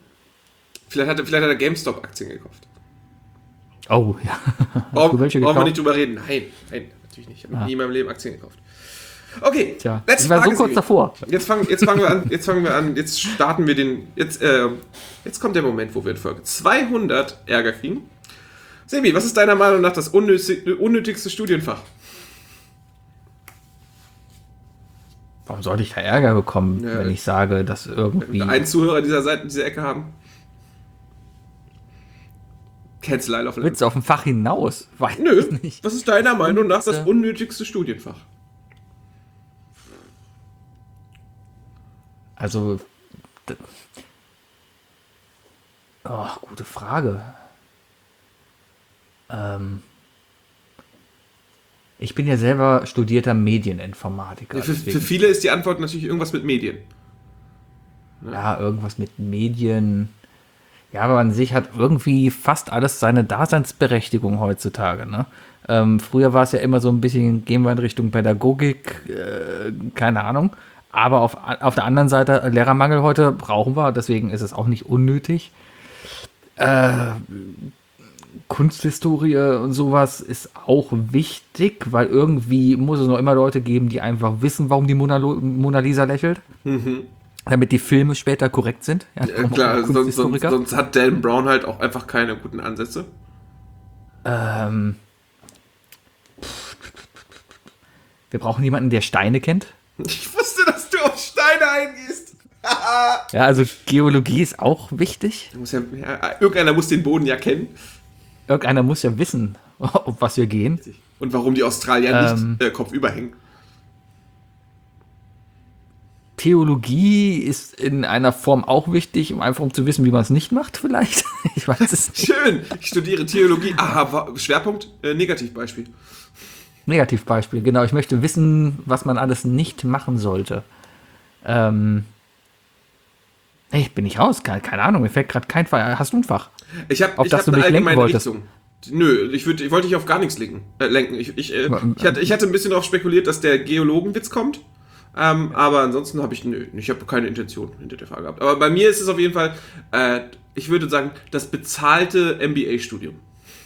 Vielleicht hat er, vielleicht hat er GameStop-Aktien gekauft. Oh, ja. Brauchen wir nicht drüber reden. Nein, nein, natürlich nicht. Ich habe Ah. nie in meinem Leben Aktien gekauft. Okay, Tja, letzte ich war Frage, so kurz Sebi. davor. Jetzt fangen, jetzt fangen wir an, jetzt fangen wir an, jetzt starten wir den, jetzt, äh, jetzt kommt der Moment, wo wir in Folge zweihundert Ärger kriegen. Sebi, was ist deiner Meinung nach das unnötig, unnötigste Studienfach? Warum sollte ich da Ärger bekommen, Ja. wenn ich sage, dass irgendwie... Wenn wir einen Zuhörer dieser Seite, dieser Ecke haben? Cancel Isle of Lamp. Witz auf ein Fach hinaus? Weiß Nö, ich nicht. was ist deiner Meinung nach das Unnütze- unnötigste Studienfach? Also... d- Oh, gute Frage. Ähm... Ich bin ja selber studierter Medieninformatiker. Für, deswegen- für viele ist die Antwort natürlich irgendwas mit Medien. Ja, irgendwas mit Medien. Ja, aber an sich hat irgendwie fast alles seine Daseinsberechtigung heutzutage. Ne? Ähm, früher war es ja immer so ein bisschen, gehen wir in Richtung Pädagogik, äh, keine Ahnung. Aber auf, auf der anderen Seite, Lehrermangel heute brauchen wir, deswegen ist es auch nicht unnötig. Äh, Kunsthistorie und sowas ist auch wichtig, weil irgendwie muss es noch immer Leute geben, die einfach wissen, warum die Mona, Mona Lisa lächelt. Damit die Filme später korrekt sind. Ja, Äh, klar, sonst, sonst, Kunsthistoriker. sonst hat Dan Brown halt auch einfach keine guten Ansätze. Ähm, wir brauchen jemanden, der Steine kennt. Ich wusste, dass du auf Steine eingehst. Ja, also Geologie ist auch wichtig. Muss ja, ja, irgendeiner muss den Boden ja kennen. Irgendeiner muss ja wissen, auf was wir gehen. Und warum die Australier Ähm. nicht äh, kopfüber hängen. Theologie ist in einer Form auch wichtig, um einfach um zu wissen, wie man es nicht macht, vielleicht. Ich weiß es nicht. Schön, ich studiere Theologie. Aha, wa- Schwerpunkt, äh, Negativbeispiel. Negativbeispiel, genau. Ich möchte wissen, was man alles nicht machen sollte. Ähm. Ich bin nicht raus, keine, keine Ahnung, mir fällt gerade kein Fach. Hast du ein Fach? Ich habe Auf ich das hab du eine mich lenken allgemeine wolltest. Richtung. Nö, ich, würd, ich wollte dich auf gar nichts lenken. Äh, lenken. Ich, ich, äh, ich, hatte, ich hatte ein bisschen darauf spekuliert, dass der Geologenwitz kommt. Ähm, aber ansonsten habe ich, nö, ich habe keine Intention hinter der Frage gehabt. Aber bei mir ist es auf jeden Fall, äh, ich würde sagen, das bezahlte M B A-Studium.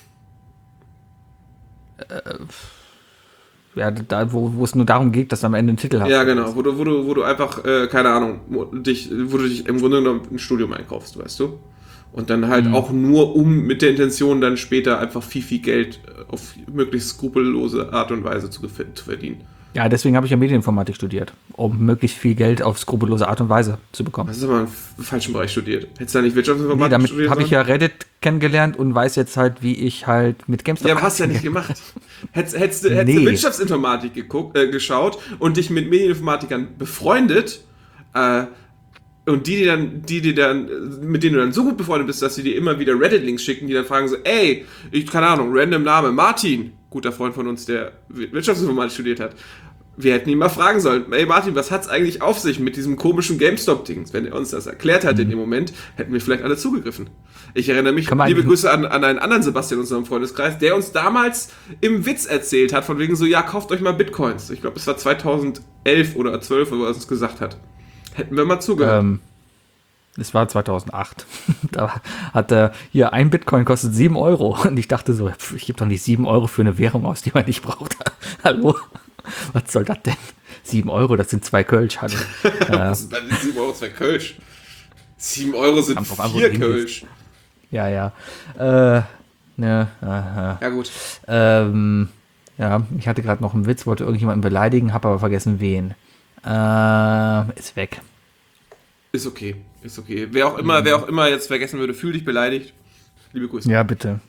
Ja, da, wo, wo es nur darum geht, dass du am Ende einen Titel hast. Ja, genau, wo du, wo du, wo du einfach, äh, keine Ahnung, mo- dich, wo du dich im Grunde genommen ein Studium einkaufst, weißt du? Und dann halt auch nur um mit der Intention dann später einfach viel, viel Geld äh, auf möglichst skrupellose Art und Weise zu, gef- zu verdienen. Ja, deswegen habe ich ja Medieninformatik studiert, um möglichst viel Geld auf skrupellose Art und Weise zu bekommen. Das ist aber im falschen Bereich studiert. Hättest du da nicht Nee, Wirtschaftsinformatik damit studiert? habe ich ja Reddit kennengelernt und weiß jetzt halt, wie ich halt mit GameStop... Ja, aber hast du ja nicht gemacht. Hättest, hättest, du- hättest Nee. du Wirtschaftsinformatik geguckt, äh, geschaut und dich mit Medieninformatikern befreundet, äh, und die, die dann, die, die dann, äh, mit denen du dann so gut befreundet bist, dass sie dir immer wieder Reddit-Links schicken, die dann fragen so, ey, ich, keine Ahnung, random Name, Martin, guter Freund von uns, der Wirtschaftsinformatik studiert hat. Wir hätten ihn mal fragen sollen, ey Martin, was hat's eigentlich auf sich mit diesem komischen GameStop-Dings? Wenn er uns das erklärt hat in dem Moment, hätten wir vielleicht alle zugegriffen. Ich erinnere mich, Kann man liebe eigentlich- Grüße an, an einen anderen Sebastian in unserem Freundeskreis, der uns damals im Witz erzählt hat, von wegen so, ja, kauft euch mal Bitcoins. Ich glaube, es war zweitausendelf oder zwölf, wo er es uns gesagt hat. Hätten wir mal zugehört. Ähm, es war zweitausendacht. Da hat er, hier, ein Bitcoin kostet sieben Euro. Und ich dachte so, pf, ich gebe doch nicht sieben Euro für eine Währung aus, die man nicht braucht. Hallo? Was soll das denn? sieben Euro, das sind zwei Kölsch. Hallo. äh, Das sind dann sieben Euro, zwei Kölsch. sieben Euro sind Kommt drauf an, wo vier du Kölsch. ja, ja. Äh, ne, aha. Ja gut. Ähm, ja, ich hatte gerade noch einen Witz, wollte irgendjemanden beleidigen, habe aber vergessen, wen. Äh, ist weg. Ist okay. Ist okay. Wer auch immer, wer auch immer jetzt vergessen würde, fühl dich beleidigt. Liebe Grüße. Ja, bitte.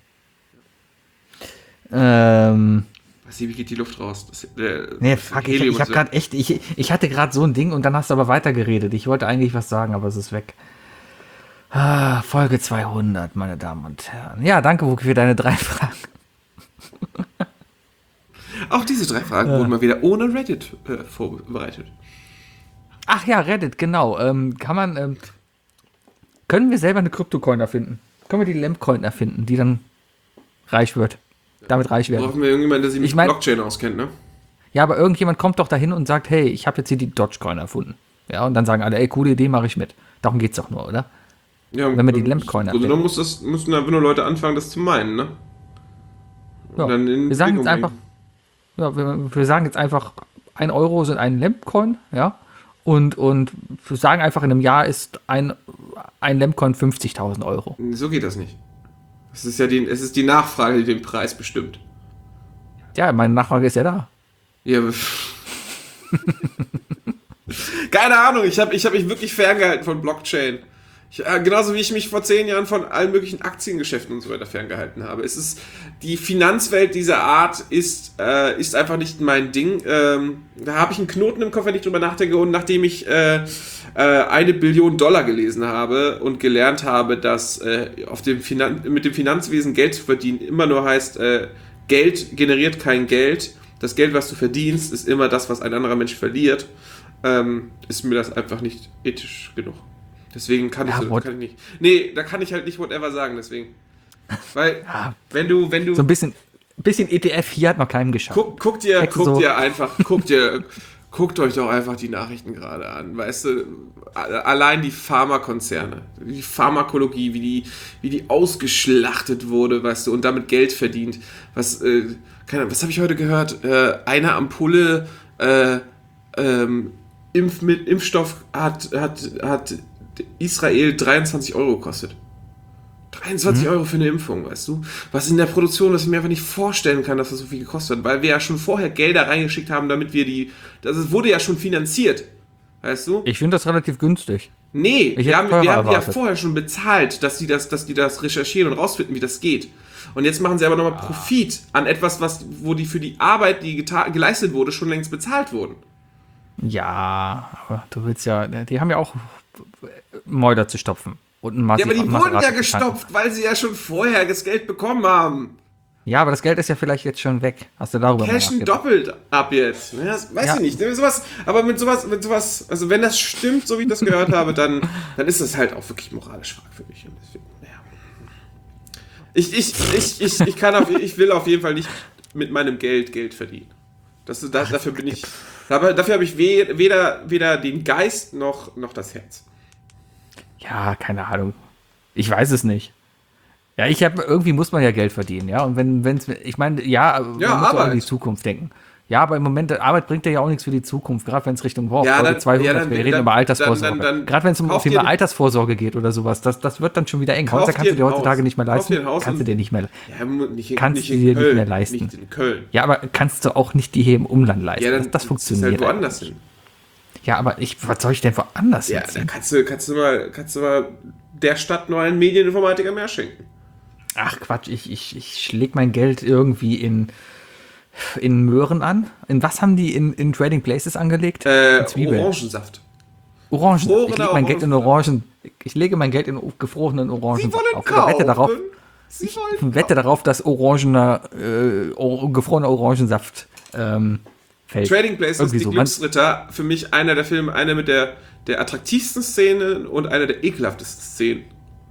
Ähm, Was, wie geht die Luft raus? Das, der, nee, das fuck, ich, Helium ich habe ist- gerade echt, ich, ich hatte gerade so ein Ding und dann hast du aber weitergeredet. Ich wollte eigentlich was sagen, aber es ist weg. Ah, Folge zweihundert, meine Damen und Herren. Ja, danke, Wookie, für deine drei Fragen. Auch diese drei Fragen wurden mal wieder ohne Reddit äh, vorbereitet. Ach ja, Reddit, genau. Ähm, kann man, ähm, können wir selber eine Kryptocoin erfinden? Können wir die Lampcoin erfinden, die dann reich wird? Damit reich werden. Brauchen wir irgendjemanden, der sich mit Ich mein- Blockchain auskennt, ne? Ja, aber irgendjemand kommt doch dahin und sagt, hey, ich habe jetzt hier die Dogecoin erfunden. Ja, und dann sagen alle, ey, coole Idee, mache ich mit. Darum geht's doch nur, oder? Ja, wenn man die Lampcoin also dann muss das, müssen einfach nur Leute anfangen, das zu meinen, ne? Ja. Und dann in Wir sagen Bewegung jetzt einfach, bringen. ja, wir, wir sagen jetzt einfach, ein Euro sind ein Lampcoin, ja. Und, und wir sagen einfach, in einem Jahr ist ein, ein Lampcoin fünfzigtausend Euro. So geht das nicht. Es ist ja die, es ist die Nachfrage, die den Preis bestimmt. Ja, meine Nachfrage ist ja da. Ja, keine Ahnung, ich habe ich hab mich wirklich ferngehalten von Blockchain. Ich, äh, genauso wie ich mich vor zehn Jahren von allen möglichen Aktiengeschäften und so weiter ferngehalten habe. Es ist, die Finanzwelt dieser Art ist, äh, ist einfach nicht mein Ding. Ähm, da habe ich einen Knoten im Kopf, wenn ich drüber nachdenke. Und nachdem ich äh, äh, eine Billion Dollar gelesen habe und gelernt habe, dass äh, auf dem Finan- mit dem Finanzwesen Geld zu verdienen immer nur heißt, äh, Geld generiert kein Geld. Das Geld, was du verdienst, ist immer das, was ein anderer Mensch verliert. Ähm, ist mir das einfach nicht ethisch genug. Deswegen kann, Ja, ich, so, what? kann ich nicht. Nee, da kann ich halt nicht whatever sagen, deswegen. Weil, Ja. wenn du, wenn du. So ein bisschen, bisschen E T F hier hat noch keinem geschafft. guck, guck dir, Hexe guck so. dir einfach, guck dir, guckt euch doch einfach die Nachrichten gerade an. Weißt du, allein die Pharmakonzerne, die Pharmakologie, wie die, wie die ausgeschlachtet wurde, weißt du, und damit Geld verdient. Was, äh, keine Ahnung, was habe ich heute gehört? Äh, eine Ampulle, äh, ähm, Impf mit Impfstoff hat, hat, hat Israel dreiundzwanzig Euro gekostet. dreiundzwanzig Euro für eine Impfung, weißt du? Was in der Produktion, dass ich mir einfach nicht vorstellen kann, dass das so viel gekostet hat, weil wir ja schon vorher Gelder reingeschickt haben, damit wir die, das wurde ja schon finanziert, weißt du? Ich finde das relativ günstig. Nee, Ich wir hätte haben, teurer wir haben ja erwartet. vorher schon bezahlt, dass die das, dass die das recherchieren und rausfinden, wie das geht. Und jetzt machen sie aber nochmal Profit an etwas, was, wo die für die Arbeit, die geta- geleistet wurde, schon längst bezahlt wurden. Ja, aber du willst ja, die haben ja auch Mäuler zu stopfen. Und ein Ja, Massi- aber die Maserati wurden ja zu tanken. gestopft, weil sie ja schon vorher das Geld bekommen haben. Ja, aber das Geld ist ja vielleicht jetzt schon weg. Hast du darüber mal Cashen nachgedacht? doppelt ab jetzt. Ja, das weiß Ja. ich nicht. Ne, Sowas, aber mit sowas, mit sowas, also wenn das stimmt, so wie ich das gehört habe, dann, dann ist das halt auch wirklich moralisch fragwürdig. Und deswegen, naja. Ich, ich, ich, ich, ich kann auf, ich will auf jeden Fall nicht mit meinem Geld Geld verdienen. Das, das, dafür bin ich, aber dafür habe ich we, weder, weder den Geist noch, noch das Herz. Ja, keine Ahnung. Ich weiß es nicht. Ja, ich habe irgendwie muss man ja Geld verdienen, ja. Und wenn, wenn's, ich meine, ja, man Ja, muss auch an Arbeit. die Zukunft denken. Ja, aber im Moment, Arbeit bringt ja auch nichts für die Zukunft, gerade wenn es Richtung wow, Ja, Folge dann- zweihundert, ja, dann- wir reden dann- über Altersvorsorge. dann- dann- dann gerade wenn es um kauf Thema dir- Altersvorsorge geht oder sowas, das, das wird dann schon wieder eng. Kauf Häuser kannst dir du dir ein heutzutage Haus. nicht mehr Kauf leisten. dir ein Haus Kannst du und- dir nicht mehr. Ja, nicht in, Kannst nicht du in dir nicht Köln, mehr leisten. Nicht in Köln. Ja, aber kannst du auch nicht die hier im Umland leisten. Ja, dann das, das funktioniert. Ist halt woanders eigentlich. hin. Ja, aber ich, was soll ich denn woanders Ja, hinziehen? dann kannst du, kannst du mal, kannst du mal der Stadt nur einen Medieninformatiker mehr schenken. Ach Quatsch, ich, ich, ich schläg mein Geld irgendwie in, in Möhren an. In was haben die in, in Trading Places angelegt? Äh, In Zwiebeln. Orangensaft. Orangen. Gefrorene Ich lege mein Geld in Orangen. Ich lege mein Geld in gefrorenen Orangen. Sie wollen auf. Oder wette darauf, Sie wollen wette darauf, dass orangener, äh, or, gefrorener Orangensaft ähm, fällt. Trading Places, Irgendwie die so. Man- Glücksritter, für mich einer der Filme, einer mit der, der attraktivsten Szenen und einer der ekelhaftesten Szenen.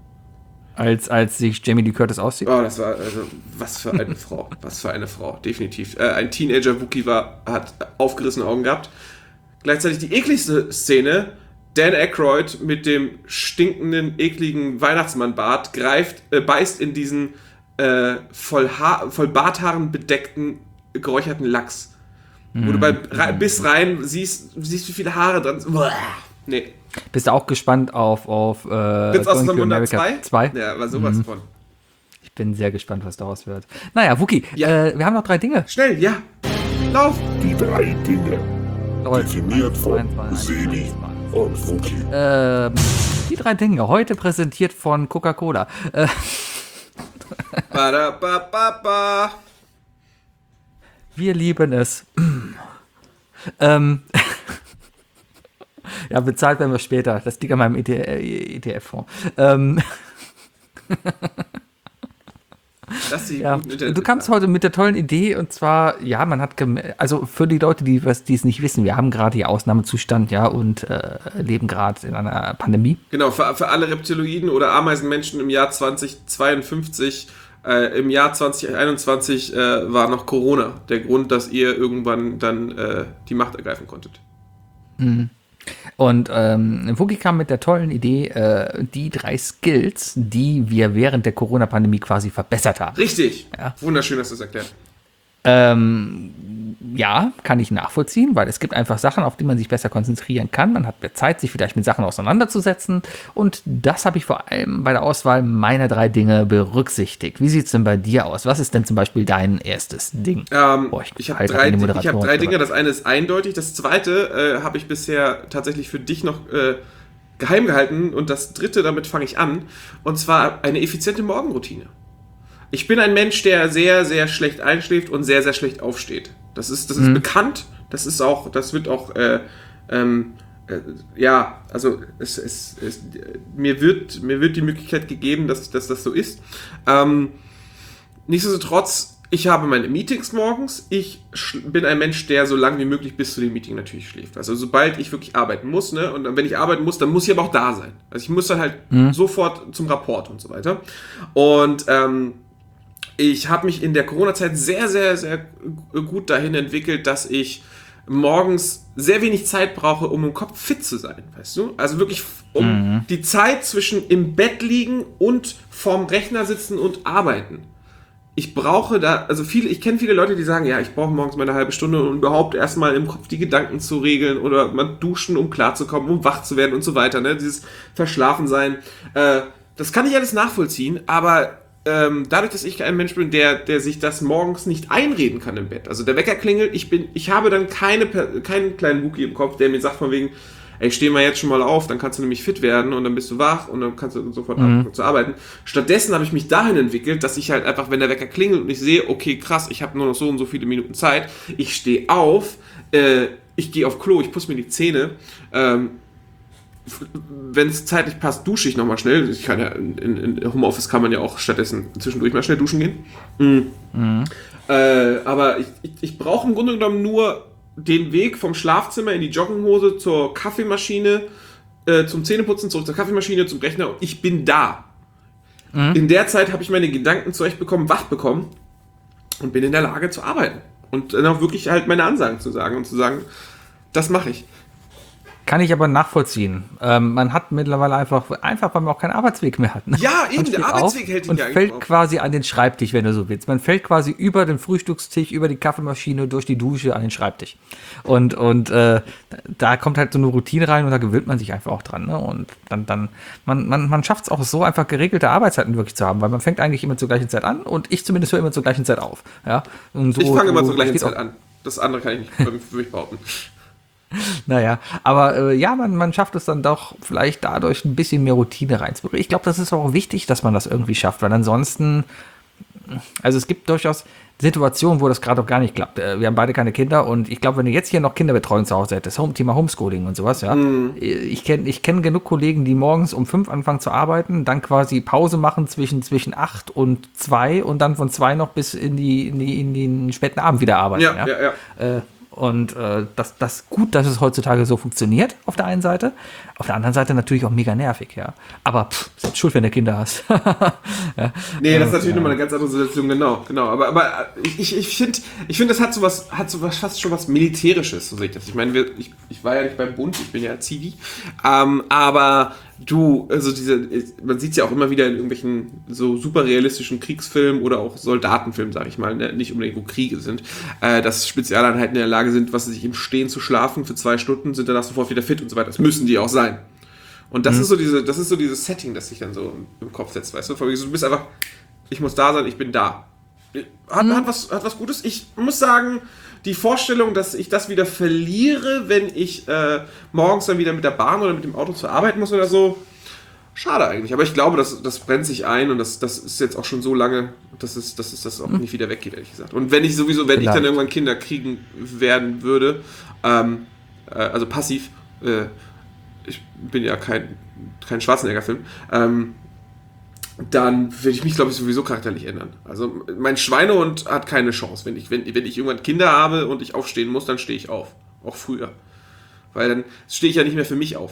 Als, als sich Jamie Lee Curtis aussieht. Oh, das war, also, was für eine Frau. Was für eine Frau, definitiv. Äh, ein Teenager-Wookie war, hat aufgerissene Augen gehabt. Gleichzeitig die ekligste Szene, Dan Aykroyd mit dem stinkenden, ekligen Weihnachtsmannbart greift, äh, beißt in diesen äh, voll, Haar, voll Barthaaren bedeckten, geräucherten Lachs. Wo du beim Re- Biss rein siehst, siehst, wie viele Haare dran sind. Uah. Nee. Bist du auch gespannt auf, auf äh, Prinz aus Going dem to Wunder America zwei? zwei? Ja, war sowas Mhm. von. Ich bin sehr gespannt, was daraus wird. Naja, Wookie, Ja. äh, wir haben noch drei Dinge. Schnell, ja. Lauf. Die drei Dinge, Leute, definiert von eins, zwei, eins, Sebi eins, zwei. und Wookie. Ähm, die drei Dinge, heute präsentiert von Coca-Cola. Äh, Ba, da, ba, ba, ba. wir lieben es. ähm, ja, bezahlt werden wir später. Das liegt an meinem E T F-Fonds. Ähm, Das ist die ja, guten Internet- du kamst heute mit der tollen Idee und zwar, ja, man hat, gem- also für die Leute, die was- die es nicht wissen, wir haben gerade hier Ausnahmezustand, ja, und äh, leben gerade in einer Pandemie. Genau, für, für alle Reptiloiden oder Ameisenmenschen im Jahr zweitausendzweiundfünfzig, äh, im Jahr zweitausendeinundzwanzig äh, war noch Corona der Grund, dass ihr irgendwann dann äh, die Macht ergreifen konntet. Und ähm, Wookie kam mit der tollen Idee, äh, die drei Skills, die wir während der Corona-Pandemie quasi verbessert haben. Richtig. Ja. Wunderschön, dass du es erklärt. Ähm, ja, kann ich nachvollziehen, weil es gibt einfach Sachen, auf die man sich besser konzentrieren kann. Man hat mehr Zeit, sich vielleicht mit Sachen auseinanderzusetzen. Und das habe ich vor allem bei der Auswahl meiner drei Dinge berücksichtigt. Wie sieht es denn bei dir aus? Was ist denn zum Beispiel dein erstes Ding? Ähm, Boah, ich ich habe halte drei, an die ich hab Moderatoren drei zurück. Dinge. Das eine ist eindeutig. Das zweite äh, habe ich bisher tatsächlich für dich noch äh, geheim gehalten. Und das dritte, damit fange ich an. Und zwar eine effiziente Morgenroutine. Ich bin ein Mensch, der sehr, sehr schlecht einschläft und sehr, sehr schlecht aufsteht. Das ist, das ist mhm. bekannt. Das ist auch, das wird auch, äh, ähm, äh, ja, also es, es, es, mir wird, mir wird die Möglichkeit gegeben, dass, dass das so ist. Ähm, nichtsdestotrotz, ich habe meine Meetings morgens. Ich sch- bin ein Mensch, der so lange wie möglich bis zu dem Meeting natürlich schläft. Also sobald ich wirklich arbeiten muss, ne, und wenn ich arbeiten muss, dann muss ich aber auch da sein. Also ich muss dann halt mhm. sofort zum Rapport und so weiter. Und ähm, ich habe mich in der Corona-Zeit sehr, sehr, sehr gut dahin entwickelt, dass ich morgens sehr wenig Zeit brauche, um im Kopf fit zu sein, weißt du? Also wirklich um mhm. die Zeit zwischen im Bett liegen und vorm Rechner sitzen und arbeiten. Ich brauche da, also viele, ich kenne viele Leute, die sagen, ja, ich brauche morgens mal eine halbe Stunde, um überhaupt erstmal im Kopf die Gedanken zu regeln oder mal duschen, um klarzukommen, um wach zu werden und so weiter, ne? Dieses Verschlafensein. Äh, das kann ich alles nachvollziehen, aber dadurch, dass ich ein Mensch bin, der, der sich das morgens nicht einreden kann im Bett. Also der Wecker klingelt, ich bin, ich habe dann keine, keinen kleinen Wookie im Kopf, der mir sagt von wegen, ey, steh mal jetzt schon mal auf, dann kannst du nämlich fit werden und dann bist du wach und dann kannst du sofort mhm. anfangen zu arbeiten. Stattdessen habe ich mich dahin entwickelt, dass ich halt einfach, wenn der Wecker klingelt und ich sehe, okay, krass, ich habe nur noch so und so viele Minuten Zeit, ich stehe auf, äh, ich gehe auf Klo, ich putze mir die Zähne, ähm, wenn es zeitlich passt, dusche ich nochmal schnell. Ich kann ja in, in, in Homeoffice kann man ja auch stattdessen zwischendurch mal schnell duschen gehen. Mhm. Mhm. Äh, aber ich, ich, ich brauche im Grunde genommen nur den Weg vom Schlafzimmer in die Jogginghose zur Kaffeemaschine, äh, zum Zähneputzen, zurück zur Kaffeemaschine, zum Rechner und ich bin da. Mhm. In der Zeit habe ich meine Gedanken zurechtbekommen, wach bekommen und bin in der Lage zu arbeiten. Und dann auch wirklich halt meine Ansagen zu sagen und zu sagen, das mache ich. Kann ich aber nachvollziehen. Ähm, man hat mittlerweile einfach, einfach, weil man auch keinen Arbeitsweg mehr hat. Ne? Ja, eben, der Arbeitsweg hält ihn und ja eigentlich fällt auf. quasi an den Schreibtisch, wenn du so willst. Man fällt quasi über den Frühstückstisch, über die Kaffeemaschine, durch die Dusche an den Schreibtisch. Und, und äh, da kommt halt so eine Routine rein und da gewöhnt man sich einfach auch dran. Ne? Und dann, dann man, man, man schafft es auch so, einfach geregelte Arbeitszeiten wirklich zu haben, weil man fängt eigentlich immer zur gleichen Zeit an und ich zumindest höre immer zur gleichen Zeit auf. Ja? Und so, ich fange immer so, zur gleichen Zeit an. Das andere kann ich nicht für mich behaupten. Naja, aber äh, ja, man, man schafft es dann doch vielleicht dadurch ein bisschen mehr Routine reinzubringen. Ich glaube, das ist auch wichtig, dass man das irgendwie schafft, weil ansonsten, also es gibt durchaus Situationen, wo das gerade auch gar nicht klappt. Wir haben beide keine Kinder und ich glaube, wenn du jetzt hier noch Kinderbetreuung zu Hause hättest, Home, Thema Homeschooling und sowas, ja, mm. ich kenne ich kenn genug Kollegen, die morgens um fünf anfangen zu arbeiten, dann quasi Pause machen zwischen, zwischen acht und zwei und dann von zwei noch bis in, die, in, die, in den späten Abend wieder arbeiten. Ja, ja, ja, ja. Äh, Und äh, das, das gut, dass es heutzutage so funktioniert, auf der einen Seite. Auf der anderen Seite natürlich auch mega nervig, ja. Aber pff, ist jetzt schuld, wenn du Kinder hast. ja. Nee, das ist natürlich ja. nochmal eine ganz andere Situation, genau, genau. Aber, aber ich, ich finde, ich find, das hat so was, hat so was, fast schon was Militärisches, so sehe ich das. Ich meine, wir, ich, ich war ja nicht beim Bund, ich bin ja Zivi. Ähm, aber du, also diese, man sieht es ja auch immer wieder in irgendwelchen so super realistischen Kriegsfilmen oder auch Soldatenfilmen, sage ich mal, ne? Nicht unbedingt, wo Kriege sind, äh, dass Spezialeinheiten in der Lage sind, was sie sich im Stehen zu schlafen für zwei Stunden, sind danach sofort wieder fit und so weiter. Das müssen die auch sein. Und das mhm. ist so diese, das ist so dieses Setting, das sich dann so im Kopf setzt, weißt du? Du bist einfach, ich muss da sein, ich bin da. Hat, mhm. hat, was, hat was Gutes. Ich muss sagen, die Vorstellung, dass ich das wieder verliere, wenn ich äh, morgens dann wieder mit der Bahn oder mit dem Auto zur Arbeit muss oder so, schade eigentlich. Aber ich glaube, das, das brennt sich ein und das, das ist jetzt auch schon so lange, dass es, dass es das auch mhm. nicht wieder weggeht, ehrlich gesagt. Und wenn ich sowieso, wenn Vielleicht. ich dann irgendwann Kinder kriegen werden würde, ähm, äh, also passiv, äh, ich bin ja kein, kein Schwarzenegger-Film, ähm, dann würde ich mich, glaube ich, sowieso charakterlich ändern. Also mein Schweinehund hat keine Chance. Wenn ich, wenn, wenn ich irgendwann Kinder habe und ich aufstehen muss, dann stehe ich auf. Auch früher. Weil dann stehe ich ja nicht mehr für mich auf.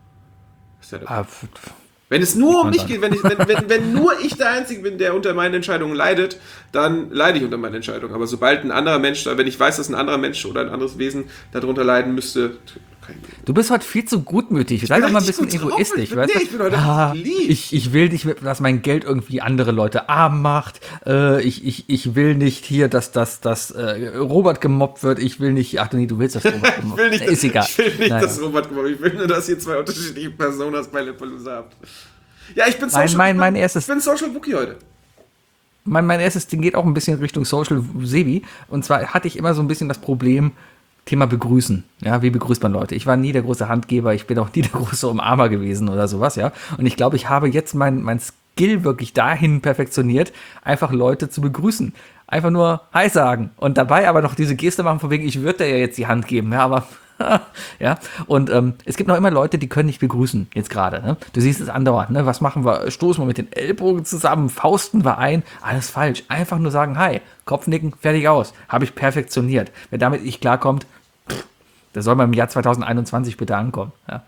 Ist ja ah, wenn es nur um mich geht, wenn, ich, wenn, wenn, wenn nur ich der Einzige bin, der unter meinen Entscheidungen leidet, dann leide ich unter meinen Entscheidungen. Aber sobald ein anderer Mensch, wenn ich weiß, dass ein anderer Mensch oder ein anderes Wesen darunter leiden müsste, Du bist heute viel zu gutmütig. Sei doch mal ein bisschen egoistisch. Nee, Weißt du? ich bin heute ah, lieb. ich, ich will nicht, dass mein Geld irgendwie andere Leute arm macht. Äh, ich, ich, ich will nicht hier, dass, dass, dass äh, Robert gemobbt wird. Ich will nicht, ach nee, du willst, dass Robert gemobbt wird. Ich will nicht, Ist egal. Ich will nicht, naja. dass Robert gemobbt wird. Ich will nur, dass ihr zwei unterschiedliche Personas bei Lollapalooza habt. Ja, ich bin Mein- Social, mein- mein ich bin, erstes- ich bin Social Bookie heute. Mein, mein erstes Ding geht auch ein bisschen Richtung Social Sebi. Und zwar hatte ich immer so ein bisschen das Problem, Thema begrüßen. Ja, wie begrüßt man Leute? Ich war nie der große Handgeber, ich bin auch nie der große Umarmer gewesen oder sowas, ja. Und ich glaube, ich habe jetzt mein, mein Skill wirklich dahin perfektioniert, einfach Leute zu begrüßen. Einfach nur Hi sagen. Und dabei aber noch diese Geste machen, von wegen, ich würde dir ja jetzt die Hand geben, ja, aber ja, und ähm, es gibt noch immer Leute, die können nicht begrüßen, jetzt gerade, ne? Du siehst es andauernd, ne? Was machen wir? Stoßen wir mit den Ellbogen zusammen, fausten wir ein, alles falsch. Einfach nur sagen, hi, Kopfnicken, fertig aus. Habe ich perfektioniert. Wer damit nicht klarkommt, pff, der soll mal im Jahr zwanzig einundzwanzig bitte ankommen, ja.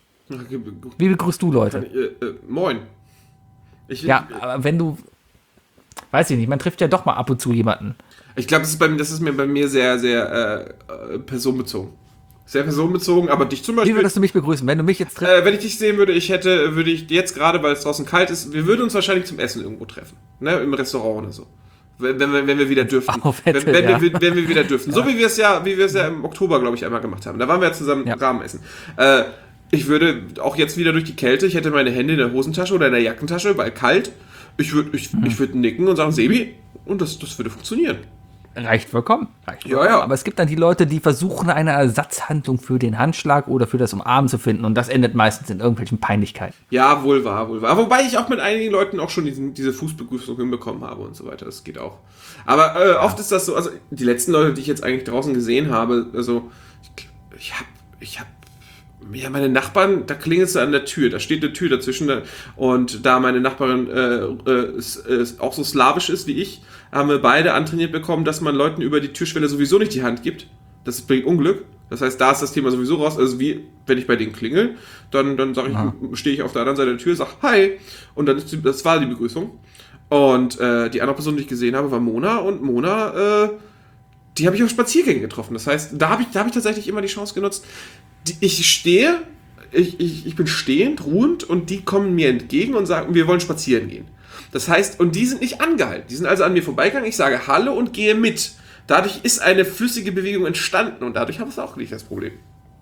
Wie begrüßt du Leute? Äh, äh, moin. Ich, Ja, aber wenn du, weiß ich nicht, man trifft ja doch mal ab und zu jemanden. Ich glaube, das ist bei mir, das ist mir bei mir sehr, sehr äh, äh, personenbezogen. Sehr personenbezogen, aber dich zum Wie Beispiel. würdest du mich begrüßen, wenn du mich jetzt triffst? Äh, wenn ich dich sehen würde, ich hätte, würde ich jetzt gerade, weil es draußen kalt ist, wir würden uns wahrscheinlich zum Essen irgendwo treffen. Ne? Im Restaurant oder so. Wenn, wenn, wir, wenn wir wieder dürften. Auf Wette, wenn, wenn, ja. wir, wenn wir wieder dürften. So wie wir es ja, wie wir es ja im Oktober, glaube ich, einmal gemacht haben. Da waren wir ja zusammen Ja. Rahmen essen. Äh, ich würde auch jetzt wieder durch die Kälte, ich hätte meine Hände in der Hosentasche oder in der Jackentasche, weil kalt. Ich würde ich, Mhm. ich würd nicken und sagen, Sebi, und das, das würde funktionieren. Reicht vollkommen. Reicht Ja, vollkommen. ja. Aber es gibt dann die Leute, die versuchen, eine Ersatzhandlung für den Handschlag oder für das Umarmen zu finden. Und das endet meistens in irgendwelchen Peinlichkeiten. Ja, wohl wahr, wohl wahr. Wobei ich auch mit einigen Leuten auch schon diesen, diese Fußbegrüßung hinbekommen habe und so weiter. Das geht auch. Aber äh, oft ist das so, also die letzten Leute, die ich jetzt eigentlich draußen gesehen habe, also ich, ich habe, ich habe, ja, meine Nachbarn, da klingelt es an der Tür, da steht eine Tür dazwischen da, und da meine Nachbarin äh, äh, ist, ist auch so slawisch ist wie ich, haben wir beide antrainiert bekommen, dass man Leuten über die Türschwelle sowieso nicht die Hand gibt. Das bringt Unglück. Das heißt, da ist das Thema sowieso raus. Also wie, wenn ich bei denen klingel, dann, dann sage ich, stehe ich auf der anderen Seite der Tür, sage Hi, und dann ist die, das war die Begrüßung. Und äh, die andere Person, die ich gesehen habe, war Mona, und Mona, äh, die habe ich auf Spaziergängen getroffen. Das heißt, da habe ich, da hab ich tatsächlich immer die Chance genutzt. Die, ich stehe, ich, ich, ich bin stehend, ruhend, und die kommen mir entgegen und sagen, wir wollen spazieren gehen. Das heißt, und die sind nicht angehalten. Die sind also an mir vorbeigegangen. Ich sage Hallo und gehe mit. Dadurch ist eine flüssige Bewegung entstanden, und dadurch habe ich auch nicht das Problem.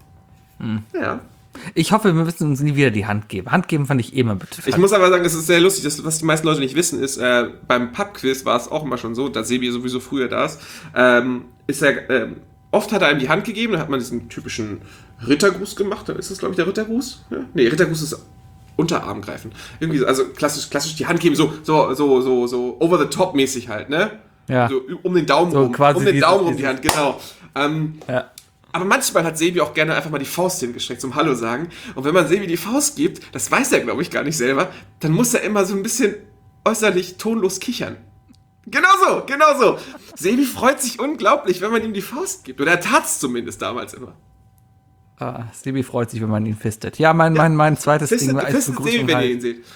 Hm. Ja. Ich hoffe, wir müssen uns nie wieder die Hand geben. Hand geben fand ich eh immer bitte. Ich muss aber sagen, es ist sehr lustig. Das, was die meisten Leute nicht wissen, ist, äh, beim Pub-Quiz war es auch immer schon so, da Sebi sowieso früher da ist, ähm, ist er, ähm, oft hat er einem die Hand gegeben, dann hat man diesen typischen Rittergruß gemacht. Dann ist das, glaube ich, der Rittergruß? Ja? Nee, Rittergruß ist Unterarm greifen. Irgendwie so, also klassisch, klassisch die Hand geben, so, so, so, so, so over the top mäßig halt, ne? Ja. So um den Daumen So rum. quasi Um den diese- Daumen rum die diese- Hand, genau. Ähm, Ja. Aber manchmal hat Sebi auch gerne einfach mal die Faust hingestreckt zum Hallo sagen. Und wenn man Sebi die Faust gibt, das weiß er, glaube ich, gar nicht selber, dann muss er immer so ein bisschen äußerlich tonlos kichern. Genau so, genau so. Sebi freut sich unglaublich, wenn man ihm die Faust gibt. Oder er tat es zumindest damals immer. Ah, Sebi freut sich, wenn man ihn fistet. Ja, mein, mein, mein zweites Fistet, Ding als fistet Sebi, Begrüßung wenn ihr ihn halt. seht.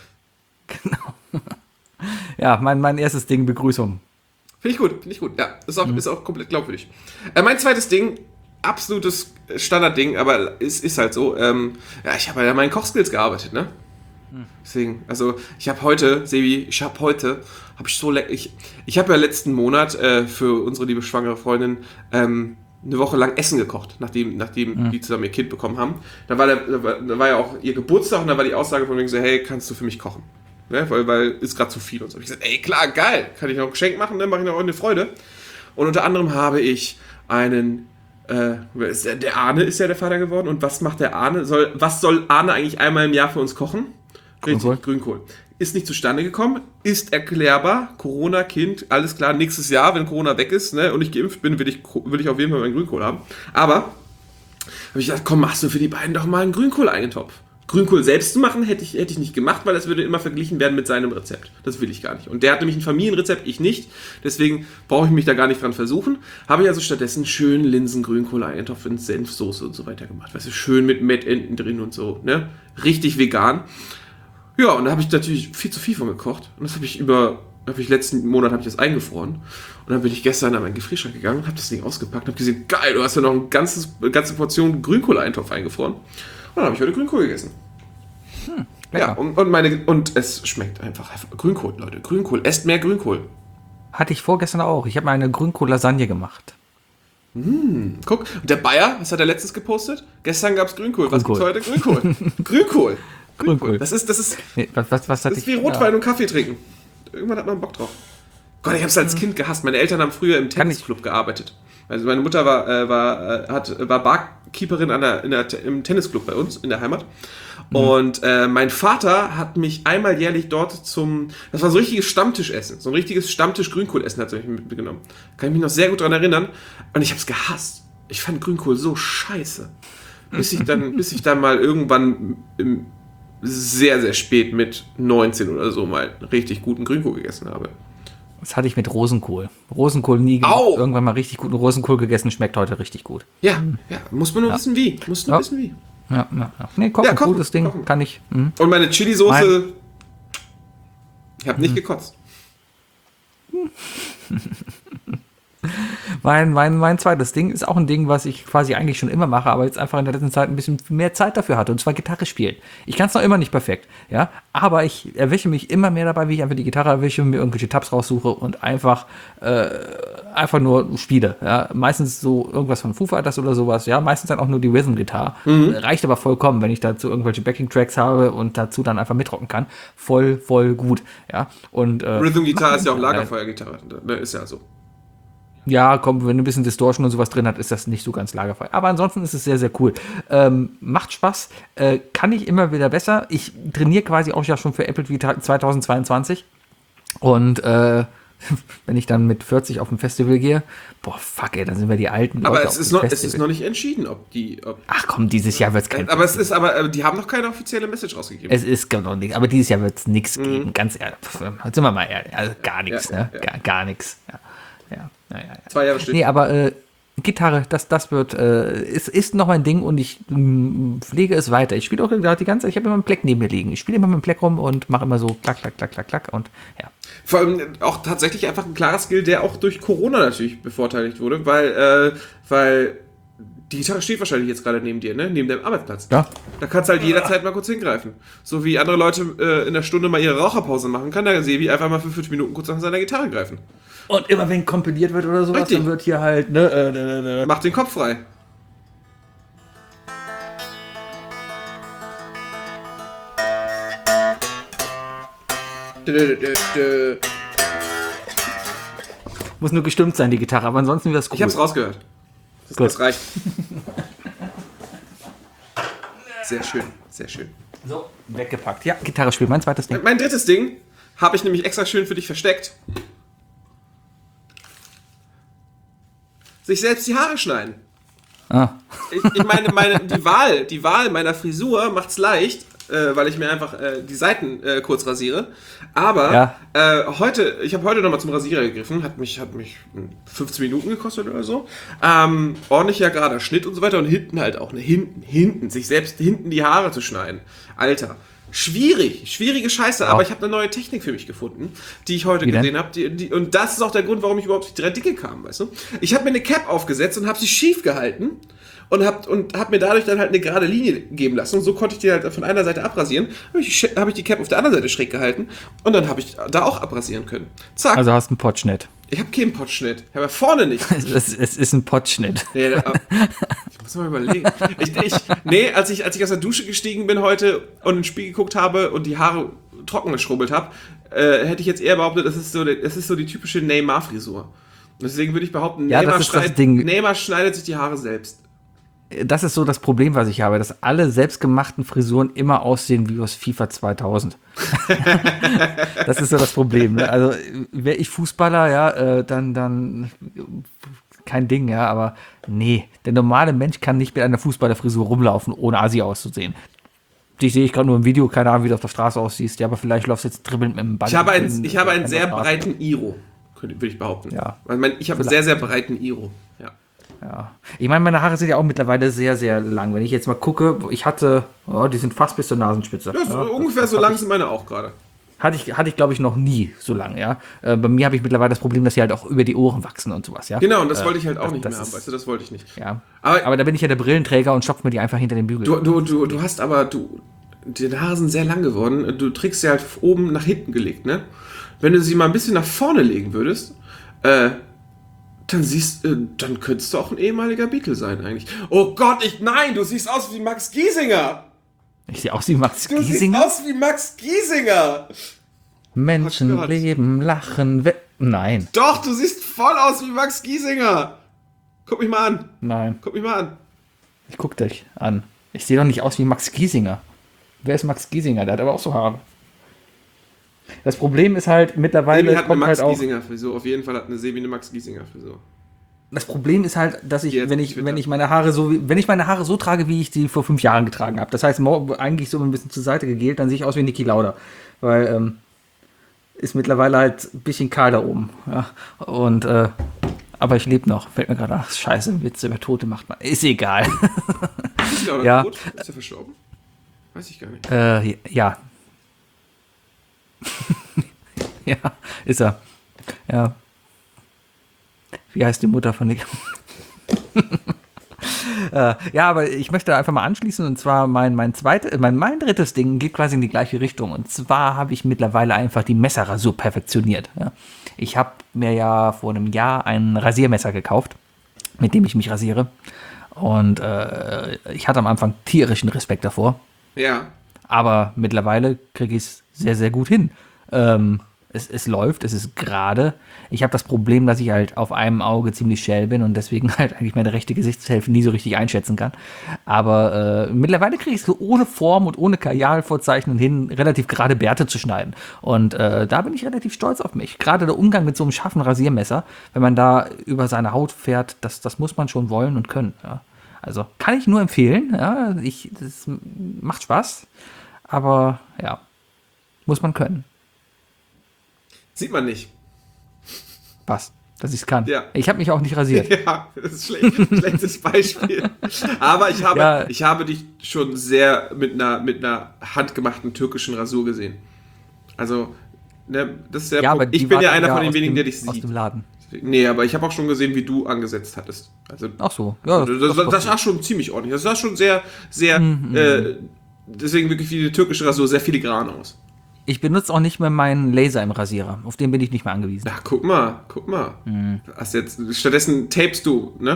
Ja, mein, mein erstes Ding, Begrüßung. Finde ich gut, finde ich gut. Ja, ist auch, ist auch komplett glaubwürdig. Äh, mein zweites Ding, absolutes Standardding, aber ist, ist halt so. Ähm, ja, ich habe ja meinen Kochskills gearbeitet, ne? Deswegen, also ich habe heute, Sebi, ich habe heute, habe ich so lecker, ich, ich habe ja letzten Monat äh, für unsere liebe schwangere Freundin ähm, eine Woche lang Essen gekocht, nachdem, nachdem Mhm. die zusammen ihr Kind bekommen haben. Da war, der, da, war, da war ja auch ihr Geburtstag, und da war die Aussage von mir so, hey, kannst du für mich kochen? Ne? Weil, weil ist gerade zu viel und so. Ich gesagt, ey, klar, geil, kann ich noch ein Geschenk machen, dann mache ich noch eine Freude. Und unter anderem habe ich einen, äh, wer ist der, der Arne ist ja der Vater geworden, und was macht der Arne? Soll, was soll Arne eigentlich einmal im Jahr für uns kochen? Richtig, Grünkohl. Grünkohl. Ist nicht zustande gekommen, ist erklärbar, Corona-Kind, alles klar, nächstes Jahr, wenn Corona weg ist, ne, und ich geimpft bin, will ich, will ich auf jeden Fall meinen Grünkohl haben. Aber habe ich gedacht, komm, machst du für die beiden doch mal einen Grünkohl-Eintopf. Grünkohl selbst zu machen, hätte ich, hätte ich nicht gemacht, weil das würde immer verglichen werden mit seinem Rezept. Das will ich gar nicht. Und der hat nämlich ein Familienrezept, ich nicht. Deswegen brauche ich mich da gar nicht dran versuchen. Habe ich also stattdessen schön Linsen-Grünkohl-Eintopf in Senfsoße und so weiter gemacht. Weißt du, schön mit Mettenten drin und so, ne? Richtig vegan. Ja, und da habe ich natürlich viel zu viel von gekocht. Und das habe ich über habe ich letzten Monat habe ich das eingefroren. Und dann bin ich gestern an meinen Gefrierschrank gegangen, habe das Ding ausgepackt und habe gesehen, geil, du hast ja noch ein ganzes, eine ganze Portion Grünkohl-Eintopf eingefroren. Und dann habe ich heute Grünkohl gegessen. Hm, ja, und, und, meine, und es schmeckt einfach, einfach Grünkohl, Leute. Grünkohl, esst mehr Grünkohl. Hatte ich vorgestern auch. Ich habe mal eine Grünkohl-Lasagne gemacht. Hm, guck, und der Bayer, was hat er letztens gepostet? Gestern gab es Grünkohl. Was gibt's Grünkohl. heute? Grünkohl. Grünkohl. Grünkohl. Das ist, das ist, Nee, was, was, was hatte das ist ich? wie Rotwein Ja. und Kaffee trinken. Irgendwann hat man Bock drauf. Gott, ich hab's als Kind gehasst. Meine Eltern haben früher im Kann ich- Tennisclub gearbeitet. Also meine Mutter war, äh, war, äh, hat, war Barkeeperin an der, in der, im Tennisclub bei uns in der Heimat. Und äh, mein Vater hat mich einmal jährlich dort zum, das war so ein richtiges Stammtischessen, so ein richtiges Stammtisch-Grünkohlessen hat er mich mitgenommen. Kann ich mich noch sehr gut daran erinnern. Und ich hab's gehasst. Ich fand Grünkohl so scheiße. Bis ich dann, bis ich dann mal irgendwann im, sehr, sehr spät mit neunzehn oder so mal einen richtig guten Grünkohl gegessen habe. Das hatte ich mit Rosenkohl. Rosenkohl nie ge- Au! Irgendwann mal richtig guten Rosenkohl gegessen, schmeckt heute richtig gut. Ja, ja, muss man nur wissen wie. Muss nur Ja. wissen wie. Ja, ja, ja. Nee, kochen, Ja, kochen, gutes Ding, kochen. kann ich. Hm. Und meine Chili-Soße, Mein- ich habe nicht gekotzt. Mein, mein, mein zweites Ding ist auch ein Ding, was ich quasi eigentlich schon immer mache, aber jetzt einfach in der letzten Zeit ein bisschen mehr Zeit dafür hatte, und zwar Gitarre spielen. Ich kann es noch immer nicht perfekt, ja, aber ich erwische mich immer mehr dabei, wie ich einfach die Gitarre erwische, mir irgendwelche Tabs raussuche und einfach, äh, einfach nur spiele, ja. Meistens so irgendwas von Foo Fighters oder sowas, ja, meistens dann auch nur die Rhythm-Gitarre. Reicht aber vollkommen, wenn ich dazu irgendwelche Backing-Tracks habe und dazu dann einfach mitrocken kann. Voll, voll gut, ja. Und, äh, Rhythm-Gitarre ist ja auch äh, Lagerfeuergitarre. Ne, ist ja so. Ja, komm, wenn du ein bisschen Distortion und sowas drin hat, ist das nicht so ganz lagerfrei. Aber ansonsten ist es sehr, sehr cool. Ähm, macht Spaß, äh, kann ich immer wieder besser. Ich trainiere quasi auch ja schon für Apple zweitausendzweiundzwanzig. Und äh, wenn ich dann mit vierzig auf ein Festival gehe, boah, fuck ey, dann sind wir die alten Aber Leute es auf ist, dem noch, es Festival. ist noch nicht entschieden, ob die. Ob, Ach komm, dieses Jahr wird es kein aber es ist aber, äh, die haben noch keine offizielle Message rausgegeben. Es ist gar noch nichts, aber dieses Jahr wird es nichts geben, ganz ehrlich. Pff, sind wir mal ehrlich, also gar nichts, Ja, ne? ja. Gar, gar nichts. Ja, ja, ja, ja, ja. Zwei Jahre steht. Nee, aber äh, Gitarre, das, das wird, äh, ist, ist noch mein Ding und ich mh, pflege es weiter. Ich spiele auch gerade die ganze Zeit, ich habe immer einen Pleck neben mir liegen. Ich spiele immer mit dem Pleck rum und mache immer so klack, klack, klack, klack, klack und ja. Vor allem auch tatsächlich einfach ein klarer Skill, der auch durch Corona natürlich bevorteiligt wurde, weil, äh, weil die Gitarre steht wahrscheinlich jetzt gerade neben dir, ne? Neben deinem Arbeitsplatz. Ja. Da kannst du halt jederzeit mal kurz hingreifen. So wie andere Leute äh, in der Stunde mal ihre Raucherpause machen, kann der Sebi einfach mal für fünf Minuten kurz nach seiner Gitarre greifen. Und immer wenn kompiliert wird oder sowas, Richtig. dann wird hier halt, ne, äh, äh, äh, Macht den Kopf frei. Dö, dö, dö, dö. muss nur gestimmt sein, die Gitarre, aber ansonsten wäre es cool. Ich hab's rausgehört. Das, Gut. das reicht. Sehr schön, sehr schön. So, weggepackt. Ja, Gitarre spielen, mein zweites Ding. Mein drittes Ding habe ich nämlich extra schön für dich versteckt. Sich selbst die Haare schneiden. Ah. Ich, ich meine, meine, die Wahl, die Wahl meiner Frisur macht's leicht, äh, weil ich mir einfach äh, die Seiten äh, kurz rasiere. Aber Ja. äh, heute, ich habe heute nochmal zum Rasierer gegriffen, hat mich, hat mich fünfzehn Minuten gekostet oder so. Ähm, ordentlicher gerader Schnitt und so weiter und hinten halt auch, ne, hinten, hinten, sich selbst hinten die Haare zu schneiden. Alter. Schwierig, schwierige Scheiße, aber ich habe eine neue Technik für mich gefunden, die ich heute Wie denn? gesehen habe. Die, die, und das ist auch der Grund, warum ich überhaupt auf die drei Dicke kam, weißt du? Ich habe mir eine Cap aufgesetzt und habe sie schief gehalten und habe und hab mir dadurch dann halt eine gerade Linie geben lassen. Und so konnte ich die halt von einer Seite abrasieren. Habe ich, hab ich die Cap auf der anderen Seite schräg gehalten und dann habe ich da auch abrasieren können. Zack, Also hast du einen Potschnitt. ich habe keinen Potschnitt. Ich habe ja vorne nicht. Es, es ist ein Potschnitt. Nee, da, ich muss mal überlegen. Ich, ich, nee, als ich, als ich aus der Dusche gestiegen bin heute und ins Spiel geguckt habe und die Haare trocken geschrubbelt habe, äh, hätte ich jetzt eher behauptet, das ist so, das ist so die typische Neymar-Frisur. Deswegen würde ich behaupten, Ja, Neymar, das ist das schneid, Ding. Neymar schneidet sich die Haare selbst. Das ist so das Problem, was ich habe, dass alle selbstgemachten Frisuren immer aussehen wie aus FIFA zweitausend. Das ist so das Problem. Ne? Also wäre ich Fußballer, ja, äh, dann, dann kein Ding, ja, aber nee, der normale Mensch kann nicht mit einer Fußballerfrisur rumlaufen, ohne Assi auszusehen. Dich sehe ich gerade nur im Video, keine Ahnung, wie du auf der Straße aussiehst, ja, aber vielleicht läufst du jetzt dribbelnd mit dem Ball. Ich habe, ein, in- ich habe einen in- sehr in- breiten Iro, könnte- würde ich behaupten. Ja. Also mein, ich habe einen sehr, sehr breiten Iro. Ja. Ja. Ich meine, meine Haare sind ja auch mittlerweile sehr, sehr lang. Wenn ich jetzt mal gucke, ich hatte, oh, die sind fast bis zur Nasenspitze. Ja, so Ja, ungefähr das so hab lang ich- sind meine auch gerade. Hatte ich, hatte ich glaube ich, noch nie so lange, ja. Äh, bei mir habe ich mittlerweile das Problem, dass sie halt auch über die Ohren wachsen und sowas, ja. Genau, und das äh, wollte ich halt auch das, nicht das mehr haben, ist, weißt du, das wollte ich nicht. Ja. Aber, aber da bin ich ja der Brillenträger und stopfe mir die einfach hinter den Bügel. Du, du, du, du hast aber, du, deine Haare sind sehr lang geworden, du trägst sie halt oben nach hinten gelegt, ne? Wenn du sie mal ein bisschen nach vorne legen würdest, äh, dann siehst, äh, dann könntest du auch ein ehemaliger Beatle sein eigentlich. Oh Gott, ich, nein, du siehst aus wie Max Giesinger! Ich sehe aus wie Max Du Giesinger. siehst aus wie Max Giesinger! Menschen Oh leben, lachen, we Nein. Doch, du siehst voll aus wie Max Giesinger! Guck mich mal an. Nein. Guck mich mal an. Ich guck dich an. Ich sehe doch nicht aus wie Max Giesinger. Wer ist Max Giesinger? Der hat aber auch so Haare. Das Problem ist halt, mittlerweile Sebi hat eine kommt Max halt auch... Giesinger Frisur. Auf jeden Fall hat eine Sebi eine Max Giesinger Frisur. Das Problem ist halt, dass ich, Jetzt wenn ich, Twitter. wenn ich meine Haare so, wie- wenn ich meine Haare so trage, wie ich die vor fünf Jahren getragen habe. Das heißt, mo- eigentlich so ein bisschen zur Seite gegelt, dann sehe ich aus wie Niki Lauda. Weil, ähm, ist mittlerweile halt ein bisschen kahl da oben. Ja. Und, äh, aber ich lebe noch. Fällt mir gerade, ach, scheiße, Witze über Tote macht man. Ist egal. Ist der Ja. tot? Ist der verstorben? Weiß ich gar nicht. äh, ja. Ja, ist er. Ja. Wie heißt die Mutter von Nick? äh, ja, aber ich möchte einfach mal anschließen, und zwar mein, mein zweites, mein, mein drittes Ding geht quasi in die gleiche Richtung. Und zwar habe ich mittlerweile einfach die Messerrasur perfektioniert. Ja. Ich habe mir ja vor einem Jahr ein Rasiermesser gekauft, mit dem ich mich rasiere. Und äh, ich hatte am Anfang tierischen Respekt davor. Ja. Aber mittlerweile kriege ich es sehr, sehr gut hin. Ähm, es, es läuft, es ist gerade. Ich habe das Problem, dass ich halt auf einem Auge ziemlich schell bin und deswegen halt eigentlich meine rechte Gesichtshälfte nie so richtig einschätzen kann. Aber äh, mittlerweile kriege ich es so ohne Form und ohne Kajalvorzeichen hin, relativ gerade Bärte zu schneiden. Und äh, da bin ich relativ stolz auf mich. Gerade der Umgang mit so einem scharfen Rasiermesser, wenn man da über seine Haut fährt, das, das muss man schon wollen und können. Ja. Also kann ich nur empfehlen. Ja, ich, das macht Spaß. Aber ja, muss man können. Sieht man nicht. Was? Dass ich es kann. Ja. Ich habe mich auch nicht rasiert. Ja, das ist schlecht, schlechtes Beispiel. Aber ich habe, Ja. ich habe dich schon sehr mit einer, mit einer handgemachten türkischen Rasur gesehen. Also, ne, das ist der Ja, aber Punkt. Ich die bin war ja dann einer ja von den aus wenigen, dem, der dich aus sieht. dem Laden. Nee, aber ich habe auch schon gesehen, wie du angesetzt hattest. Also, Ach so. Ja, das, das, das sah schon ziemlich ordentlich. Das sah schon sehr, sehr, äh, deswegen wirklich wie die türkische Rasur, sehr filigran aus. Ich benutze auch nicht mehr meinen Laser im Rasierer. Auf den bin ich nicht mehr angewiesen. Ach, guck mal, guck mal. Hast jetzt, stattdessen tapest du, ne?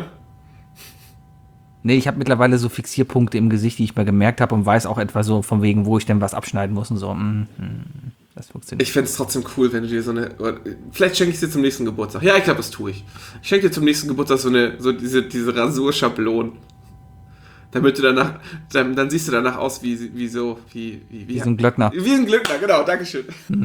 Nee, ich habe mittlerweile so Fixierpunkte im Gesicht, die ich mir gemerkt habe und weiß auch etwa so von wegen, wo ich denn was abschneiden muss und so. Mm, mm, das funktioniert. Ich fände es trotzdem cool, wenn du dir so eine. Vielleicht schenke ich es dir zum nächsten Geburtstag. Ja, ich glaube, das tue ich. Ich schenke dir zum nächsten Geburtstag so eine, so diese, diese Rasurschablonen. Damit du danach. Dann, dann siehst du danach aus wie, wie so. Wie, wie, wie, Wie so ein Glöckner. Wie ein Glöckner, genau, dankeschön.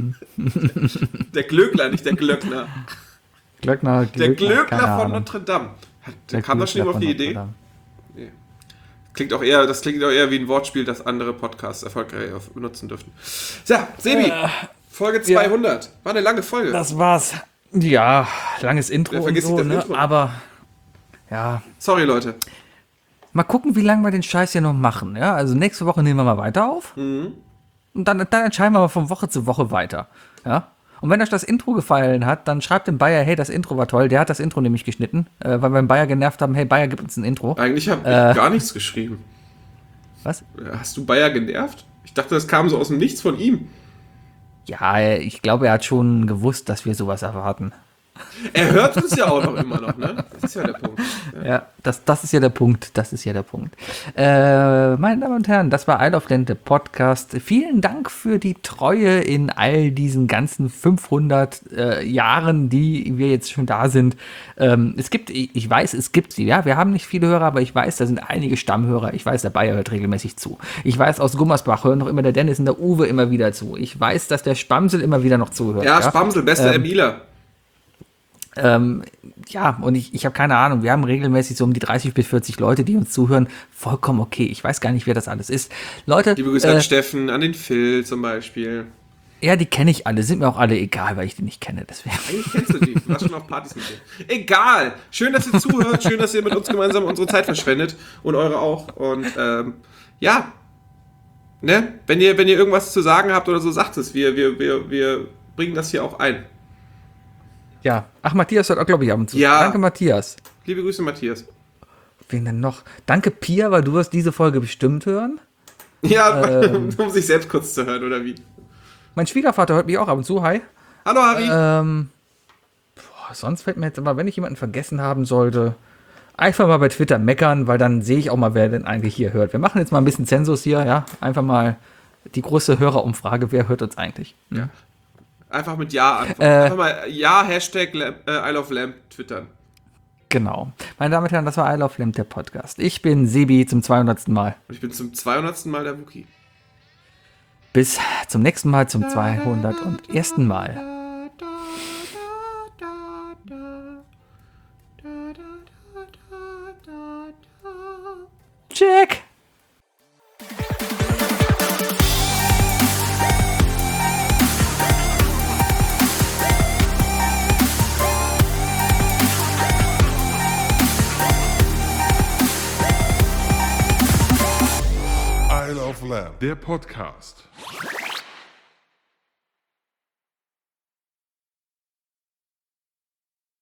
Der Glöckner, nicht der Glöckner. Glöckner, Der Glöckner, Glöckner keine von Ahnung. Notre Dame. Hat, Der kam das schon Glöckner auf die von Idee? Notre Dame. Klingt auch eher, das klingt auch eher wie ein Wortspiel, das andere Podcasts erfolgreich benutzen dürften. So, Sebi, Folge zweihundert. War eine lange Folge. Das war's. Ja, langes Intro Wer und vergisst so, das ne? Intro? Aber ja, Sorry, Leute. mal gucken, wie lange wir den Scheiß hier noch machen. Ja, also nächste Woche nehmen wir mal weiter auf. Und dann, dann entscheiden wir mal von Woche zu Woche weiter. Ja. Und wenn euch das Intro gefallen hat, dann schreibt dem Bayer, hey, das Intro war toll. Der hat das Intro nämlich geschnitten, äh, weil wir den Bayer genervt haben, hey, Bayer, gib uns ein Intro. Eigentlich habe Äh. ich gar nichts geschrieben. Was? Hast du Bayer genervt? Ich dachte, das kam so aus dem Nichts von ihm. Ja, ich glaube, er hat schon gewusst, dass wir sowas erwarten. Er hört uns ja auch noch immer noch, ne? Das ist ja der Punkt. Ja. Ja, das, das ist ja der Punkt. Das ist ja der Punkt. Äh, meine Damen und Herren, das war Isle of Lamp, der Podcast. Vielen Dank für die Treue in all diesen ganzen fünfhundert äh, Jahren, die wir jetzt schon da sind. Ähm, es gibt, ich, ich weiß, es gibt sie. Ja, wir haben nicht viele Hörer, aber ich weiß, da sind einige Stammhörer. Ich weiß, der Bayer hört regelmäßig zu. Ich weiß, aus Gummersbach hören noch immer der Dennis und der Uwe immer wieder zu. Ich weiß, dass der Spamsel immer wieder noch zuhört. Ja, Spamsel, bester Emiler. Ähm, ja, und ich, ich habe keine Ahnung, wir haben regelmäßig so um die dreißig bis vierzig Leute, die uns zuhören. Vollkommen okay. Ich weiß gar nicht, wer das alles ist. Leute, Liebe Grüße äh, an Steffen, an den Phil zum Beispiel. ja, die kenne ich alle. Sind mir auch alle egal, weil ich die nicht kenne. Deswegen. Eigentlich kennst du die. Du warst schon auf Partys mit denen. Egal. Schön, dass ihr zuhört. Schön, dass ihr mit uns gemeinsam unsere Zeit verschwendet. Und eure auch. Und ähm, ja, Ne? Wenn ihr, wenn ihr irgendwas zu sagen habt oder so, sagt es. Wir, wir, wir, wir bringen das hier auch ein. Ja. Ach, Matthias hört auch, glaube ich, ab und zu. Ja. Danke, Matthias. Liebe Grüße, Matthias. Wen denn noch? Danke, Pia, weil du wirst diese Folge bestimmt hören. Ja, Ähm. um sich selbst kurz zu hören, oder wie? Mein Schwiegervater hört mich auch ab und zu. Hi. Hallo, Harry. Ähm, boah, sonst fällt mir jetzt aber, wenn ich jemanden vergessen haben sollte, einfach mal bei Twitter meckern, weil dann sehe ich auch mal, wer denn eigentlich hier hört. Wir machen jetzt mal ein bisschen Zensus hier, ja. Einfach mal die große Hörerumfrage, wer hört uns eigentlich? Ja. Einfach mit Ja antworten. Äh. Einfach mal Ja, Hashtag Lamp, äh, I love Lamp twittern. Genau. Meine Damen und Herren, das war I Love Lamp, der Podcast. Ich bin Sebi zum zweihundertsten Mal. Und ich bin zum zweihundertsten Mal der Wookie. Bis zum nächsten Mal, zum zweihundertersten Mal. Check! I Love Lamp, der Podcast.